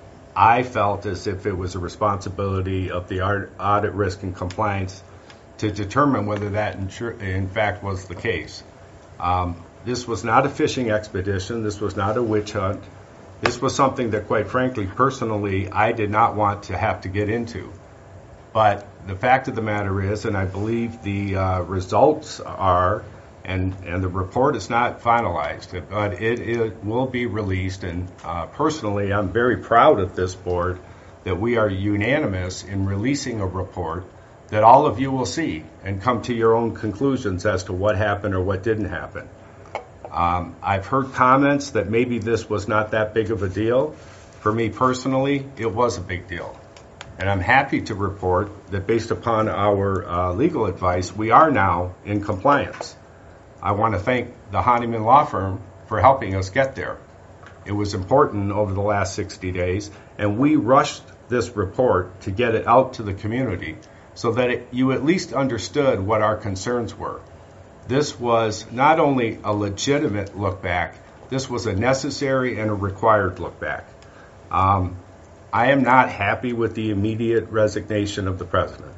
I felt as if it was a responsibility of the Audit Risk and Compliance to determine whether that in, in fact was the case. Um, this was not a fishing expedition. This was not a witch hunt. This was something that, quite frankly, personally, I did not want to have to get into. But the fact of the matter is, and I believe the uh, results are, and, and the report is not finalized, but it, it will be released. And uh, personally, I'm very proud of this board that we are unanimous in releasing a report that all of you will see and come to your own conclusions as to what happened or what didn't happen. Um, I've heard comments that maybe this was not that big of a deal. For me personally, it was a big deal. And I'm happy to report that based upon our uh, legal advice, we are now in compliance. I want to thank the Heinemann Law Firm for helping us get there. It was important over the last sixty days, and we rushed this report to get it out to the community so that it, you at least understood what our concerns were. This was not only a legitimate look back, this was a necessary and a required look back. Um, I am not happy with the immediate resignation of the president.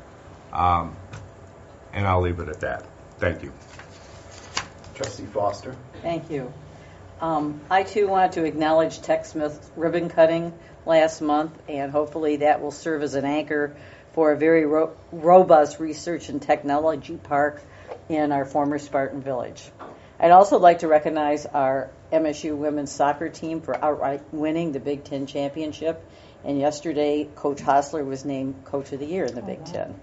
Um, and I'll leave it at that. Thank you. Trustee Foster. Thank you. Um, I, too, want to acknowledge Tech Smith's ribbon cutting last month, and hopefully that will serve as an anchor for a very ro- robust research and technology park in our former Spartan Village. I'd also like to recognize our M S U women's soccer team for outright winning the Big Ten championship. And yesterday, Coach Hostler was named Coach of the Year in the Big Ten.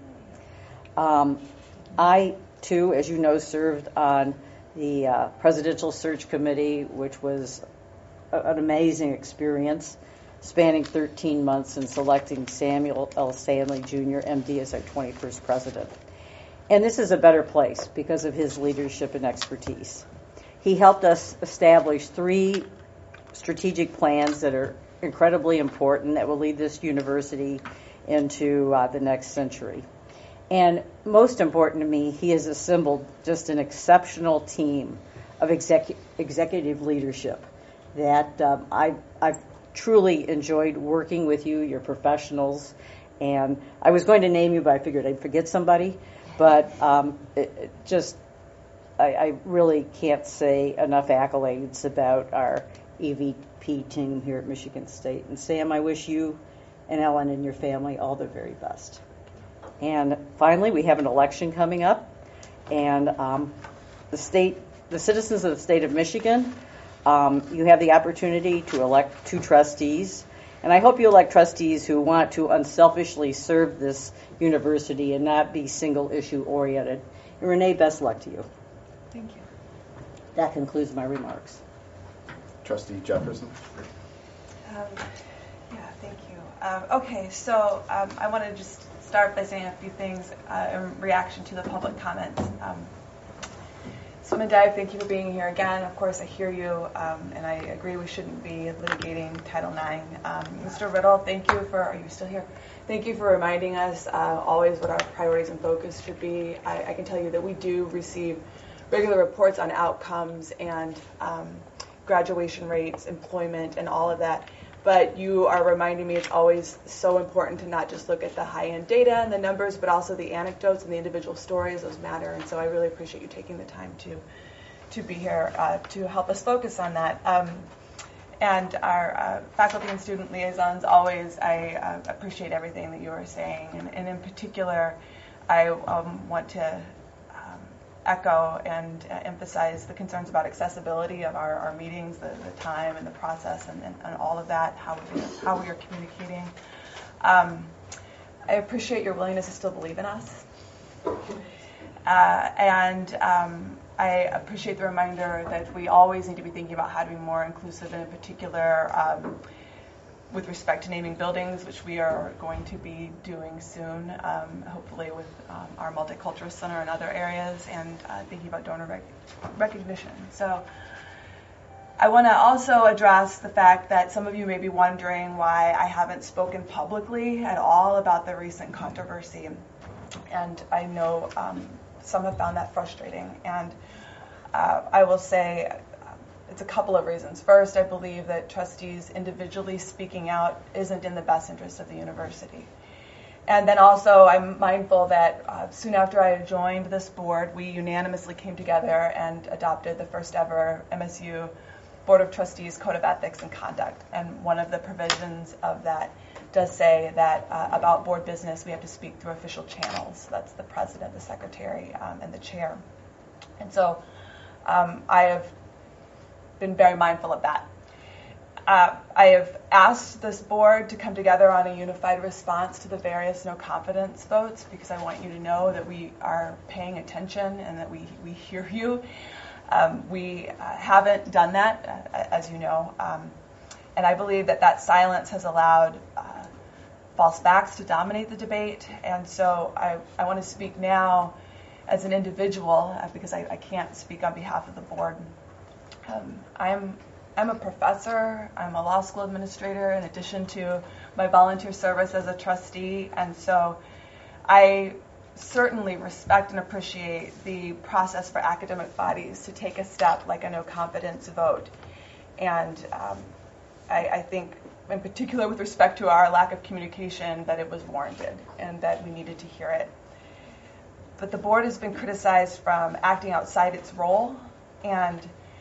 Um, I, too, as you know, served on the uh, Presidential Search Committee, which was a, an amazing experience, spanning thirteen months in selecting Samuel L. Stanley, Junior, M D, as our twenty-first president. And this is a better place because of his leadership and expertise. He helped us establish three strategic plans that are incredibly important that will lead this university into uh, the next century. And most important to me, he has assembled just an exceptional team of execu- executive leadership that um, I, I've truly enjoyed working with you. You're professionals. And I was going to name you, but I figured I'd forget somebody. But um, it, it just, I, I really can't say enough accolades about our E V P team here at Michigan State. And Sam, I wish you and Ellen and your family all the very best. And finally, we have an election coming up. And um, the state, the citizens of the state of Michigan, um, you have the opportunity to elect two trustees. And I hope you elect trustees who want to unselfishly serve this university and not be single issue oriented. And Renee, best luck to you. Thank you. That concludes my remarks. Trustee Jefferson. Um, yeah, thank you. Um, okay, so um, I want to just start by saying a few things uh, in reaction to the public comments. Um, Swim and Dive, thank you for being here again. Of course, I hear you, um, and I agree we shouldn't be litigating Title nine. Um, Mister Riddle, thank you for, are you still here? Thank you for reminding us uh, always what our priorities and focus should be. I, I can tell you that we do receive regular reports on outcomes and um, graduation rates, employment, and all of that. But you are reminding me it's always so important to not just look at the high-end data and the numbers, but also the anecdotes and the individual stories. Those matter, and so I really appreciate you taking the time to to be here uh, to help us focus on that. Um, and our uh, faculty and student liaisons, always, I uh, appreciate everything that you are saying. And, and in particular, I um, want to echo and uh, emphasize the concerns about accessibility of our, our meetings, the, the time and the process and, and, and all of that, how we, how we are communicating. Um, I appreciate your willingness to still believe in us. Uh, and um, I appreciate the reminder that we always need to be thinking about how to be more inclusive, and in particular um, with respect to naming buildings, which we are going to be doing soon, um, hopefully with um, our Multicultural Center and other areas, and uh, thinking about donor rec- recognition. So I want to also address the fact that some of you may be wondering why I haven't spoken publicly at all about the recent controversy. And I know um, some have found that frustrating. And uh, I will say, it's a couple of reasons. First, I believe that trustees individually speaking out isn't in the best interest of the university. And then also, I'm mindful that uh, soon after I joined this board, we unanimously came together and adopted the first ever M S U Board of Trustees Code of Ethics and Conduct. And one of the provisions of that does say that uh, about board business, we have to speak through official channels. That's the president, the secretary, um, and the chair. And so um, I have been very mindful of that. Uh, I have asked this board to come together on a unified response to the various no confidence votes, because I want you to know that we are paying attention and that we, we hear you. Um, we uh, haven't done that, uh, as you know, um, and I believe that that silence has allowed uh, false facts to dominate the debate, and so I, I want to speak now as an individual, uh, because I, I can't speak on behalf of the board. Um, I'm I'm a professor, I'm a law school administrator, in addition to my volunteer service as a trustee, and so I certainly respect and appreciate the process for academic bodies to take a step like a no confidence vote. And um, I, I think, in particular with respect to our lack of communication, that it was warranted and that we needed to hear it. But the board has been criticized from acting outside its role, and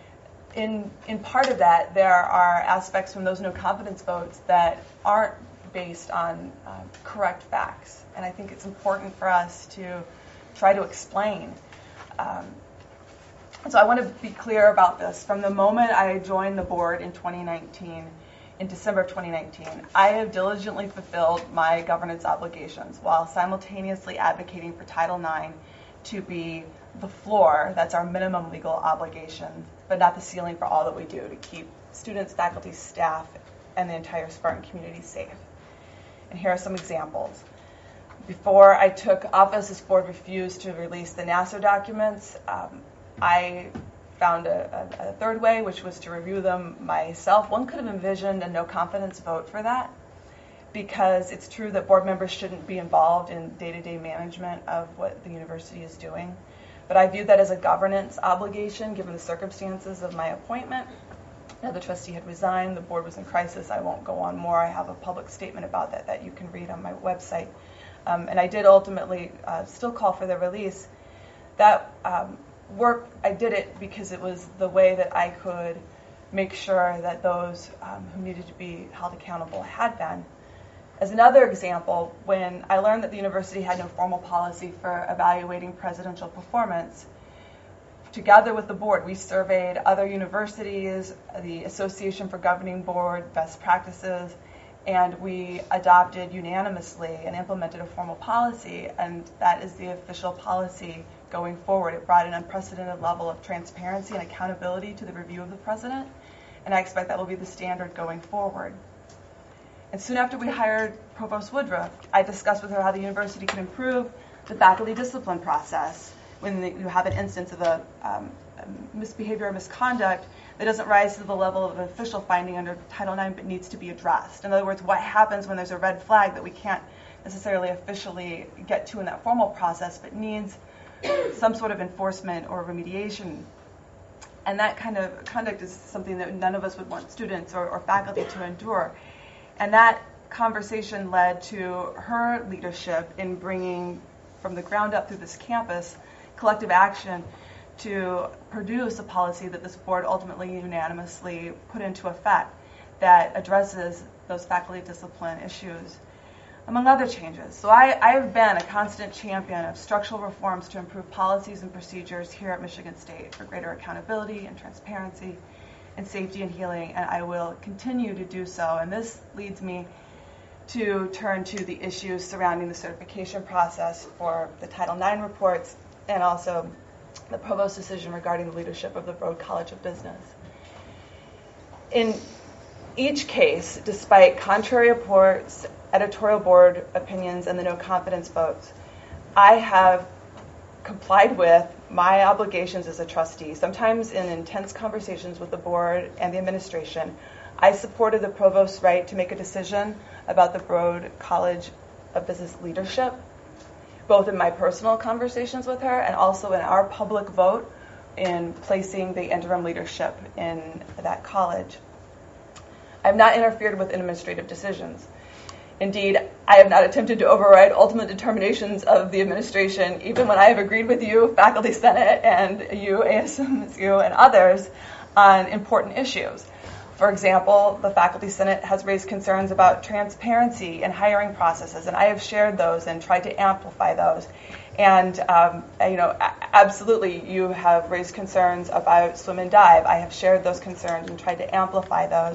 in in part of that, there are aspects from those no confidence votes that aren't based on um, correct facts. And I think it's important for us to try to explain. Um, and so I want to be clear about this. From the moment I joined the board in twenty nineteen, in December of twenty nineteen, I have diligently fulfilled my governance obligations while simultaneously advocating for Title nine to be the floor, that's our minimum legal obligation, but not the ceiling for all that we do to keep students, faculty, staff, and the entire Spartan community safe. And here are some examples. Before I took office, this board refused to release the NASA documents. Um, I found a, a, a third way, which was to review them myself. One could have envisioned a no confidence vote for that, because it's true that board members shouldn't be involved in day-to-day management of what the university is doing. But I view that as a governance obligation, given the circumstances of my appointment. Another trustee had resigned. The board was in crisis. I won't go on more. I have a public statement about that that you can read on my website. Um, and I did ultimately uh, still call for their release. That um, work, I did it because it was the way that I could make sure that those um, who needed to be held accountable had been. As another example, when I learned that the university had no formal policy for evaluating presidential performance, together with the board, we surveyed other universities, the Association for Governing Board best practices, and we adopted unanimously and implemented a formal policy, and that is the official policy going forward. It brought an unprecedented level of transparency and accountability to the review of the president, and I expect that will be the standard going forward. And soon after we hired Provost Woodruff, I discussed with her how the university can improve the faculty discipline process when you have an instance of a um, misbehavior or misconduct that doesn't rise to the level of an official finding under Title nine but needs to be addressed. In other words, what happens when there's a red flag that we can't necessarily officially get to in that formal process but needs some sort of enforcement or remediation. And that kind of conduct is something that none of us would want students or, or faculty to endure. And that conversation led to her leadership in bringing from the ground up through this campus collective action to produce a policy that this board ultimately unanimously put into effect that addresses those faculty discipline issues, among other changes. So I, I have been a constant champion of structural reforms to improve policies and procedures here at Michigan State for greater accountability and transparency and safety and healing, and I will continue to do so. And this leads me to turn to the issues surrounding the certification process for the Title nine reports and also the Provost's decision regarding the leadership of the Broad College of Business. In each case, despite contrary reports, editorial board opinions, and the no confidence votes, I have complied with my obligations as a trustee. Sometimes in intense conversations with the board and the administration, I supported the provost's right to make a decision about the Broad College of Business leadership, both in my personal conversations with her and also in our public vote in placing the interim leadership in that college. I have not interfered with administrative decisions. Indeed, I have not attempted to override ultimate determinations of the administration, even when I have agreed with you, Faculty Senate, and you, A S M S U, and others on important issues. For example, the Faculty Senate has raised concerns about transparency in hiring processes, and I have shared those and tried to amplify those. And, um, you know, absolutely, you have raised concerns about swim and dive. I have shared those concerns and tried to amplify those.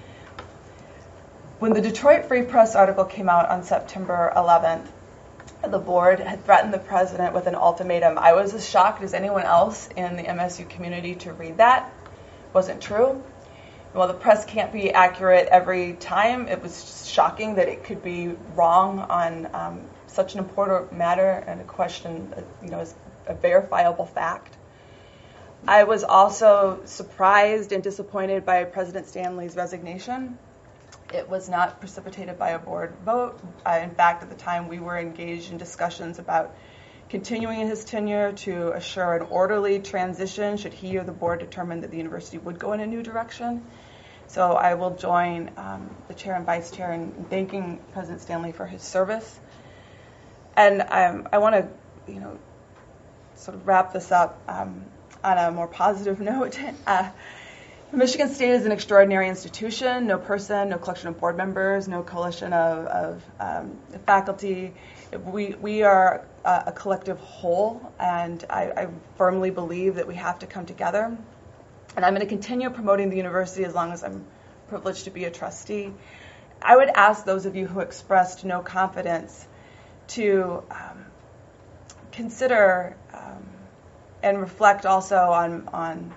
When the Detroit Free Press article came out on September eleventh, the board had threatened the president with an ultimatum. I was as shocked as anyone else in the M S U community to read that. It wasn't true. While the press can't be accurate every time, it was shocking that it could be wrong on um, such an important matter and a question that, you know, is a verifiable fact. I was also surprised and disappointed by President Stanley's resignation. It was not precipitated by a board vote. Uh, in fact, at the time, we were engaged in discussions about continuing in his tenure to assure an orderly transition should he or the board determine that the university would go in a new direction. So I will join um, the chair and vice chair in thanking President Stanley for his service. And um, I want to, you know, sort of wrap this up um, on a more positive note. Uh, Michigan State is an extraordinary institution. No person, no collection of board members, no coalition of, of um, faculty. We we are a, a collective whole, and I, I firmly believe that we have to come together. And I'm going to continue promoting the university as long as I'm privileged to be a trustee. I would ask those of you who expressed no confidence to um, consider um, and reflect also on on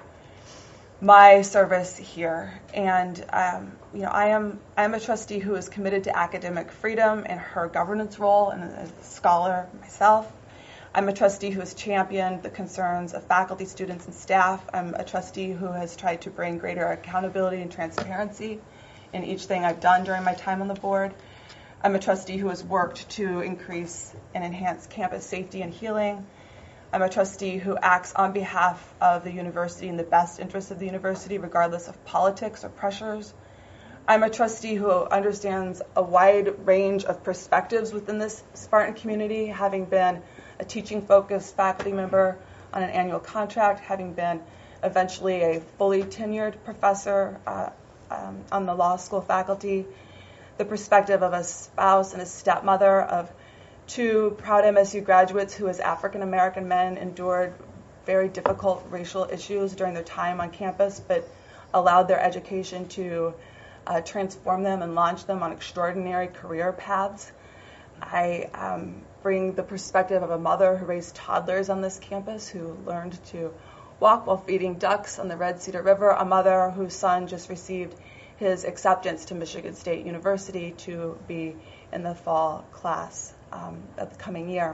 my service here. And um, you know, I am I am a trustee who is committed to academic freedom and her governance role, and as a scholar myself. I'm a trustee who has championed the concerns of faculty, students, and staff. I'm a trustee who has tried to bring greater accountability and transparency in each thing I've done during my time on the board. I'm a trustee who has worked to increase and enhance campus safety and healing. I'm a trustee who acts on behalf of the university in the best interest of the university, regardless of politics or pressures. I'm a trustee who understands a wide range of perspectives within this Spartan community, having been a teaching-focused faculty member on an annual contract, having been eventually a fully tenured professor uh, um, on the law school faculty, the perspective of a spouse and a stepmother of two proud M S U graduates who, as African American men, endured very difficult racial issues during their time on campus, but allowed their education to uh, transform them and launch them on extraordinary career paths. I um, bring the perspective of a mother who raised toddlers on this campus, who learned to walk while feeding ducks on the Red Cedar River, a mother whose son just received his acceptance to Michigan State University to be in the fall class um, of the coming year.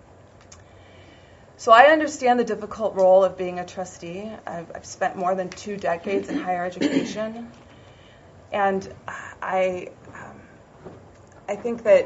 So I understand the difficult role of being a trustee. I've, I've spent more than two decades in higher education, and I, um, I think that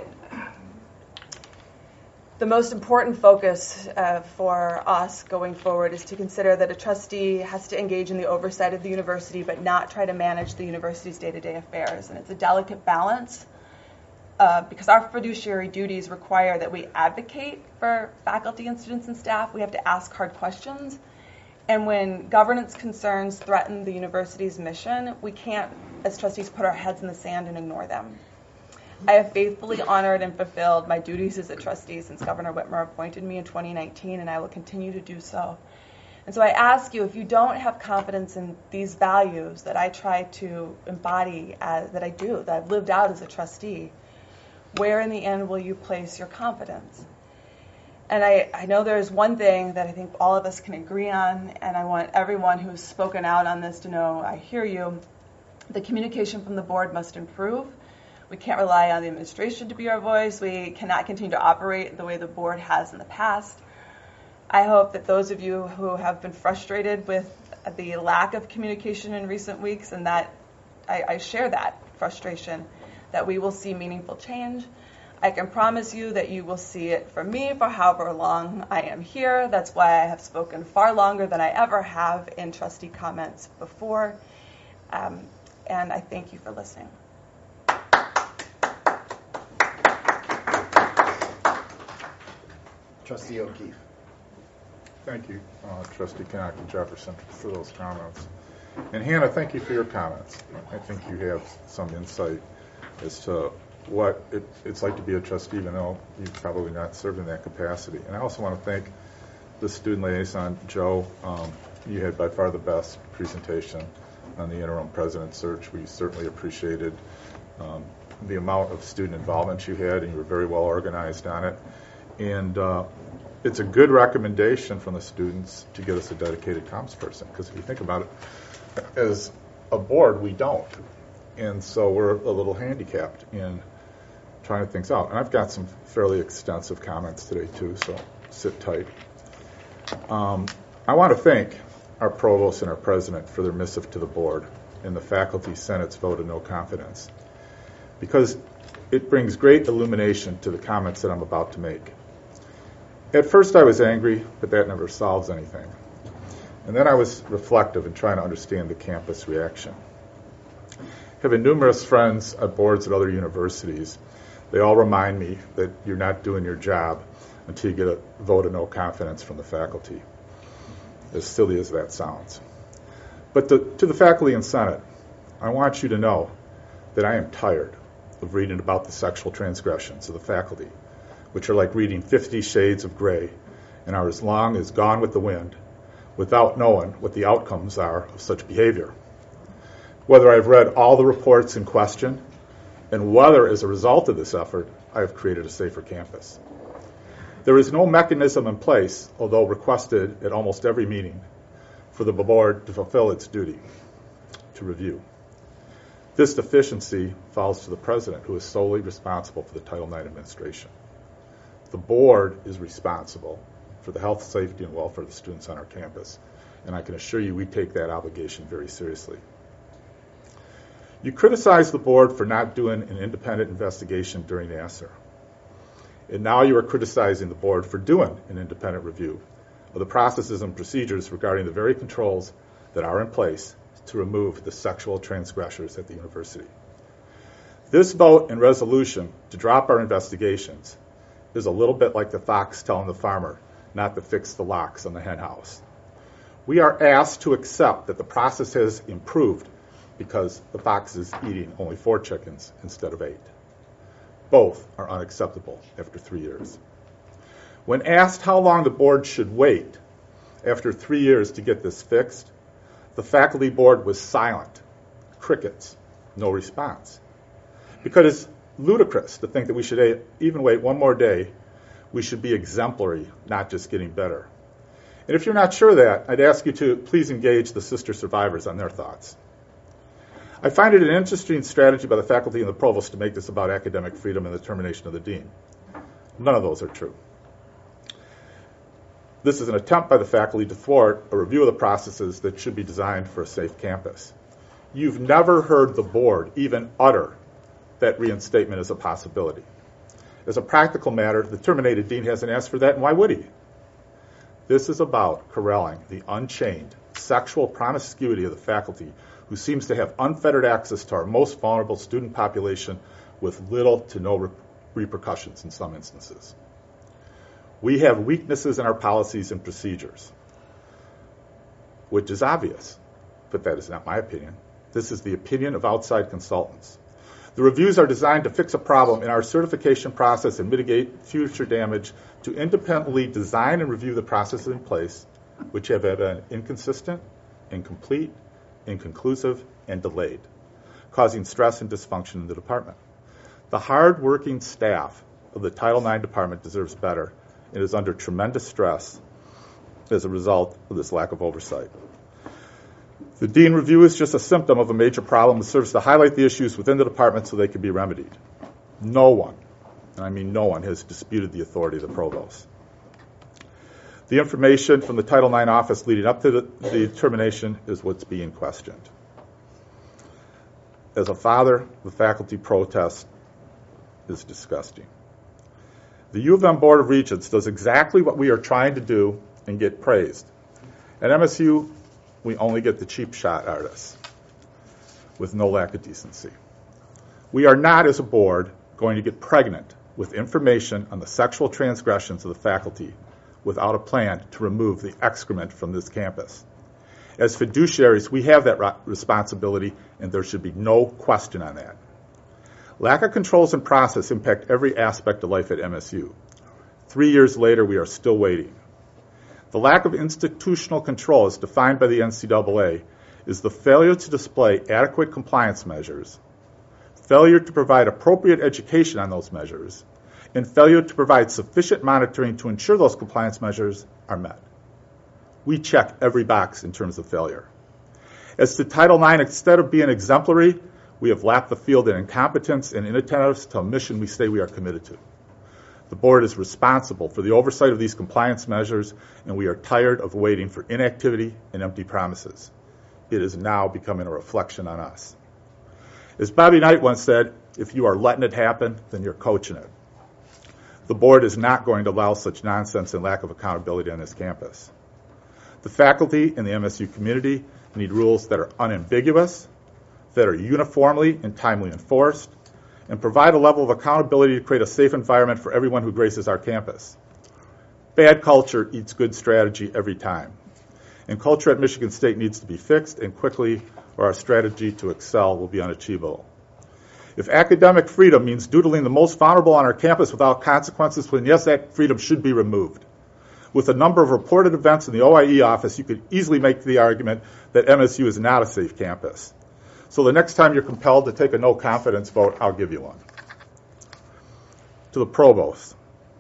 the most important focus uh, for us going forward is to consider that a trustee has to engage in the oversight of the university but not try to manage the university's day-to-day affairs. And it's a delicate balance uh, because our fiduciary duties require that we advocate for faculty and students and staff. We have to ask hard questions. And when governance concerns threaten the university's mission, we can't, as trustees, put our heads in the sand and ignore them. I have faithfully honored and fulfilled my duties as a trustee since Governor Whitmer appointed me in twenty nineteen, and I will continue to do so. And so I ask you, if you don't have confidence in these values that I try to embody, as, that I do, that I've lived out as a trustee, where in the end will you place your confidence? And I, I know there's one thing that I think all of us can agree on, and I want everyone who's spoken out on this to know I hear you. The communication from the board must improve. We can't rely on the administration to be our voice. We cannot continue to operate the way the board has in the past. I hope that those of you who have been frustrated with the lack of communication in recent weeks, and that I, I share that frustration, that we will see meaningful change. I can promise you that you will see it from me for however long I am here. That's why I have spoken far longer than I ever have in trustee comments before. Um, and I thank you for listening. Trustee O'Keefe. Thank you, uh, Trustee Connaughton Jefferson, for those comments. And Hannah, thank you for your comments. I think you have some insight as to what it, it's like to be a trustee, even though you've probably not served in that capacity. And I also want to thank the student liaison, Joe. Um, you had by far the best presentation on the interim president search. We certainly appreciated um, the amount of student involvement you had, and you were very well organized on it. And uh, it's a good recommendation from the students to get us a dedicated comms person, because if you think about it, as a board, we don't. And so we're a little handicapped in trying things out. And I've got some fairly extensive comments today, too, so sit tight. Um, I want to thank our provost and our president for their missive to the board and the faculty senate's vote of no confidence, because it brings great illumination to the comments that I'm about to make. At first I was angry, but that never solves anything. And then I was reflective in trying to understand the campus reaction. Having numerous friends at boards at other universities, they all remind me that you're not doing your job until you get a vote of no confidence from the faculty, as silly as that sounds. But to, to the faculty and Senate, I want you to know that I am tired of reading about the sexual transgressions of the faculty, which are like reading Fifty Shades of Grey and are as long as Gone with the Wind, without knowing what the outcomes are of such behavior. Whether I've read all the reports in question, and whether as a result of this effort, I have created a safer campus. There is no mechanism in place, although requested at almost every meeting, for the board to fulfill its duty to review. This deficiency falls to the president, who is solely responsible for the Title nine administration. The board is responsible for the health, safety, and welfare of the students on our campus, and I can assure you we take that obligation very seriously. You criticize the board for not doing an independent investigation during Nassar, and now you are criticizing the board for doing an independent review of the processes and procedures regarding the very controls that are in place to remove the sexual transgressors at the university. This vote and resolution to drop our investigations is a little bit like the fox telling the farmer not to fix the locks on the hen house. We are asked to accept that the process has improved because the fox is eating only four chickens instead of eight. Both are unacceptable after three years. When asked how long the board should wait after three years to get this fixed, the faculty board was silent. Crickets, no response. Because it's ludicrous to think that we should even wait one more day. We should be exemplary, not just getting better. And if you're not sure of that, I'd ask you to please engage the sister survivors on their thoughts. I find it an interesting strategy by the faculty and the provost to make this about academic freedom and the termination of the dean. None of those are true. This is an attempt by the faculty to thwart a review of the processes that should be designed for a safe campus. You've never heard the board even utter that reinstatement is a possibility. As a practical matter, the terminated dean hasn't asked for that, and why would he? This is about corralling the unchained sexual promiscuity of the faculty, who seems to have unfettered access to our most vulnerable student population with little to no re- repercussions in some instances. We have weaknesses in our policies and procedures, which is obvious, but that is not my opinion. This is the opinion of outside consultants. The reviews are designed to fix a problem in our certification process and mitigate future damage, to independently design and review the processes in place, which have been inconsistent, incomplete, inconclusive, and delayed, causing stress and dysfunction in the department. The hard-working staff of the Title nine department deserves better and is under tremendous stress as a result of this lack of oversight. The dean review is just a symptom of a major problem that serves to highlight the issues within the department so they can be remedied. No one, and I mean no one, has disputed the authority of the provost. The information from the Title nine office leading up to the, the termination is what's being questioned. As a father, the faculty protest is disgusting. The U of M Board of Regents does exactly what we are trying to do and get praised. At M S U, we only get the cheap shot artists with no lack of decency. We are not, as a board, going to get pregnant with information on the sexual transgressions of the faculty without a plan to remove the excrement from this campus. As fiduciaries, we have that responsibility, and there should be no question on that. Lack of controls and process impact every aspect of life at M S U. Three years later, we are still waiting. The lack of institutional control, as defined by the N C double A, is the failure to display adequate compliance measures, failure to provide appropriate education on those measures, and failure to provide sufficient monitoring to ensure those compliance measures are met. We check every box in terms of failure. As to Title nine, instead of being exemplary, we have lapped the field in incompetence and inattentiveness to a mission we say we are committed to. The board is responsible for the oversight of these compliance measures, and we are tired of waiting for inactivity and empty promises. It is now becoming a reflection on us. As Bobby Knight once said, if you are letting it happen, then you're coaching it. The board is not going to allow such nonsense and lack of accountability on this campus. The faculty and the M S U community need rules that are unambiguous, that are uniformly and timely enforced, and provide a level of accountability to create a safe environment for everyone who graces our campus. Bad culture eats good strategy every time. And culture at Michigan State needs to be fixed, and quickly, or our strategy to excel will be unachievable. If academic freedom means doodling the most vulnerable on our campus without consequences, then yes, that freedom should be removed. With a number of reported events in the O I E office, you could easily make the argument that M S U is not a safe campus. So the next time you're compelled to take a no confidence vote, I'll give you one. To the provost,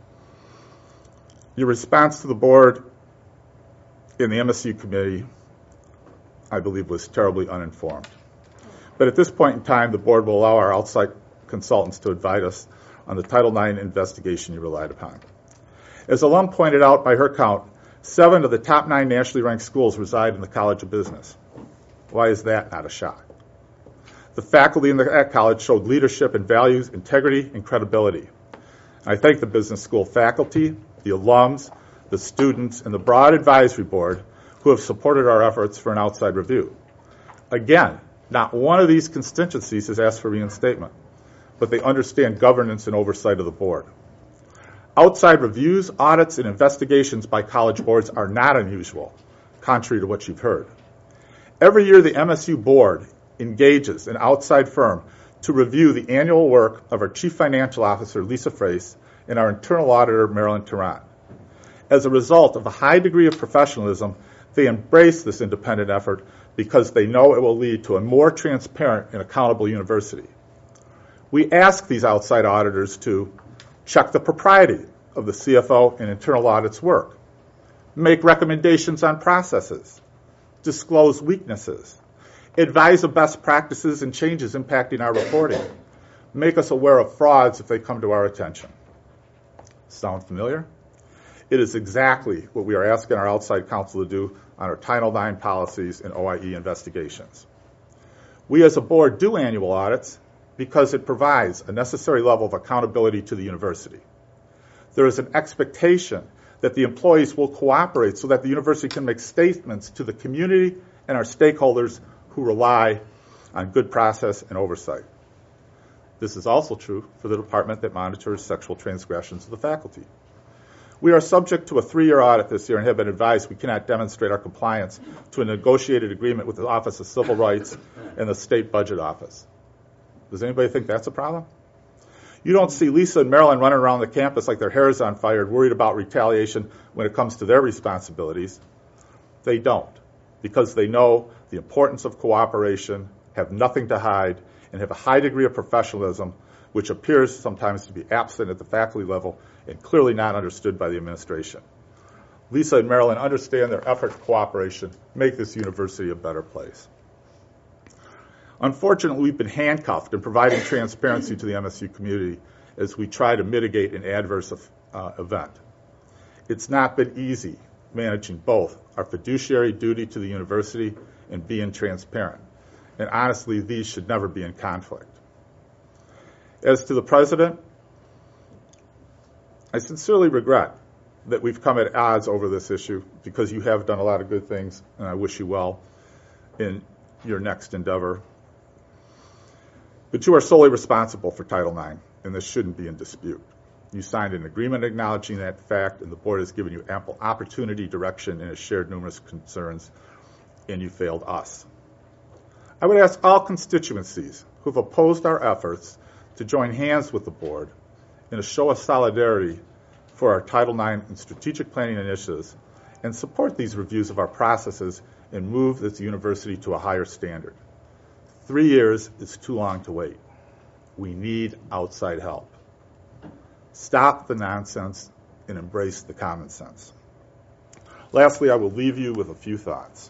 your response to the board in the M S U committee, I believe, was terribly uninformed. But at this point in time, the board will allow our outside consultants to advise us on the Title nine investigation you relied upon. As Alum pointed out, by her count, seven of the top nine nationally ranked schools reside in the College of Business. Why is that not a shock? The faculty in the, at college showed leadership and values, integrity, and credibility. I thank the business school faculty, the alums, the students, and the broad advisory board who have supported our efforts for an outside review. Again, not one of these constituencies has asked for reinstatement, but they understand governance and oversight of the board. Outside reviews, audits, and investigations by college boards are not unusual, contrary to what you've heard. Every year, the M S U board engages an outside firm to review the annual work of our Chief Financial Officer, Lisa Frace, and our internal auditor, Marilyn Tarrant. As a result of a high degree of professionalism, they embrace this independent effort because they know it will lead to a more transparent and accountable university. We ask these outside auditors to check the propriety of the C F O and internal audit's work, make recommendations on processes, disclose weaknesses, advise of best practices and changes impacting our reporting, make us aware of frauds if they come to our attention. Sound familiar? It is exactly what we are asking our outside counsel to do on our Title nine policies and O I E investigations. We as a board do annual audits because it provides a necessary level of accountability to the university. There is an expectation that the employees will cooperate so that the university can make statements to the community and our stakeholders who rely on good process and oversight. This is also true for the department that monitors sexual transgressions of the faculty. We are subject to a three-year audit this year and have been advised we cannot demonstrate our compliance to a negotiated agreement with the Office of Civil Rights and the State Budget Office. Does anybody think that's a problem? You don't see Lisa and Marilyn running around the campus like their hair is on fire, worried about retaliation when it comes to their responsibilities. They don't, because they know the importance of cooperation, have nothing to hide, and have a high degree of professionalism, which appears sometimes to be absent at the faculty level and clearly not understood by the administration. Lisa and Marilyn understand their effort and cooperation make this university a better place. Unfortunately, we've been handcuffed in providing transparency to the M S U community as we try to mitigate an adverse uh, event. It's not been easy managing both our fiduciary duty to the university and being transparent. And honestly, these should never be in conflict. As to the president, I sincerely regret that we've come at odds over this issue because you have done a lot of good things, and I wish you well in your next endeavor. But you are solely responsible for Title nine, and this shouldn't be in dispute. You signed an agreement acknowledging that fact, and the board has given you ample opportunity, direction, and has shared numerous concerns, and you failed us. I would ask all constituencies who have opposed our efforts to join hands with the board in a show of solidarity for our Title nine and strategic planning initiatives and support these reviews of our processes and move this university to a higher standard. Three years is too long to wait. We need outside help. Stop the nonsense and embrace the common sense. Lastly, I will leave you with a few thoughts.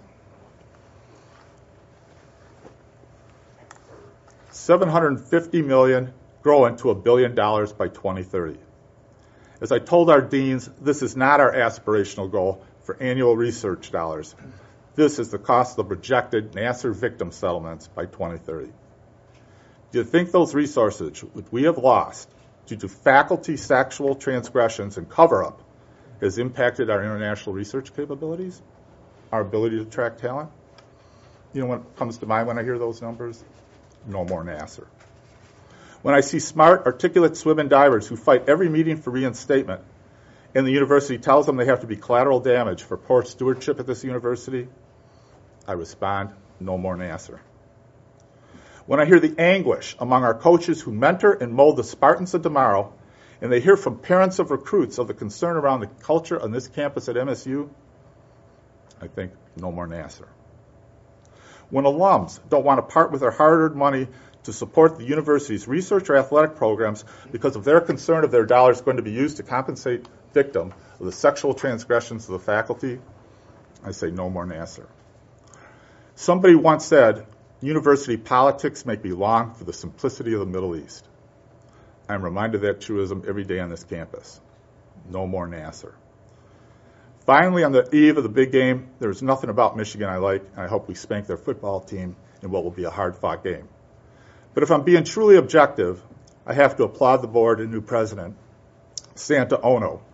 seven hundred fifty million dollars growing to a billion dollars by twenty thirty. As I told our deans, this is not our aspirational goal for annual research dollars. This is the cost of projected Nassar victim settlements by twenty thirty. Do you think those resources which we have lost due to faculty sexual transgressions and cover-up has impacted our international research capabilities, our ability to attract talent? You know what comes to mind when I hear those numbers? No more Nassar. When I see smart, articulate swim and divers who fight every meeting for reinstatement, and the university tells them they have to be collateral damage for poor stewardship at this university, I respond, no more Nassar. When I hear the anguish among our coaches who mentor and mold the Spartans of tomorrow, and they hear from parents of recruits of the concern around the culture on this campus at M S U, I think, no more Nassar. When alums don't want to part with their hard-earned money to support the university's research or athletic programs because of their concern of their dollars going to be used to compensate victims of the sexual transgressions of the faculty, I say no more Nassar. Somebody once said, university politics make me long for the simplicity of the Middle East. I'm reminded of that truism every day on this campus. No more Nassar. Finally, on the eve of the big game, there's nothing about Michigan I like, and I hope we spank their football team in what will be a hard-fought game. But if I'm being truly objective, I have to applaud the board and new president, Santa Ono,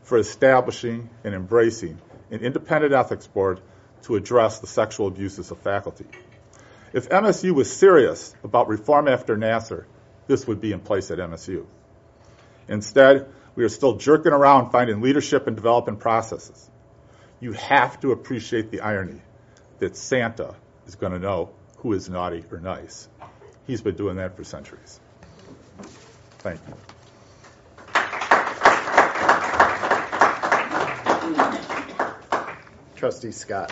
for establishing and embracing an independent ethics board to address the sexual abuses of faculty. If M S U was serious about reform after Nassar, this would be in place at M S U. Instead, we are still jerking around finding leadership and development processes. You have to appreciate the irony that Santa is going to know who is naughty or nice. He's been doing that for centuries. Thank you. Trustee Scott.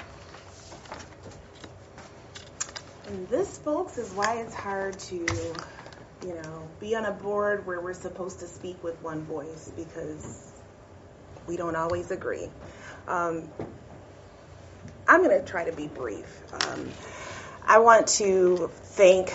And this, folks, is why it's hard to, you know, be on a board where we're supposed to speak with one voice, because we don't always agree. Um, I'm going to try to be brief. Um, I want to thank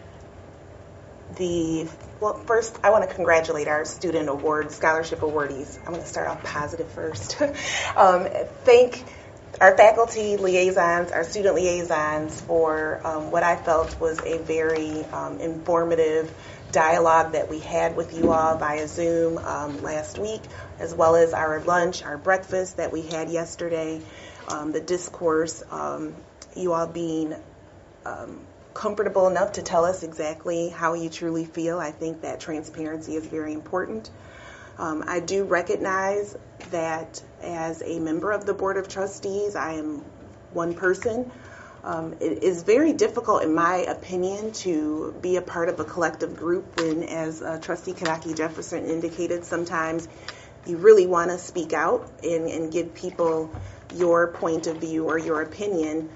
the, well, first, I want to congratulate our student award, scholarship awardees. I'm going to start off positive first. um, thank our faculty liaisons, our student liaisons, for um, what I felt was a very um, informative dialogue that we had with you all via Zoom um, last week, as well as our lunch, our breakfast that we had yesterday, um, the discourse, um, you all being um, comfortable enough to tell us exactly how you truly feel. I think that transparency is very important. Um, I do recognize that as a member of the Board of Trustees, I am one person. Um, it is very difficult, in my opinion, to be a part of a collective group when, as uh, Trustee Kanaki Jefferson indicated, sometimes you really want to speak out and, and give people your point of view or your opinion.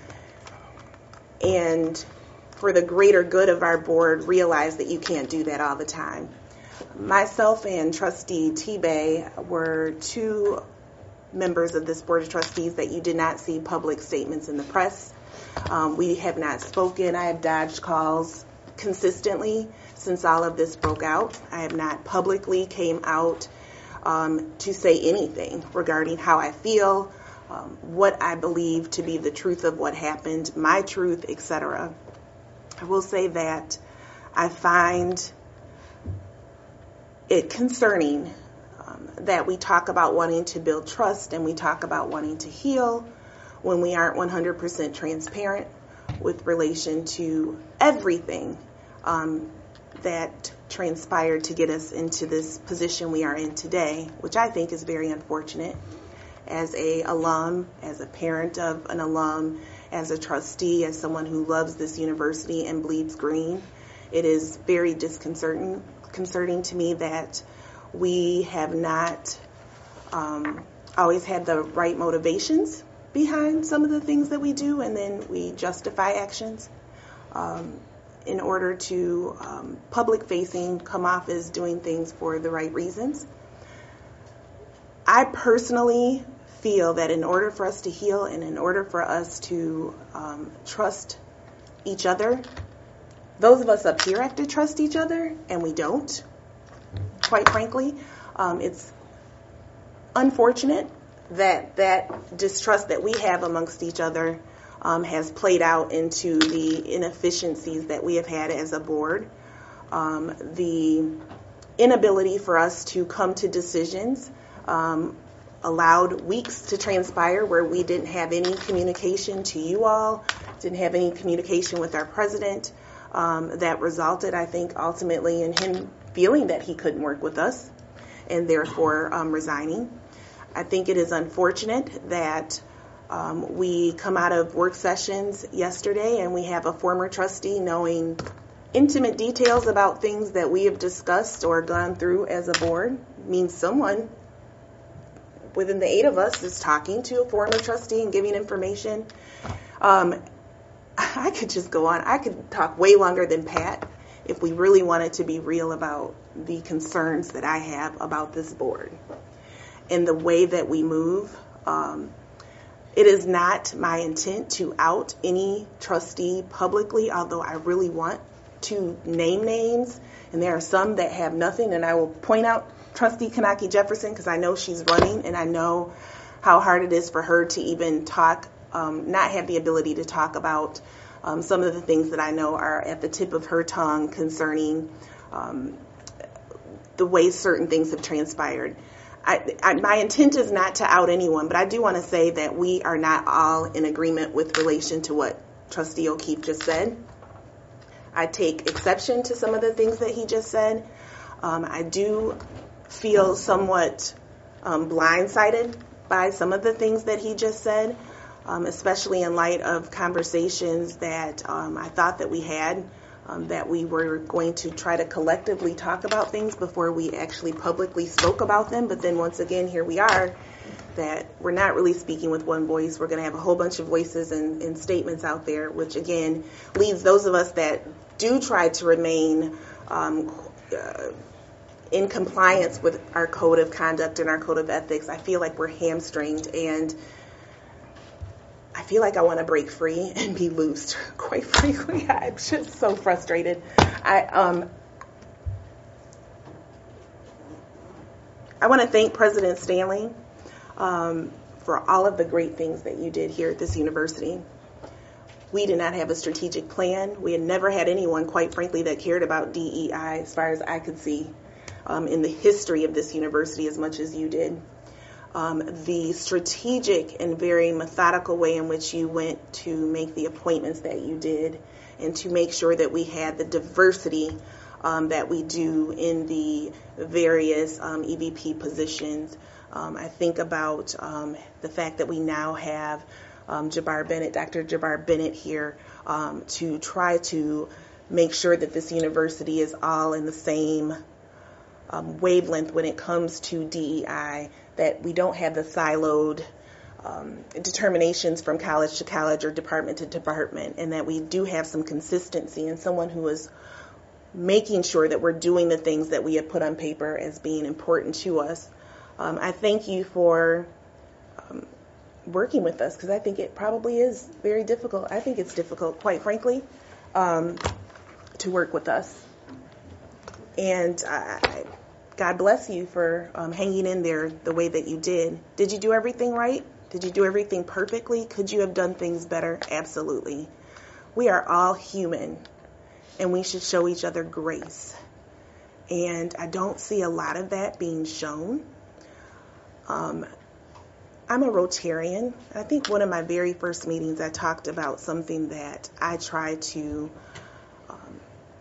And for the greater good of our board, realize that you can't do that all the time. Myself and Trustee T-Bay were two members of this Board of Trustees that you did not see public statements in the press. Um, we have not spoken. I have dodged calls consistently since all of this broke out. I have not publicly came out um, to say anything regarding how I feel, um, what I believe to be the truth of what happened, my truth, et cetera. I will say that I find it concerning um, that we talk about wanting to build trust and we talk about wanting to heal when we aren't one hundred percent transparent with relation to everything um, that transpired to get us into this position we are in today, which I think is very unfortunate. As a alum, as a parent of an alum, as a trustee, as someone who loves this university and bleeds green, it is very disconcerting concerning to me that we have not um, always had the right motivations behind some of the things that we do, and then we justify actions um, in order to um, public-facing come off as doing things for the right reasons. I personally feel that in order for us to heal and in order for us to um, trust each other, those of us up here have to trust each other, and we don't, quite frankly. Um, it's unfortunate that that distrust that we have amongst each other um, has played out into the inefficiencies that we have had as a board, um, the inability for us to come to decisions, um, allowed weeks to transpire where we didn't have any communication to you all, didn't have any communication with our president. Um, that resulted, I think, ultimately in him feeling that he couldn't work with us and therefore um, resigning. I think it is unfortunate that um, we come out of work sessions yesterday and we have a former trustee knowing intimate details about things that we have discussed or gone through as a board. It means someone within the eight of us is talking to a former trustee and giving information. Um, I could just go on. I could talk way longer than Pat if we really wanted to be real about the concerns that I have about this board and the way that we move. Um, it is not my intent to out any trustee publicly, although I really want to name names, and there are some that have nothing, and I will point out Trustee Kanaki Jefferson because I know she's running, and I know how hard it is for her to even talk, um, not have the ability to talk about um, some of the things that I know are at the tip of her tongue concerning um, the way certain things have transpired. I, I, my intent is not to out anyone, but I do want to say that we are not all in agreement with relation to what Trustee O'Keefe just said. I take exception to some of the things that he just said. Um, I do feel somewhat um, blindsided by some of the things that he just said, um, especially in light of conversations that um, I thought that we had, um, that we were going to try to collectively talk about things before we actually publicly spoke about them. But then once again, here we are, that we're not really speaking with one voice. We're going to have a whole bunch of voices and, and statements out there, which again leaves those of us that do try to remain um, uh, in compliance with our code of conduct and our code of ethics. I feel like we're hamstringed, and I feel like I want to break free and be loosed. Quite frankly, I'm just so frustrated. I um I want to thank President Stanley um, for all of the great things that you did here at this university. We did not have a strategic plan. We had never had anyone, quite frankly, that cared about D E I, as far as I could see, um, in the history of this university as much as you did. Um, the strategic and very methodical way in which you went to make the appointments that you did, and to make sure that we had the diversity um, that we do in the various um, E V P positions. Um, I think about um, the fact that we now have um, Jabbar Bennett, Doctor Jabbar Bennett here um, to try to make sure that this university is all in the same um, wavelength when it comes to D E I, that we don't have the siloed um, determinations from college to college or department to department, and that we do have some consistency and someone who is making sure that we're doing the things that we have put on paper as being important to us. Um, I thank you for um, working with us, because I think it probably is very difficult. I think it's difficult, quite frankly, um, to work with us. And I, God bless you for um, hanging in there the way that you did. Did you do everything right? Did you do everything perfectly? Could you have done things better? Absolutely. We are all human, and we should show each other grace. And I don't see a lot of that being shown. Um, I'm a Rotarian. I think one of my very first meetings I talked about something that I try to um,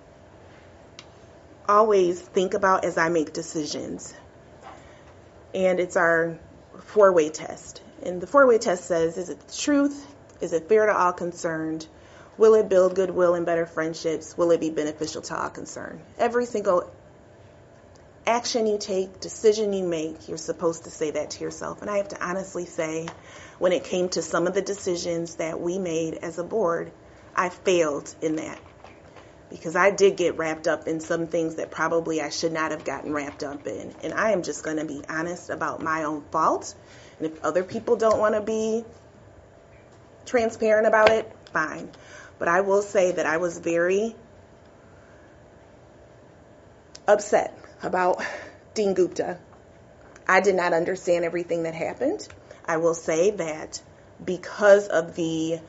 always think about as I make decisions. And it's our four-way test. And the four-way test says, is it the truth? Is it fair to all concerned? Will it build goodwill and better friendships? Will it be beneficial to all concerned? Every single action you take, decision you make, you're supposed to say that to yourself. And I have to honestly say, when it came to some of the decisions that we made as a board, I failed in that. Because I did get wrapped up in some things that probably I should not have gotten wrapped up in. And I am just going to be honest about my own fault. And if other people don't want to be transparent about it, fine. But I will say that I was very upset about Dean Gupta. I did not understand everything that happened. I will say that because of the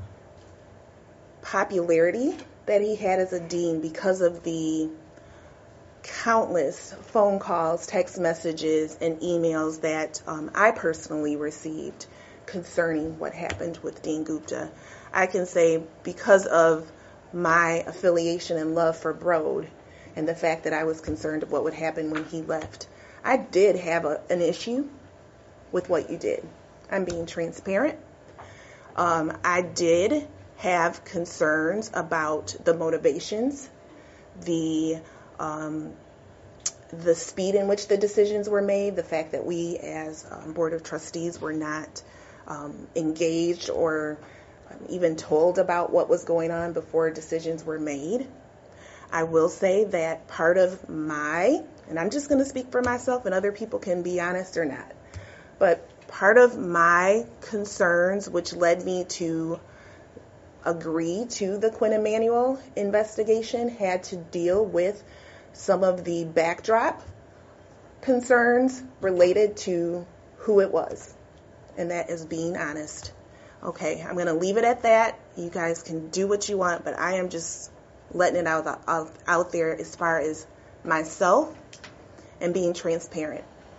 popularity that he had as a dean, because of the countless phone calls, text messages, and emails that um, I personally received concerning what happened with Dean Gupta, I can say because of my affiliation and love for Broad, and the fact that I was concerned of what would happen when he left, I did have a, an issue with what you did. I'm being transparent. Um, I did have concerns about the motivations, the um, the speed in which the decisions were made, the fact that we as um, Board of Trustees were not um, engaged or um, even told about what was going on before decisions were made. I will say that part of my, and I'm just going to speak for myself and other people can be honest or not, but part of my concerns, which led me to agree to the Quinn Emanuel investigation, had to deal with some of the backdrop concerns related to who it was, and that is being honest. Okay, I'm going to leave it at that. You guys can do what you want, but I am just letting it out, out, out there as far as myself and being transparent.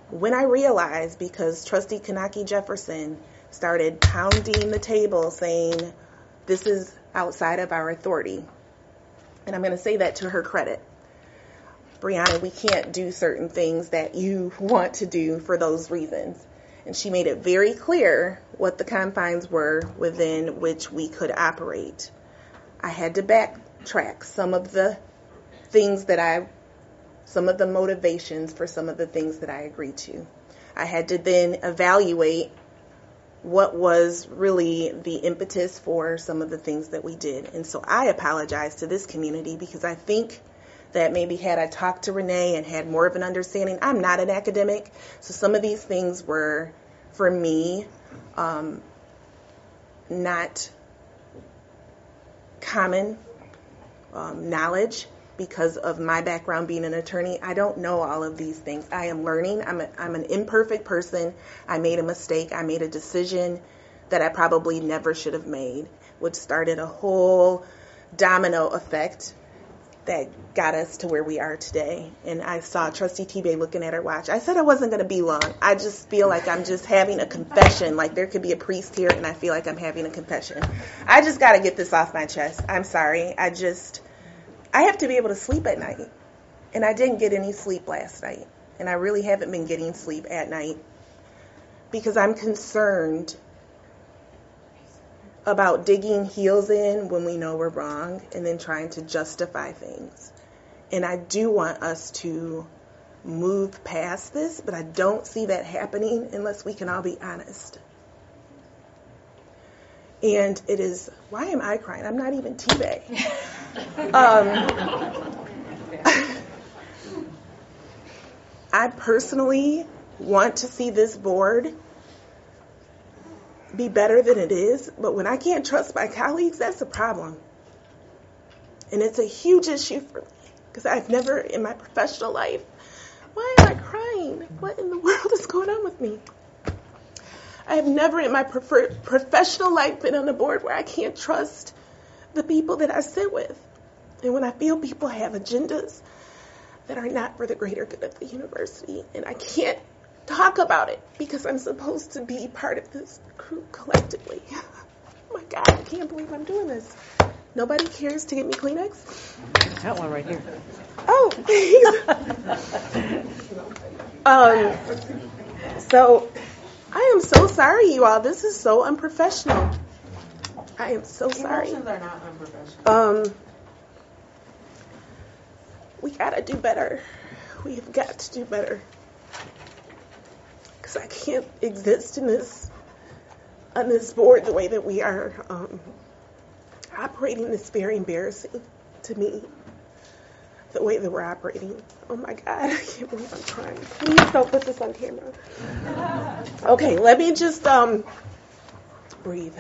When I realized, because Trustee Kanaki Jefferson started pounding the table saying, this is outside of our authority. And I'm going to say that to her credit. Brianna, we can't do certain things that you want to do for those reasons. And she made it very clear what the confines were within which we could operate. I had to backtrack some of the things that I, some of the motivations for some of the things that I agreed to. I had to then evaluate what was really the impetus for some of the things that we did. And so I apologize to this community, because I think that maybe had I talked to Renee and had more of an understanding, I'm not an academic, so some of these things were, for me, um, not common um, knowledge. Because of my background being an attorney, I don't know all of these things. I am learning. I'm, a, I'm an imperfect person. I made a mistake. I made a decision that I probably never should have made, which started a whole domino effect that got us to where we are today. And I saw Trustee T-Bay looking at her watch. I said I wasn't going to be long. I just feel like I'm just having a confession. Like there could be a priest here, and I feel like I'm having a confession. I just got to get this off my chest. I'm sorry. I just... I have to be able to sleep at night, and I didn't get any sleep last night, and I really haven't been getting sleep at night because I'm concerned about digging heels in when we know we're wrong and then trying to justify things. And I do want us to move past this, but I don't see that happening unless we can all be honest. And it is, why am I crying? I'm not even T-Bay. um, I personally want to see this board be better than it is, but when I can't trust my colleagues, that's a problem. And it's a huge issue for me, because I've never in my professional life, why am I crying? What in the world is going on with me? I have never in my prefer- professional life been on a board where I can't trust the people that I sit with. And when I feel people have agendas that are not for the greater good of the university, and I can't talk about it because I'm supposed to be part of this group collectively. Oh my God, I can't believe I'm doing this. Nobody cares to get me Kleenex? Got one right here. Oh, thanks. um, so... I am so sorry, you all. This is so unprofessional. I am so sorry. Emotions are not unprofessional. Um, we gotta do better. We have got to do better. Because I can't exist in this, on this board the way that we are um, operating. It's very embarrassing to me, the way that we're operating. Oh my God, I can't believe I'm crying. Please don't put this on camera. Okay, let me just um, breathe.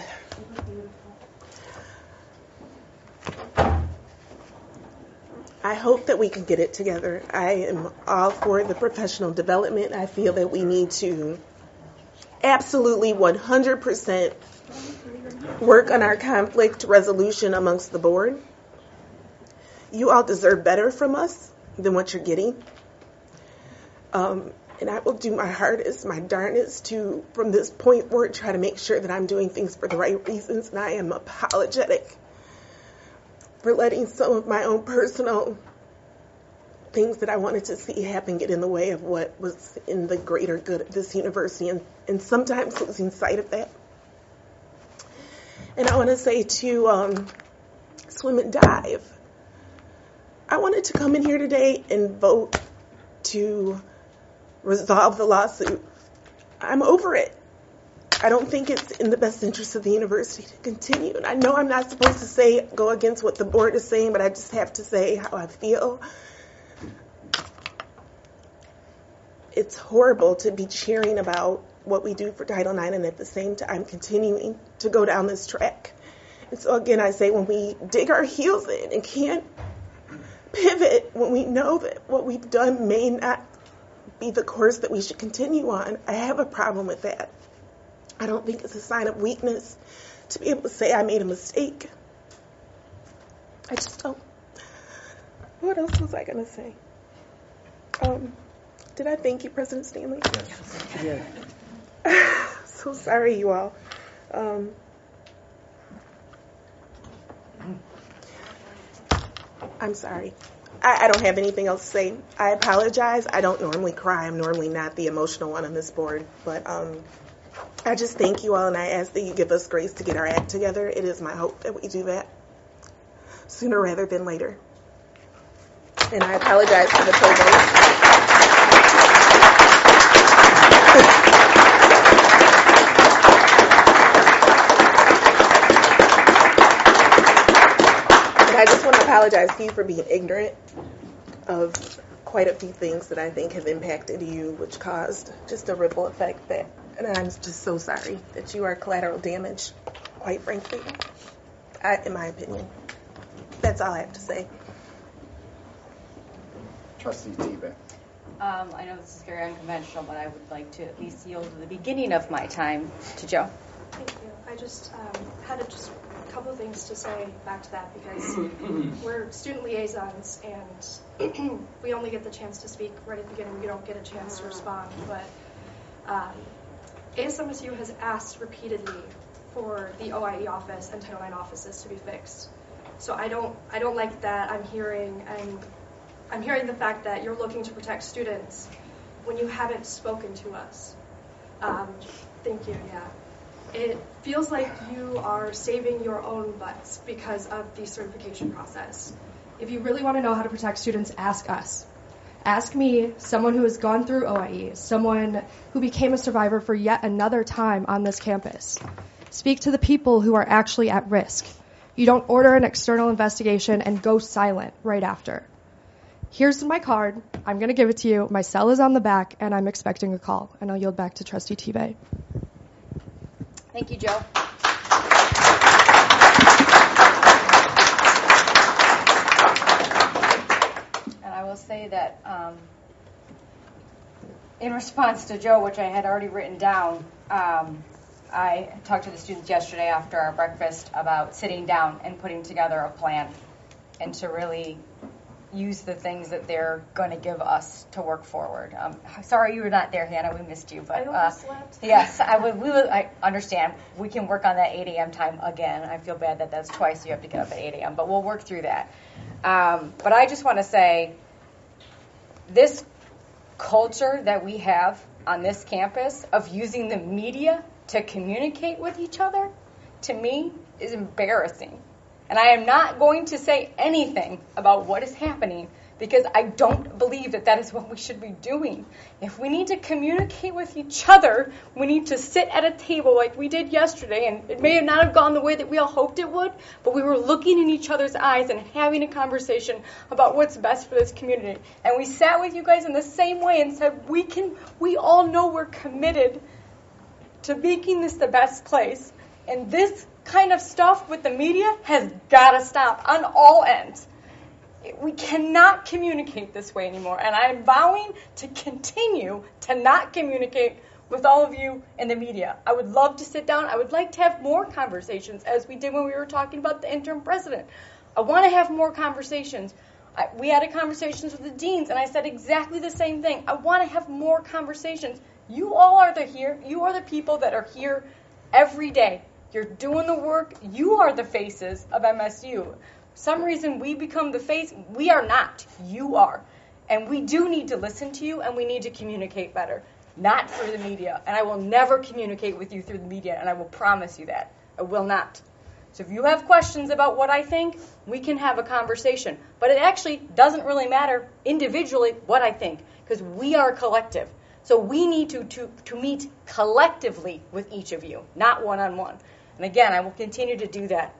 I hope that we can get it together. I am all for the professional development. I feel that we need to absolutely one hundred percent work on our conflict resolution amongst the board. You all deserve better from us than what you're getting. Um, and I will do my hardest, my darnest to, from this point forward, try to make sure that I'm doing things for the right reasons. And I am apologetic for letting some of my own personal things that I wanted to see happen get in the way of what was in the greater good of this university, and, and sometimes losing sight of that. And I want to say to um, Swim and Dive, I wanted to come in here today and vote to resolve the lawsuit. I'm over it. I don't think it's in the best interest of the university to continue. And I know I'm not supposed to say, go against what the board is saying, but I just have to say how I feel. It's horrible to be cheering about what we do for Title nine and at the same time continuing to go down this track. And so again, I say when we dig our heels in and can't pivot, when we know that what we've done may not be the course that we should continue on, I have a problem with that. I don't think it's a sign of weakness to be able to say I made a mistake. I just don't. What else was I going to say? Um, Did I thank you, President Stanley? Yes. So sorry, you all. Um, I'm sorry. I, I don't have anything else to say. I apologize. I don't normally cry. I'm normally not the emotional one on this board. But um, I just thank you all, and I ask that you give us grace to get our act together. It is my hope that we do that sooner rather than later. And I apologize for the provost. I just want to apologize to you for being ignorant of quite a few things that I think have impacted you, which caused just a ripple effect that, and I'm just so sorry that you are collateral damage, quite frankly, I, in my opinion. That's all I have to say. Trustee Tebow. Um, I know this is very unconventional, but I would like to at least yield the beginning of my time to Joe. Thank you. I just um, had a, just a couple of things to say back to that because we're student liaisons and we only get the chance to speak right at the beginning. We don't get a chance to respond. But um, A S M S U has asked repeatedly for the O I E office and Title nine offices to be fixed. So I don't, I don't like that. I'm hearing, I'm, I'm hearing the fact that you're looking to protect students when you haven't spoken to us. Um, thank you. Yeah. It feels like you are saving your own butts because of the certification process. If you really want to know how to protect students, ask us. Ask me, someone who has gone through O I E, someone who became a survivor for yet another time on this campus. Speak to the people who are actually at risk. You don't order an external investigation and go silent right after. Here's my card. I'm going to give it to you. My cell is on the back, and I'm expecting a call. And I'll yield back to Trustee Tebow. Thank you, Joe. And I will say that um, in response to Joe, which I had already written down, um, I talked to the students yesterday after our breakfast about sitting down and putting together a plan and to really use the things that they're going to give us to work forward. Um, sorry you were not there, Hannah. We missed you. But I uh, yes, I would. We would. I understand. We can work on that eight a.m. time again. I feel bad that that's twice you have to get up at eight a.m. But we'll work through that. Um, but I just want to say, this culture that we have on this campus of using the media to communicate with each other, to me, is embarrassing. And I am not going to say anything about what is happening because I don't believe that that is what we should be doing. If we need to communicate with each other, we need to sit at a table like we did yesterday, and it may not have gone the way that we all hoped it would, but we were looking in each other's eyes and having a conversation about what's best for this community. And we sat with you guys in the same way and said, we can, we all know we're committed to making this the best place. And this kind of stuff with the media has got to stop on all ends. We cannot communicate this way anymore, and I'm vowing to continue to not communicate with all of you in the media. I would love to sit down. I would like to have more conversations, as we did when we were talking about the interim president. I want to have more conversations. I, we had a conversations with the deans, and I said exactly the same thing. I want to have more conversations. You all are the here. You are the people that are here every day. You're doing the work. You are the faces of M S U. For some reason, we become the face. We are not. You are. And we do need to listen to you, and we need to communicate better, not through the media. And I will never communicate with you through the media, and I will promise you that. I will not. So if you have questions about what I think, we can have a conversation. But it actually doesn't really matter individually what I think, because we are a collective. So we need to, to, to meet collectively with each of you, not one-on-one. And again, I will continue to do that.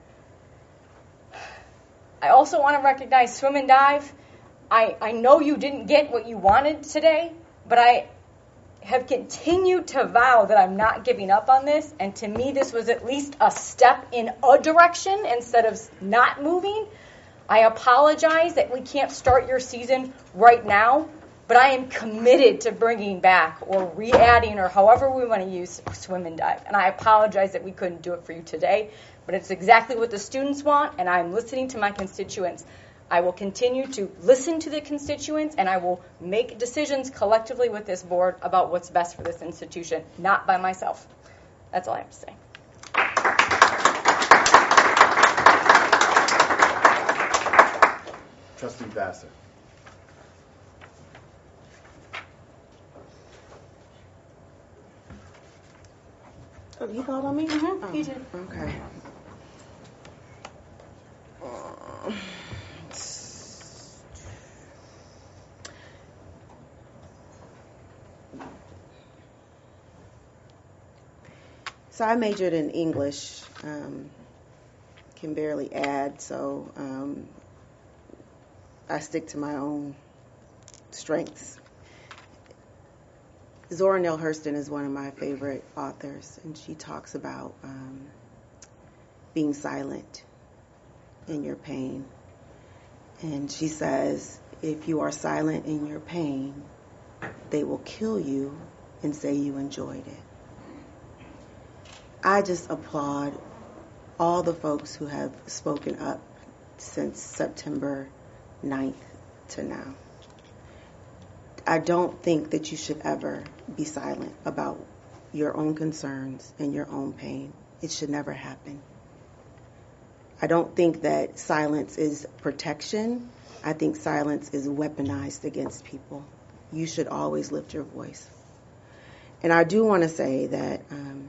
I also want to recognize Swim and Dive. I, I know you didn't get what you wanted today, but I have continued to vow that I'm not giving up on this. And to me, this was at least a step in a direction instead of not moving. I apologize that we can't start your season right now, but I am committed to bringing back or re-adding or however we want to use Swim and Dive. And I apologize that we couldn't do it for you today, but it's exactly what the students want, and I'm listening to my constituents. I will continue to listen to the constituents, and I will make decisions collectively with this board about what's best for this institution, not by myself. That's all I have to say. Trustee Vassar. Oh, you called on me? Mm-hmm. Oh, you did. Okay. So I majored in English, um, can barely add, so um, I stick to my own strengths. Zora Neale Hurston is one of my favorite authors, and she talks about um, being silent in your pain. And she says, if you are silent in your pain, they will kill you and say you enjoyed it. I just applaud all the folks who have spoken up since September ninth to now. I don't think that you should ever be silent about your own concerns and your own pain. It should never happen. I don't think that silence is protection. I think silence is weaponized against people. You should always lift your voice. And I do want to say that um,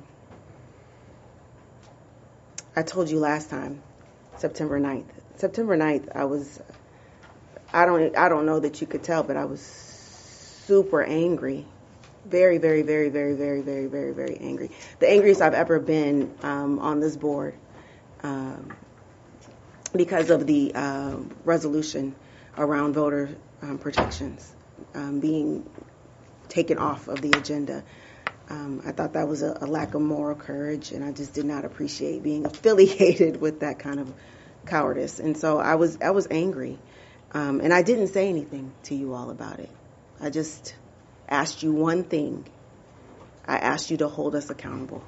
I told you last time, September ninth. September ninth, I was, I don't, I don't know that you could tell, but I was super angry. Very, very, very, very, very, very, very, very angry. The angriest I've ever been um, on this board um, because of the uh, resolution around voter um, protections um, being taken off of the agenda. Um, I thought that was a, a lack of moral courage, and I just did not appreciate being affiliated with that kind of cowardice. And so I was, I was angry, um, and I didn't say anything to you all about it. I just asked you one thing. I asked you to hold us accountable.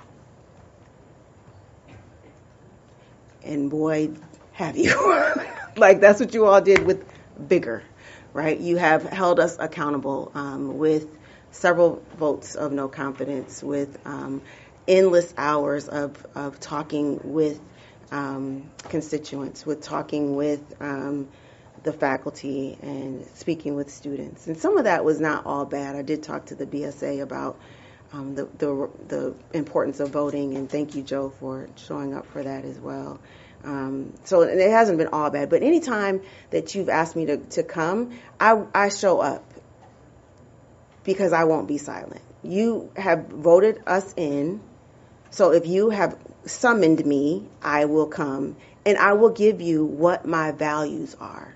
And boy, have you. Like, that's what you all did with vigor, right? You have held us accountable um, with several votes of no confidence, with um, endless hours of, of talking with um, constituents, with talking with um, the faculty and speaking with students. And some of that was not all bad. I did talk to the B S A about um, the, the the importance of voting, and thank you, Joe, for showing up for that as well. Um, so it hasn't been all bad. But any time that you've asked me to, to come, I, I show up because I won't be silent. You have voted us in, so if you have summoned me, I will come, and I will give you what my values are.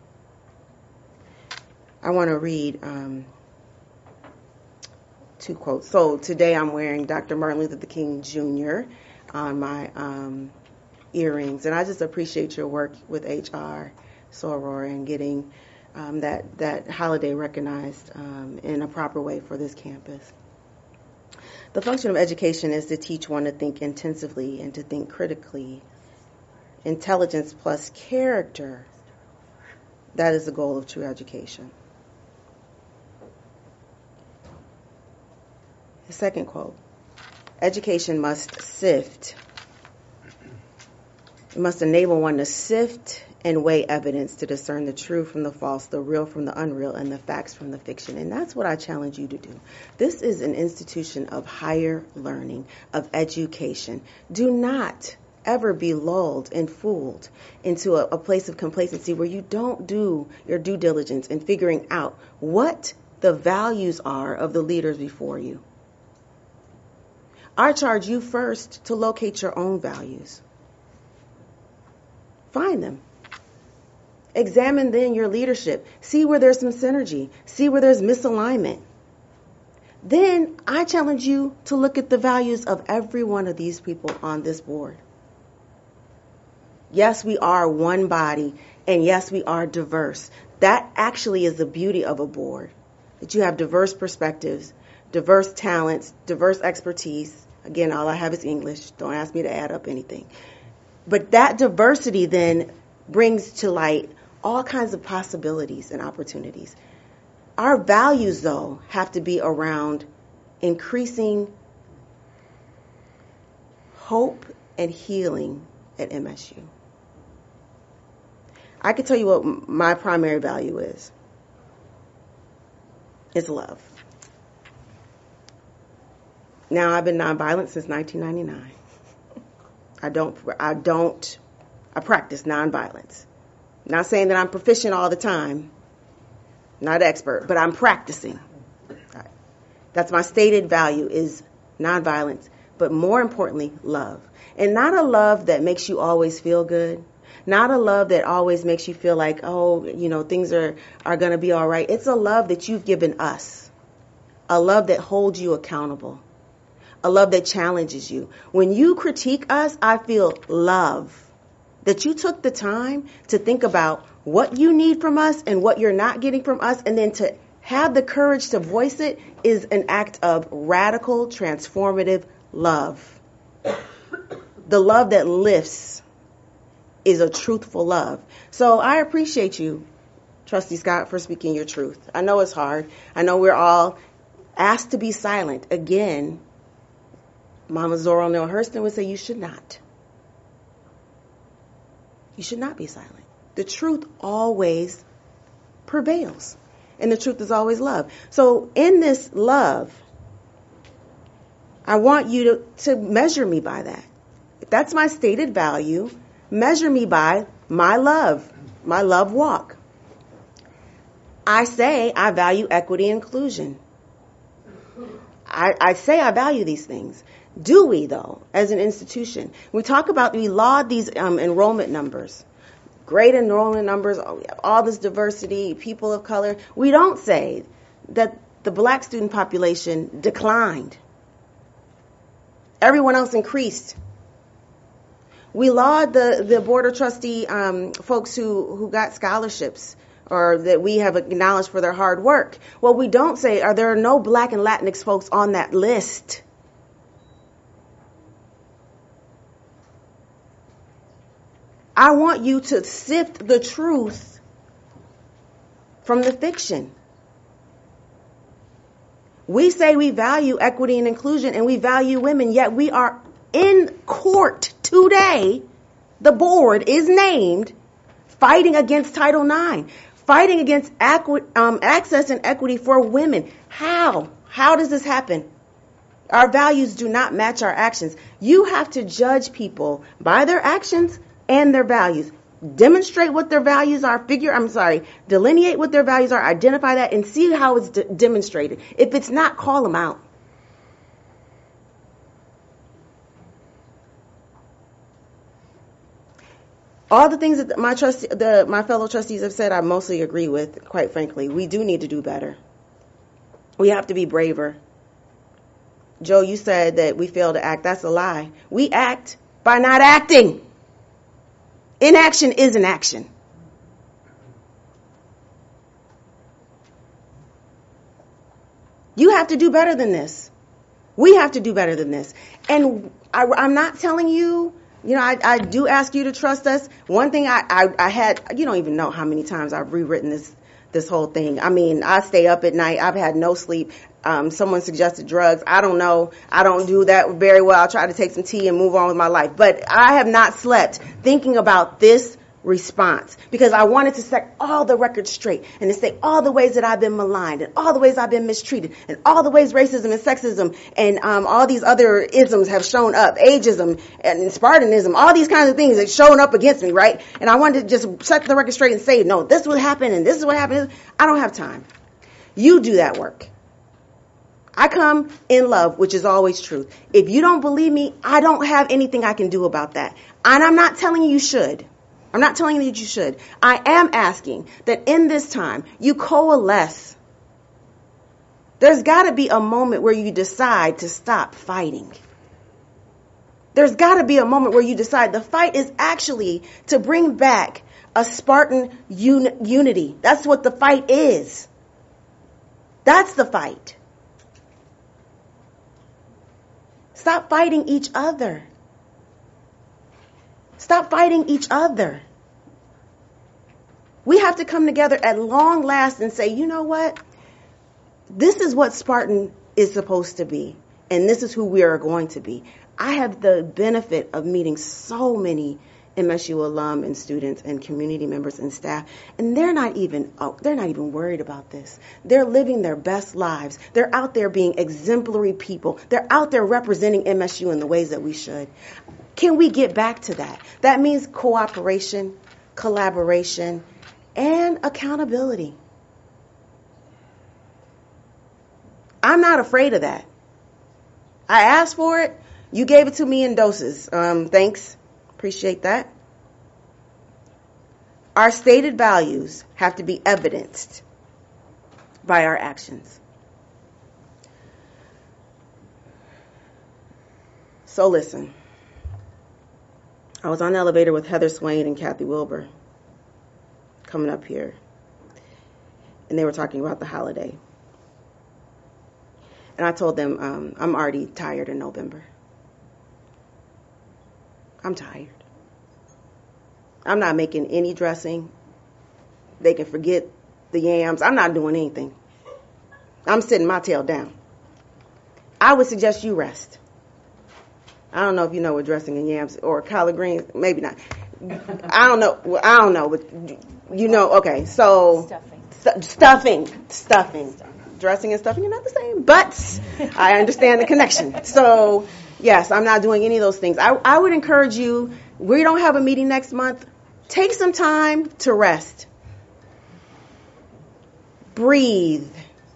I want to read um, two quotes. So today I'm wearing Doctor Martin Luther King Junior on my um, earrings, and I just appreciate your work with H R Soror and getting um, that that holiday recognized um, in a proper way for this campus. The function of education is to teach one to think intensively and to think critically. Intelligence plus character, that is the goal of true education. The second quote, education must sift. It must enable one to sift and weigh evidence to discern the true from the false, the real from the unreal, and the facts from the fiction. And that's what I challenge you to do. This is an institution of higher learning, of education. Do not ever be lulled and fooled into a, a place of complacency where you don't do your due diligence in figuring out what the values are of the leaders before you. I charge you first to locate your own values. Find them. Examine then your leadership. See where there's some synergy. See where there's misalignment. Then I challenge you to look at the values of every one of these people on this board. Yes, we are one body, and yes, we are diverse. That actually is the beauty of a board, that you have diverse perspectives, diverse talents, diverse expertise. Again, all I have is English. Don't ask me to add up anything. But that diversity then brings to light all kinds of possibilities and opportunities. Our values, though, have to be around increasing hope and healing at M S U. I can tell you what my primary value is. It's love. Now, I've been nonviolent since nineteen ninety-nine. I don't, I don't, I practice nonviolence. Not saying that I'm proficient all the time, not expert, but I'm practicing. That's my stated value is nonviolence, but more importantly, love. And not a love that makes you always feel good. Not a love that always makes you feel like, oh, you know, things are, are going to be all right. It's a love that you've given us. A love that holds you accountable. A love that challenges you. When you critique us, I feel love. That you took the time to think about what you need from us and what you're not getting from us, and then to have the courage to voice it is an act of radical, transformative love. The love that lifts is a truthful love. So I appreciate you, Trustee Scott, for speaking your truth. I know it's hard. I know we're all asked to be silent. Again, Mama Zora Neale Hurston would say you should not. You should not be silent. The truth always prevails. And the truth is always love. So in this love, I want you to, to measure me by that. If that's my stated value, measure me by my love, my love walk. I say I value equity and inclusion. I, I say I value these things. Do we, though, as an institution? We talk about, we laud these um, enrollment numbers, great enrollment numbers, all, all this diversity, people of color. We don't say that the black student population declined. Everyone else increased. We laud the, the Board of Trustee um, folks who, who got scholarships or that we have acknowledged for their hard work. What we don't say are there are no black and Latinx folks on that list. I want you to sift the truth from the fiction. We say we value equity and inclusion and we value women, yet we are in court today. The board is named fighting against Title nine, fighting against equi- um, access and equity for women. How? How does this happen? Our values do not match our actions. You have to judge people by their actions and their values. Demonstrate what their values are, figure, I'm sorry, delineate what their values are, identify that, and see how it's de- demonstrated. If it's not, call them out. All the things that my trustee, the, my fellow trustees have said, I mostly agree with, quite frankly. We do need to do better. We have to be braver. Joe, you said that we fail to act. That's a lie. We act by not acting. Inaction is an action. You have to do better than this. We have to do better than this. And I, I'm not telling you, you know, I, I do ask you to trust us. One thing I, I, I had, you don't even know how many times I've rewritten this this whole thing. I mean, I stay up at night. I've had no sleep. Um, someone suggested drugs. I don't know. I don't do that very well. I'll try to take some tea and move on with my life. But I have not slept thinking about this response because I wanted to set all the records straight and to say all the ways that I've been maligned and all the ways I've been mistreated and all the ways racism and sexism and um, all these other isms have shown up, ageism and Spartanism, all these kinds of things that shown up against me, right? And I wanted to just set the record straight and say, no, this is what happened and this is what happened. I don't have time. You do that work. I come in love, which is always truth. If you don't believe me, I don't have anything I can do about that. And I'm not telling you you should. I'm not telling you that you should. I am asking that in this time, you coalesce. There's got to be a moment where you decide to stop fighting. There's got to be a moment where you decide the fight is actually to bring back a Spartan un- unity. That's what the fight is. That's the fight. Stop fighting each other. Stop fighting each other. We have to come together at long last and say, you know what? This is what Spartan is supposed to be, and this is who we are going to be. I have the benefit of meeting so many M S U alum and students and community members and staff, and they're not even oh, they're not even worried about this. They're living their best lives. They're out there being exemplary people. They're out there representing M S U in the ways that we should. Can we get back to that? That means cooperation, collaboration, and accountability. I'm not afraid of that. I asked for it. You gave it to me in doses. Um, thanks. Appreciate that. Our stated values have to be evidenced by our actions. So listen. I was on the elevator with Heather Swain and Kathy Wilbur coming up here, and they were talking about the holiday. And I told them um, I'm already tired in November. I'm tired. I'm not making any dressing. They can forget the yams. I'm not doing anything. I'm sitting my tail down. I would suggest you rest. I don't know if you know what dressing in yams or collard greens. Maybe not. I don't know. Well, I don't know. But you know, okay. So stuffing, st- stuffing, stuffing. Dressing and stuffing are not the same, but I understand the connection. So, yes, I'm not doing any of those things. I, I would encourage you, we don't have a meeting next month. Take some time to rest. Breathe.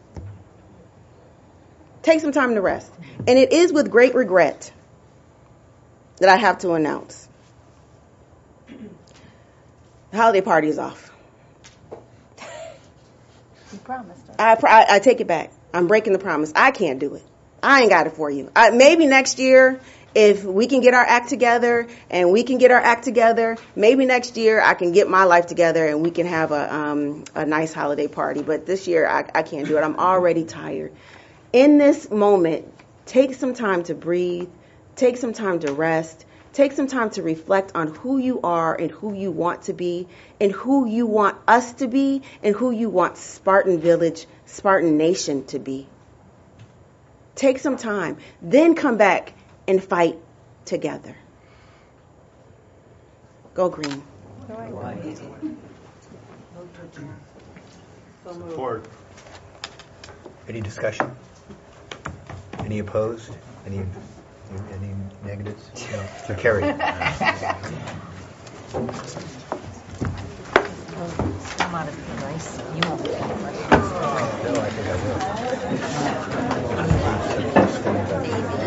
Take some time to rest. And it is with great regret that I have to announce the holiday party is off. You promised us. I, I, I take it back. I'm breaking the promise. I can't do it. I ain't got it for you. I, maybe next year, if we can get our act together and we can get our act together, maybe next year I can get my life together and we can have a um, a nice holiday party. But this year I, I can't do it. I'm already tired. In this moment, take some time to breathe. Take some time to rest. Take some time to reflect on who you are and who you want to be and who you want us to be and who you want Spartan Village, Spartan Nation to be. Take some time. Then come back and fight together. Go green. Support. Any discussion? Any opposed? Any any negatives? No. Carried. I'm out of the rice. You won't be able to No, I think I will.